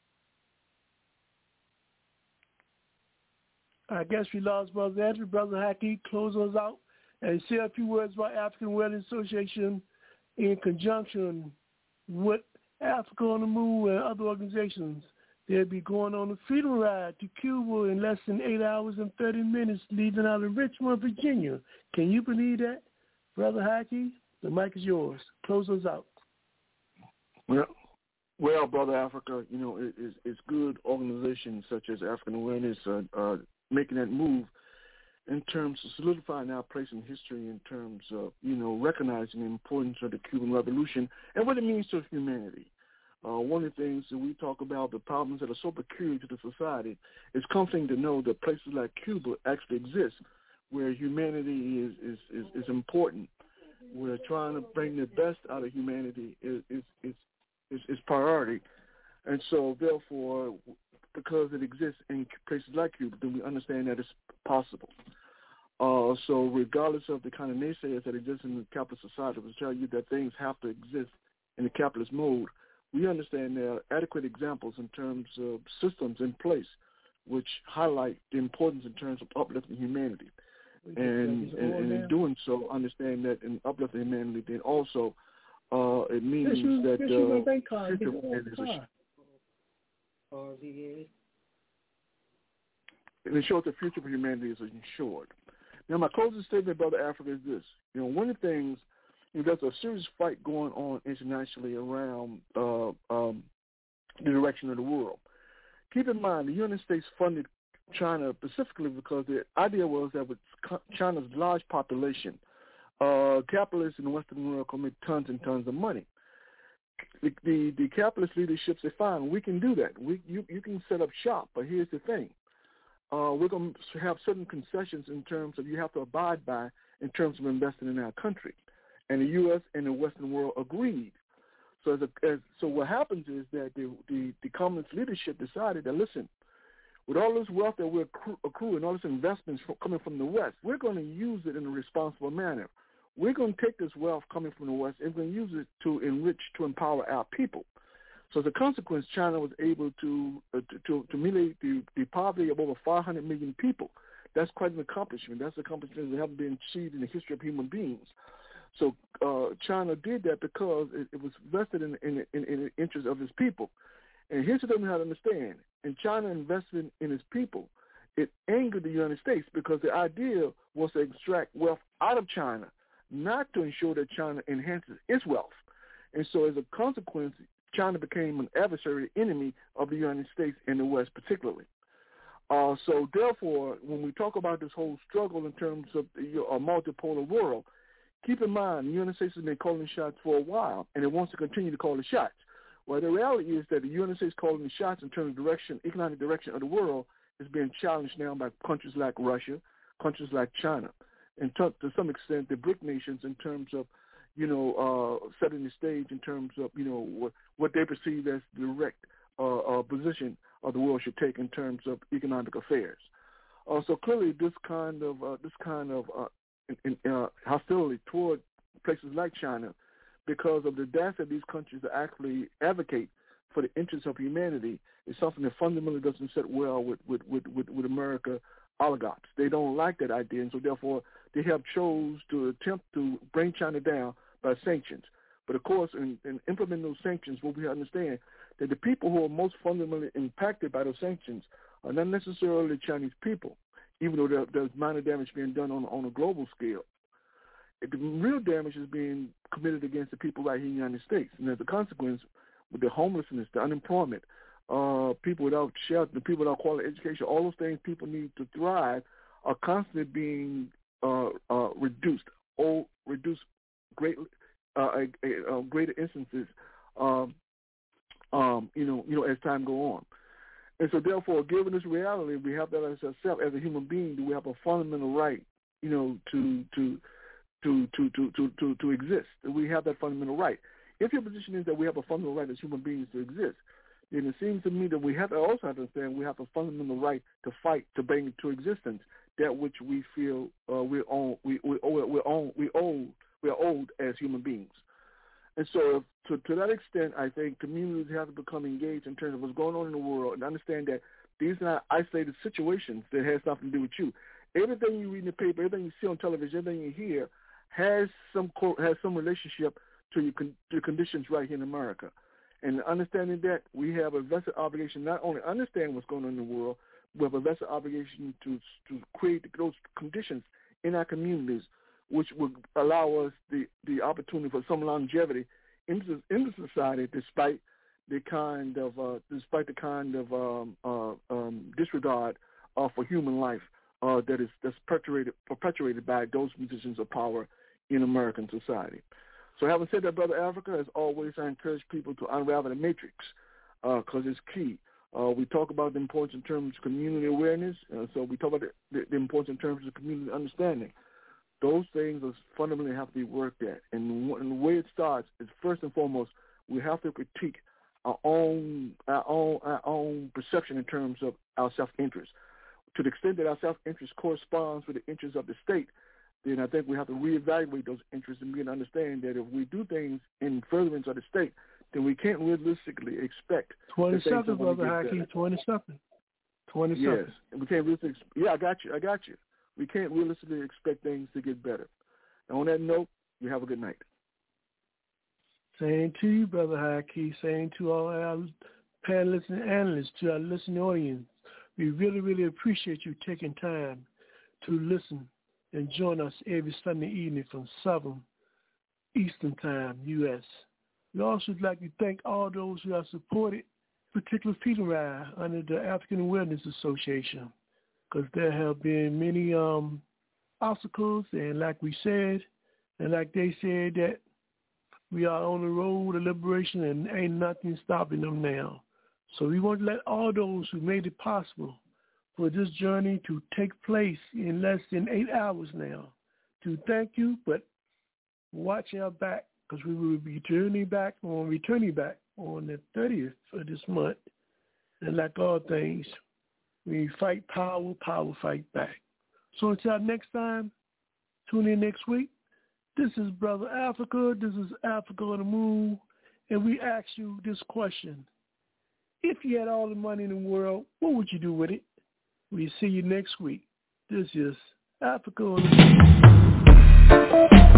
I guess we lost Brother Anthony. Brother Haki, close us out and say a few words about African Wedding Association in conjunction with Africa on the Move and other organizations. They'll be going on a freedom ride to Cuba in less than 8 hours and 30 minutes, leaving out of Richmond, Virginia. Can you believe that? Brother Haki, the mic is yours. Close us out. Well, Brother Africa, it's good organizations such as African Awareness making that move in terms of solidifying our place in history in terms of, recognizing the importance of the Cuban Revolution and what it means to humanity. One of the things that we talk about, the problems that are so peculiar to the society, it's comforting to know that places like Cuba actually exist where humanity is important. We're trying to bring the best out of humanity is priority. And so, therefore, because it exists in places like Cuba, then we understand that it's possible. So regardless of the kind of naysayers that exist in the capitalist society, will tell you that things have to exist in the capitalist mode, we understand there are adequate examples in terms of systems in place which highlight the importance in terms of uplifting humanity. And in doing so, understand that in uplifting humanity, then also it means that it ensures the future of humanity is ensured. Now, my closing statement, Brother Africa, is this. One of the things, there's a serious fight going on internationally around the direction of the world. Keep in mind, the United States funded China specifically because the idea was that with China's large population, capitalists in the Western world can make tons and tons of money. The capitalist leadership said, fine, we can do that. You can set up shop, but here's the thing. We're going to have certain concessions in terms of you have to abide by in terms of investing in our country. And the U.S. and the Western world agreed. So so what happens is that the communist leadership decided that, listen, with all this wealth that we're accruing, all this investments coming from the West, we're going to use it in a responsible manner. We're going to take this wealth coming from the West and we're going to use it to enrich, to empower our people. So as a consequence, China was able to ameliorate the poverty of over 500 million people. That's quite an accomplishment. That's an accomplishment that hasn't been achieved in the history of human beings. So China did that because it was vested in the interest of its people. And here's what we have to understand. And China invested in its people. It angered the United States because the idea was to extract wealth out of China, not to ensure that China enhances its wealth. And so as a consequence, China became an adversary enemy of the United States and the West particularly. So therefore, when we talk about this whole struggle in terms of a multipolar world, keep in mind the United States has been calling the shots for a while, and it wants to continue to call the shots. Well, the reality is that the United States calling the shots in terms of economic direction of the world is being challenged now by countries like Russia, countries like China, and to some extent the BRIC nations in terms of, setting the stage in terms of, what they perceive as the direct position of the world should take in terms of economic affairs. So clearly, this kind of hostility toward places like China, because of the death of these countries to actually advocate for the interests of humanity, is something that fundamentally doesn't sit well with America oligarchs. They don't like that idea, and so therefore they have chose to attempt to bring China down by sanctions. But of course, in implementing those sanctions, what we understand that the people who are most fundamentally impacted by those sanctions are not necessarily the Chinese people, even though there's minor damage being done on a global scale. The real damage is being committed against the people right here in the United States. And as a consequence, with the homelessness, the unemployment, people without shelter, people without quality education, all those things people need to thrive are constantly being reduced greatly, greater instances, as time go on. And so therefore, given this reality, we have that as ourselves, as a human being, do we have a fundamental right, to exist. We have that fundamental right. If your position is that we have a fundamental right as human beings to exist, then it seems to me that we have to also understand we have a fundamental right to fight to bring into existence that which we feel we are owed as human beings. And so to that extent, I think communities have to become engaged in terms of what's going on in the world and understand that these are not isolated situations that has nothing to do with you. Everything you read in the paper, everything you see on television, everything you hear has some relationship to your conditions right here in America. And understanding that, we have a vested obligation not only understand what's going on in the world, we have a vested obligation to create those conditions in our communities which would allow us the opportunity for some longevity into society, despite the kind of disregard for human life that's perpetuated by those positions of power in American society. So having said that, Brother Africa, as always, I encourage people to unravel the matrix because it's key. We talk about the importance in terms of community awareness, so we talk about the importance in terms of community understanding. Those things fundamentally have to be worked at. And the way it starts is, first and foremost, we have to critique our own perception in terms of our self-interest. To the extent that our self-interest corresponds with the interests of the state, then I think we have to reevaluate those interests and begin to understand that if we do things in furtherance of the state, then we can't realistically expect 27, Brother Haki, 27. Yes, and we can't realistically. Yeah, I got you. We can't realistically expect things to get better. And on that note, you have a good night. Same to you, Brother Haki. Same to all our panelists and analysts, to our listening audience. We really, really appreciate you taking time to listen and join us every Sunday evening from 7 Eastern Time, U.S. We also would like to thank all those who have supported particular freedom ride under the African Awareness Association, because there have been many obstacles, and like we said, and like they said, that we are on the road to liberation and ain't nothing stopping them now. So we want to let all those who made it possible for this journey to take place in less than 8 hours now to thank you, but watch our back, because we will be returning back on the 30th of this month. And like all things, we fight power, power fight back. So until next time, tune in next week. This is Brother Africa. This is Africa on the Move. And we ask you this question. If you had all the money in the world, what would you do with it? We'll see you next week. This is Africa on the Move.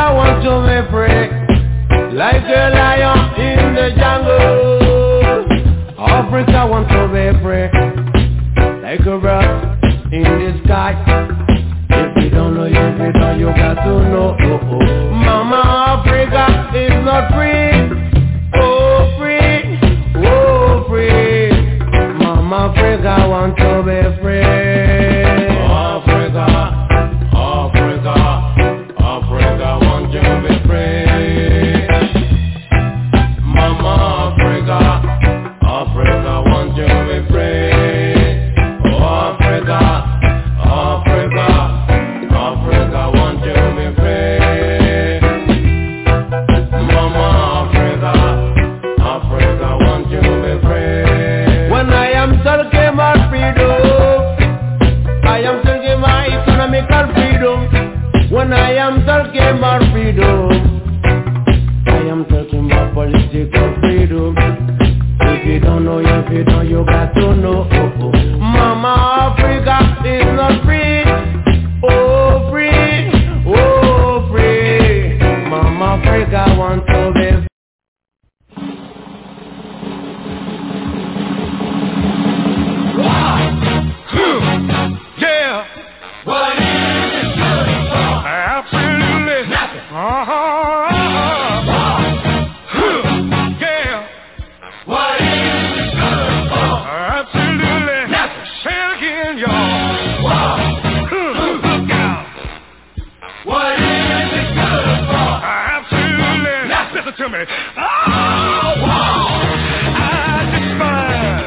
Africa wants to be free, like a lion in the jungle. Africa wants to be free, like a bird in the sky. If you don't know, you got to know. Mama Africa is not free. Oh, free. Oh, free. Mama Africa wants to be free. Africa, Africa, Africa wants to be free. Mama Africa, Africa wants to be free. Oh, Africa, Africa, Africa wants to be free. Mama Africa, Africa wants to be free. When I am talking about freedom, I am talking about economical freedom. When I am talking about freedom, I am talking about political freedom. If you don't know, you got to know. Mama Africa is not free. Oh, free. Oh, free. Mama Africa wants to be free. Yeah. What is it good for? Absolutely nothing. Yeah. What is it good for? Absolutely nothing. Say it again, y'all. Look out. What is it good for? Absolutely nothing. Listen to me. I despise.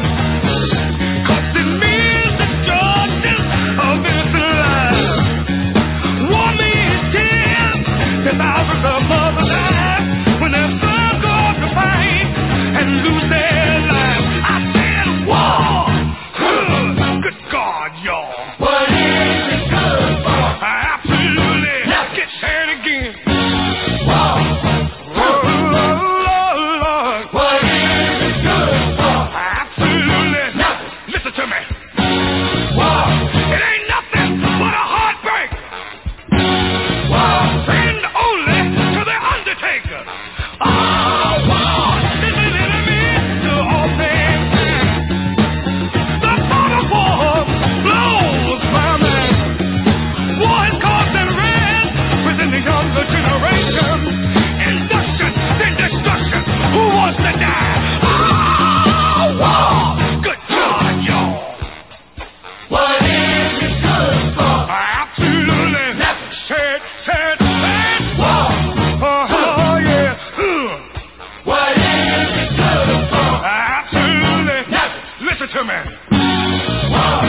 Thousands of mothers die when their sons go off to fight and lose their lives. I said war. Good God, y'all. What is it good for? Absolutely. Get said again. War. Lord. What is it good for? Absolutely nothing. Listen to me. War. It ain't nothing but a heartbreak. War. Friend only to the Undertaker. Oh, war is an enemy to all things. The thought of war blows my mind. War is causing red within the younger generation. Induction, then destruction. Who wants to die? Oh, war. Good God, y'all. What is it good for? Absolutely nothing. Said. War. Oh, yeah. What is it good for? Absolutely nothing. Listen to me. War.